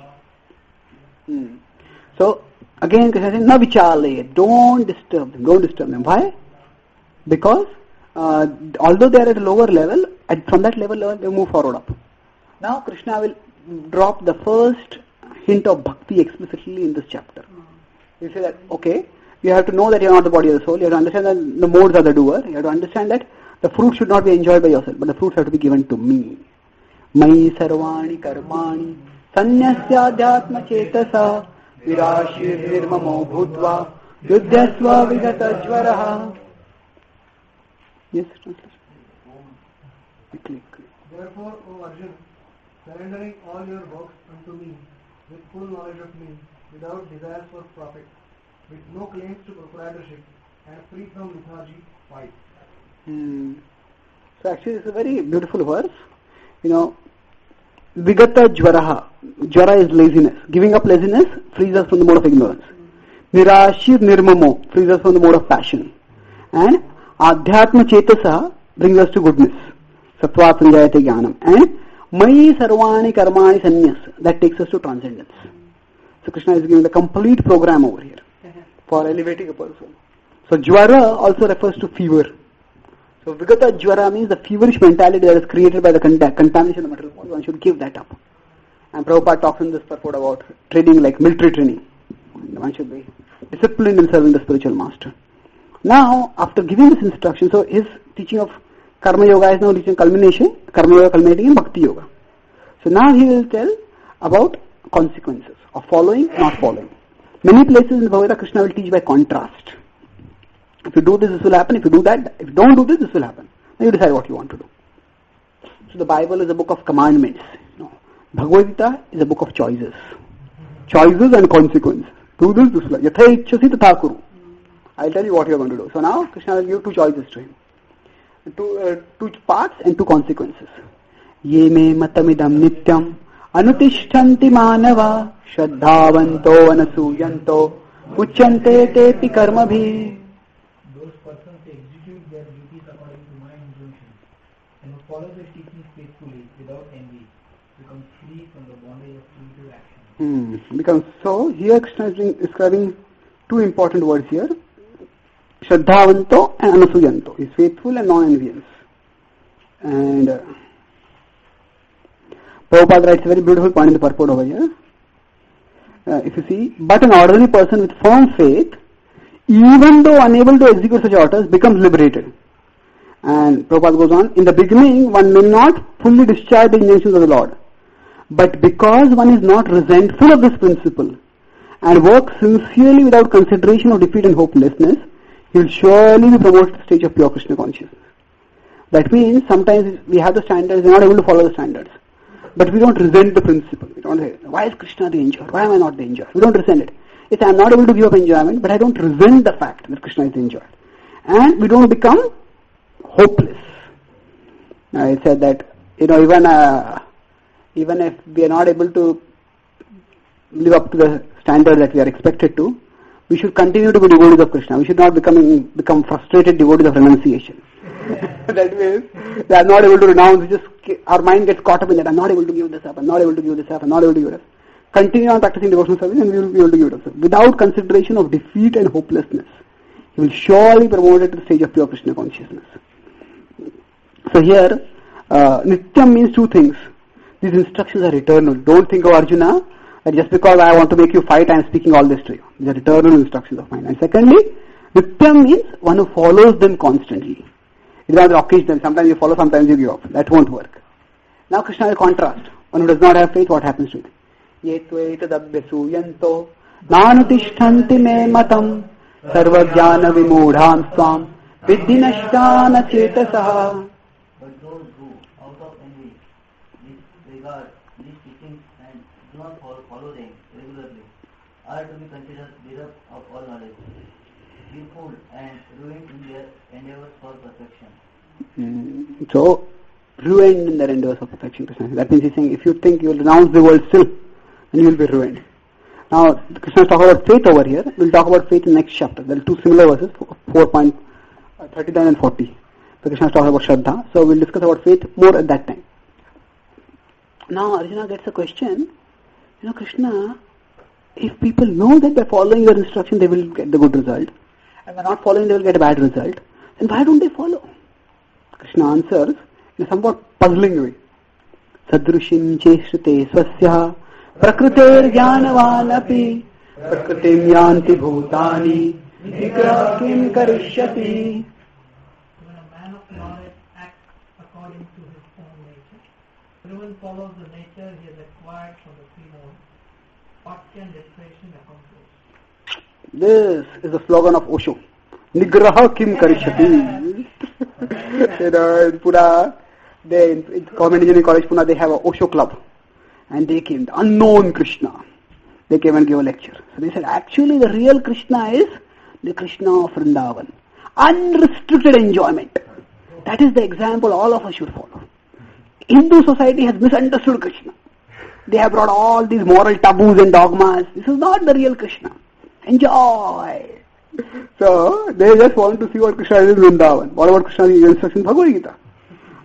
So, again Krishna says, na vichalayet, don't disturb them. Why? Because although they are at a lower level, from that level they move forward up. Now Krishna will drop the first hint of bhakti explicitly in this chapter. He will say that, okay, you have to know that you are not the body of the soul, you have to understand that the modes are the doer, you have to understand that the fruit should not be enjoyed by yourself, but the fruits have to be given to me. Mai sarvani karmani sanyasya adhyatma chetasa virashir nirmamo bhutva yudhyasva vigata jvaraha. Yes, translation. Therefore, O Arjuna, surrendering all your works unto me, with full knowledge of me, without desires for profit, with no claims to proprietorship, and free from lethargy, fight. So actually it's a very beautiful verse. Vigata jvaraha. Jvara is laziness. Giving up laziness frees us from the mode of ignorance. Nirashir nirmamo frees us from the mode of passion. And Adhyatma Chetasa brings us to goodness. Sattva sanjayate jnanam. And Mayi sarvani karmani sanyas. That takes us to transcendence. So Krishna is giving the complete program over here for elevating a person. So Jwara also refers to fever. So Vigata Jwara means the feverish mentality that is created by the contamination of the material body. One should give that up. And Prabhupada talks in this purport about training like military training. One should be disciplined in serving the spiritual master. Now, after giving this instruction, so his teaching of Karma Yoga is now reaching culmination, Karma Yoga culminating in Bhakti Yoga. So now he will tell about consequences of following, not following. Many places in the Bhagavad Gita, Krishna will teach by contrast. If you do this, this will happen. If you do that, if you don't do this, this will happen. Then you decide what you want to do. So the Bible is a book of commandments. Bhagavad Gita is a book of choices. Choices and consequences. Do this, this will happen. Yatha ichchasi tatha kuru. I'll tell you what you are going to do. So now Krishna will give two choices to him. Two parts and two consequences. Ye me matamidam nityam anutishtanti manava shraddhavanto anasuyanto uchyante tepi karmabhi. Those persons execute their duties according to my injunctions and who follow the teachings faithfully without envy become free from the bondage of primitive action. Because so here Krishna is describing two important words here. Shraddhavanto and Anasuyanto. He is faithful and non-envious. And Prabhupada writes a very beautiful point in the purport over here. If you see, but an ordinary person with firm faith, even though unable to execute such orders, becomes liberated. And Prabhupada goes on, in the beginning one may not fully discharge the injunctions of the Lord. But because one is not resentful of this principle and works sincerely without consideration of defeat and hopelessness, he will surely be promoted to the stage of pure Krishna consciousness. That means sometimes we have the standards, we are not able to follow the standards. But we don't resent the principle. We don't say, why is Krishna the enjoyer? Why am I not the enjoyer? We don't resent it. It's I am not able to give up enjoyment, but I don't resent the fact that Krishna is the enjoyer. And we don't become hopeless. Now it said that, even if we are not able to live up to the standard that we are expected to, we should continue to be devotees of Krishna. We should not become frustrated devotees of renunciation. That means we are not able to renounce. Our mind gets caught up in that. I'm not able to give this up. I'm not able to give this up. I'm not able to give this. Continue on practicing devotional service, and we will be able to give it up. Without consideration of defeat and hopelessness, he will surely be promoted to the stage of pure Krishna consciousness. So here, Nityam means two things. These instructions are eternal. Don't think of Arjuna that just because I want to make you fight, I am speaking all this to you. These are eternal instructions of mine. And secondly, Nityam means one who follows them constantly. It's not occasional. Sometimes you follow, sometimes you give up. That won't work. Now Krishna will contrast. One who does not have faith, what happens to it? Ye tvetadabhyasuyanto nanutishtanti me matam sarvajnana vimudham swam viddhinashtana chetasaha. But those who, out of envy, disregard these teachings and do not follow them regularly, are to be considered bereft of all knowledge, be fooled and ruined in their endeavors for perfection. So, ruined in their endeavors of perfection. That means he's saying, if you think you will renounce the world still, then you will be ruined. Now, Krishna is talking about faith over here. We'll talk about faith in the next chapter. There are two similar verses, 4.39 and 40. So Krishna is talking about Shraddha. So we'll discuss about faith more at that time. Now Arjuna gets a question. Krishna, if people know that by following your instruction they will get the good result, and by not following they will get a bad result, then why don't they follow? Krishna answers in a somewhat puzzling way. Sadrushim cheshrite swasya prakruter jnanavanapi prakrutim yanti bhutani vigraha kim karishyati. When a man of knowledge acts according to his own nature, everyone follows the nature he has acquired from the free world. What can depravation accomplish? This is the slogan of Osho. Nigraha kim karishyati. In Pune, in Government Engineering College, Pune, they have a Osho club. And they came, the unknown Krishna. They came and gave a lecture. So they said, actually the real Krishna is the Krishna of Vrindavan. Unrestricted enjoyment. That is the example all of us should follow. Hindu society has misunderstood Krishna. They have brought all these moral taboos and dogmas. This is not the real Krishna. Enjoy. So, they just want to see what Krishna is in Vrindavan. What about Krishna's instruction in Bhagavad Gita?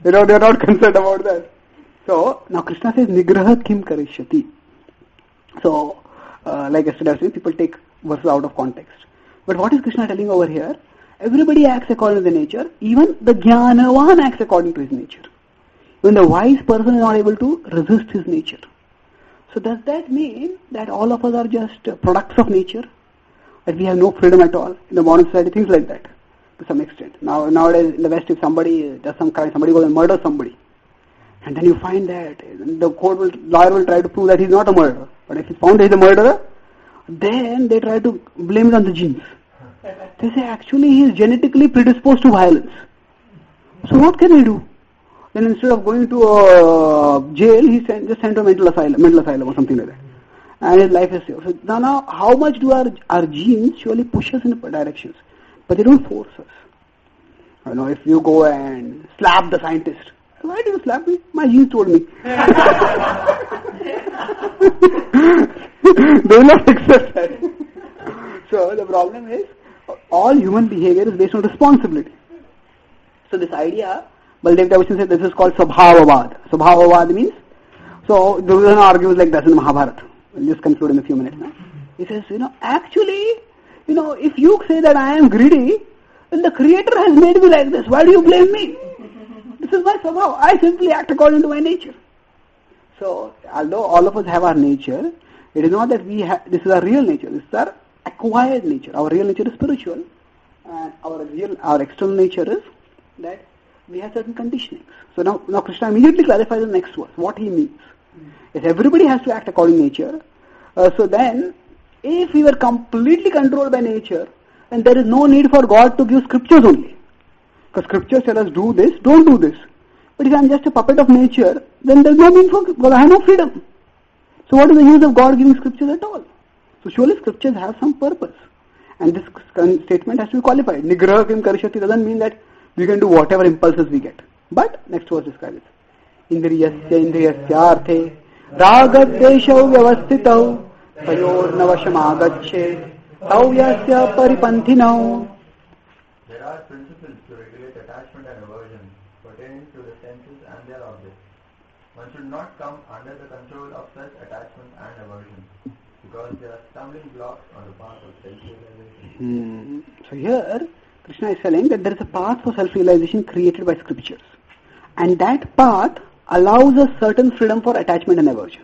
They are not concerned about that. So, now Krishna says, Nigraha kim karishyati. So, like yesterday I was saying, people take verses out of context. But what is Krishna telling over here? Everybody acts according to the nature. Even the Jnanavan acts according to his nature. Even the wise person is not able to resist his nature. So does that mean that all of us are just products of nature? That we have no freedom at all? In the modern society, things like that, to some extent. Nowadays in the West, if somebody does some crime, somebody goes and murders somebody, and then you find that the lawyer will try to prove that he's not a murderer. But if it's found that he's a murderer, then they try to blame it on the genes. They say actually he is genetically predisposed to violence. So what can I do? Then instead of going to a jail, he just sent to a mental asylum or something like that. And his life is saved. So now how much do our genes surely push us in directions? But they don't force us. If you go and slap the scientist, why do you slap me? My genes told me. They will not accept that. So the problem is, all human behavior is based on responsibility. So this idea, Baldev Davishan said this is called Sabhavavad. Sabhavavad means, so Duryodhana argues like that in Mahabharata. We'll just conclude in a few minutes now. He says, actually, if you say that I am greedy, then the Creator has made me like this. Why do you blame me? This is my Sabhav. I simply act according to my nature. So, although all of us have our nature, it is not that this is our real nature. This is our acquired nature. Our real nature is spiritual. And our external nature is that we have certain conditionings. So now Krishna immediately clarifies the next verse, what he means. Yes, everybody has to act according to nature. So then, if we were completely controlled by nature, then there is no need for God to give scriptures only. Because scriptures tell us do this, don't do this. But if I am just a puppet of nature, then there is no need because I have no freedom. So what is the use of God giving scriptures at all? So surely scriptures have some purpose. And this statement has to be qualified. Nigraha kim karishyati doesn't mean that we can do whatever impulses we get. But next verse describes it. Indriyasya indriyasyarthe ragadeshau vyavastitau payornavashamagacche tavyasya paripanthinau. There are principles to regulate attachment and aversion pertaining to the senses and their objects. One should not come under the control of such attachment and aversion because they are stumbling blocks on the path of self-realization. So here, Krishna is telling that there is a path for self-realization created by scriptures. And that path allows us certain freedom for attachment and aversion.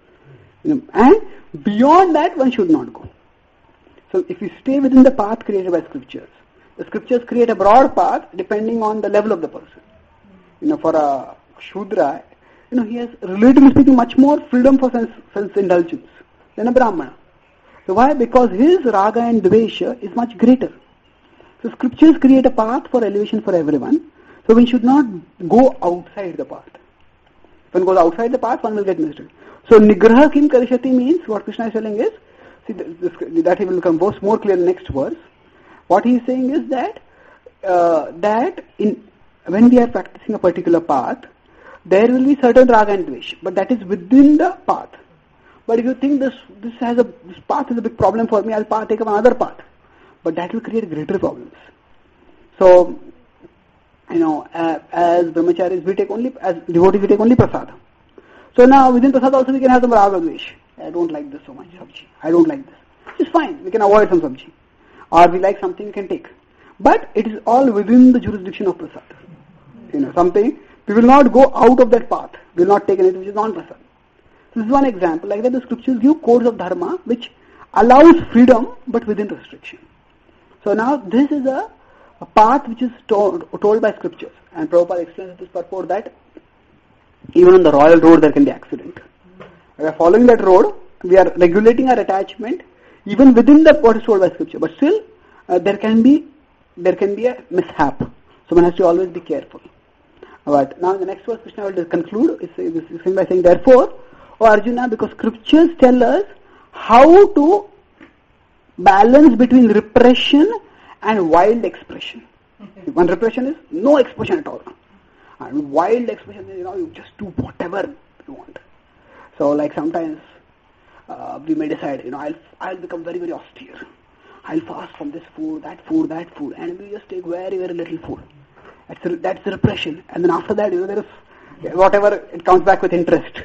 And beyond that, one should not go. So if we stay within the path created by scriptures, the scriptures create a broad path depending on the level of the person. For a Shudra, he has, relatively speaking, much more freedom for self-indulgence than a Brahmana. So why? Because his raga and dvesha is much greater. So scriptures create a path for elevation for everyone. So we should not go outside the path. If one goes outside the path, one will get misled. So Nigraha Kim Karishyati means, what Krishna is telling is, that he will become more clear in the next verse. What he is saying is that when we are practicing a particular path, there will be certain raga and dvesh, but that is within the path. But if you think this path is a big problem for me, I'll take up another path. But that will create greater problems. So, as brahmacharis, as devotees, we take only prasad. So now within prasad also we can have some raga dvesh. I don't like this so much, sabji. I don't like this. It's fine, we can avoid some sabji. Or we like something, we can take. But it is all within the jurisdiction of prasad. Something, we will not go out of that path. We will not take anything which is non-prasad. So this is one example. Like that, the scriptures give codes of dharma which allows freedom but within restriction. So now this is a path which is told by scriptures. And Prabhupada explains this purport that even on the royal road there can be accident. We are following that road, we are regulating our attachment even within the what is told by scripture. But still there can be a mishap. So one has to always be careful. But now in the next verse Krishna will conclude by saying, therefore, O Arjuna, because scriptures tell us how to balance between repression and wild expression. One repression is no expression at all. And wild expression is, you just do whatever you want. So like sometimes we may decide, I'll become very, very austere. I'll fast from this food, that food, and we just take very, very little food. That's repression. And then after that, there is whatever, it comes back with interest.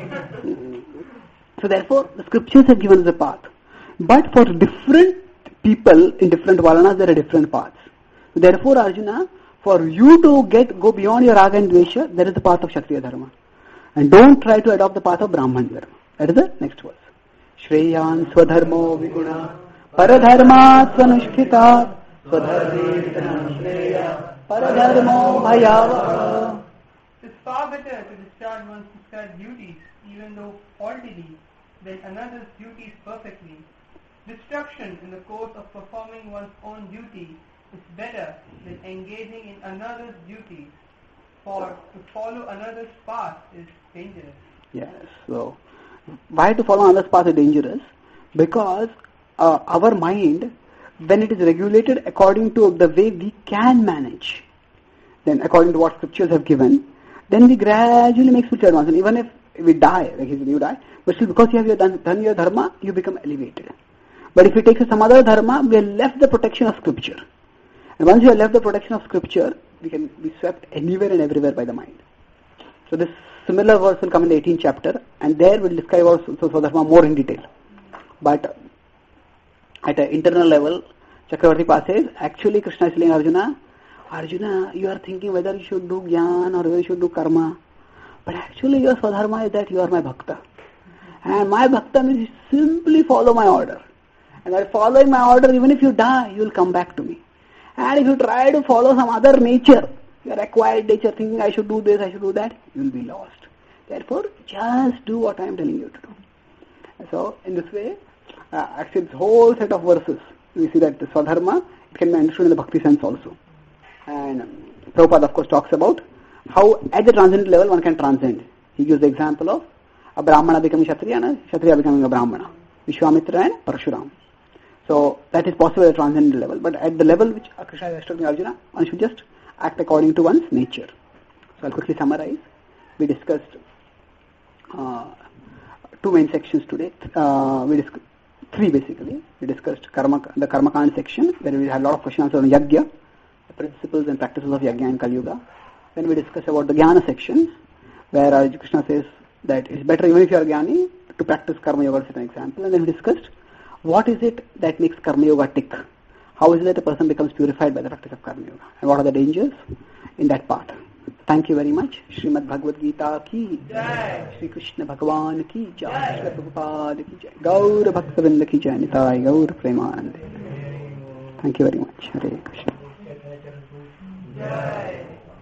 So therefore, the scriptures have given us a path. But for different people in different varnas, there are different paths. Therefore, Arjuna, for you to go beyond your raga and dvesha, there is the path of Kshatriya dharma. And don't try to adopt the path of Brahman dharma. That is the next verse. Shreyan swadharmo viguna paradharma svanushtita swadharme shreya paradharmo bhayava. It is far better to discharge one's prescribed duties, even though faultily, than another's duties perfectly. Destruction in the course of performing one's own duty is better than engaging in another's duties, for to follow another's path is dangerous. Yes, so why to follow another's path is dangerous? Because our mind, when it is regulated according to the way we can manage, then according to what scriptures have given, then we gradually make spiritual advance. And even if we die, like you die, but still because you have done your dharma, you become elevated. But if you take some other dharma, we have left the protection of scripture. And once you have left the protection of scripture, we can be swept anywhere and everywhere by the mind. So this similar verse will come in the 18th chapter, and there we'll describe also Swadharma more in detail. But at an internal level, Chakravarti Pa says, actually Krishna is telling Arjuna, you are thinking whether you should do jnana or whether you should do karma. But actually your Swadharma is that you are my bhakta. And my bhakta means simply follow my order. And by following my order, even if you die, you will come back to me. And if you try to follow some other nature, your acquired nature, thinking I should do this, I should do that, you will be lost. Therefore, just do what I am telling you to do. So, in this way, actually this whole set of verses, we see that the Swadharma, it can be understood in the bhakti sense also. And Prabhupada, of course, talks about how at the transcendental level one can transcend. He gives the example of a Brahmana becoming Kshatriya and a Kshatriya becoming a Brahmana. Vishwamitra and Parshuram. So that is possible at a transcendental level. But at the level which Krishna is instructing Arjuna, one should just act according to one's nature. So I'll quickly summarize. We discussed two main sections today. We discussed three basically. We discussed the Karmakand section, where we had a lot of questions on Yajna, the principles and practices of Yajna and Kali Yuga. Then we discussed about the Jnana section, where Krishna says that it's better even if you are Jnani to practice Karma Yoga, as an example. And then we discussed what is it that makes Karma Yoga tick? How is it that a person becomes purified by the practice of Karma Yoga? And what are the dangers in that part? Thank you very much. Srimad Bhagavad Gita ki Jai. Shri Krishna Bhagavan ki Jai. Shri Prabhupada ki Jai. Gaur Bhaktavinda ki Jai. Nitai Gaur Premanande. Thank you very much. Hare Krishna. Jai.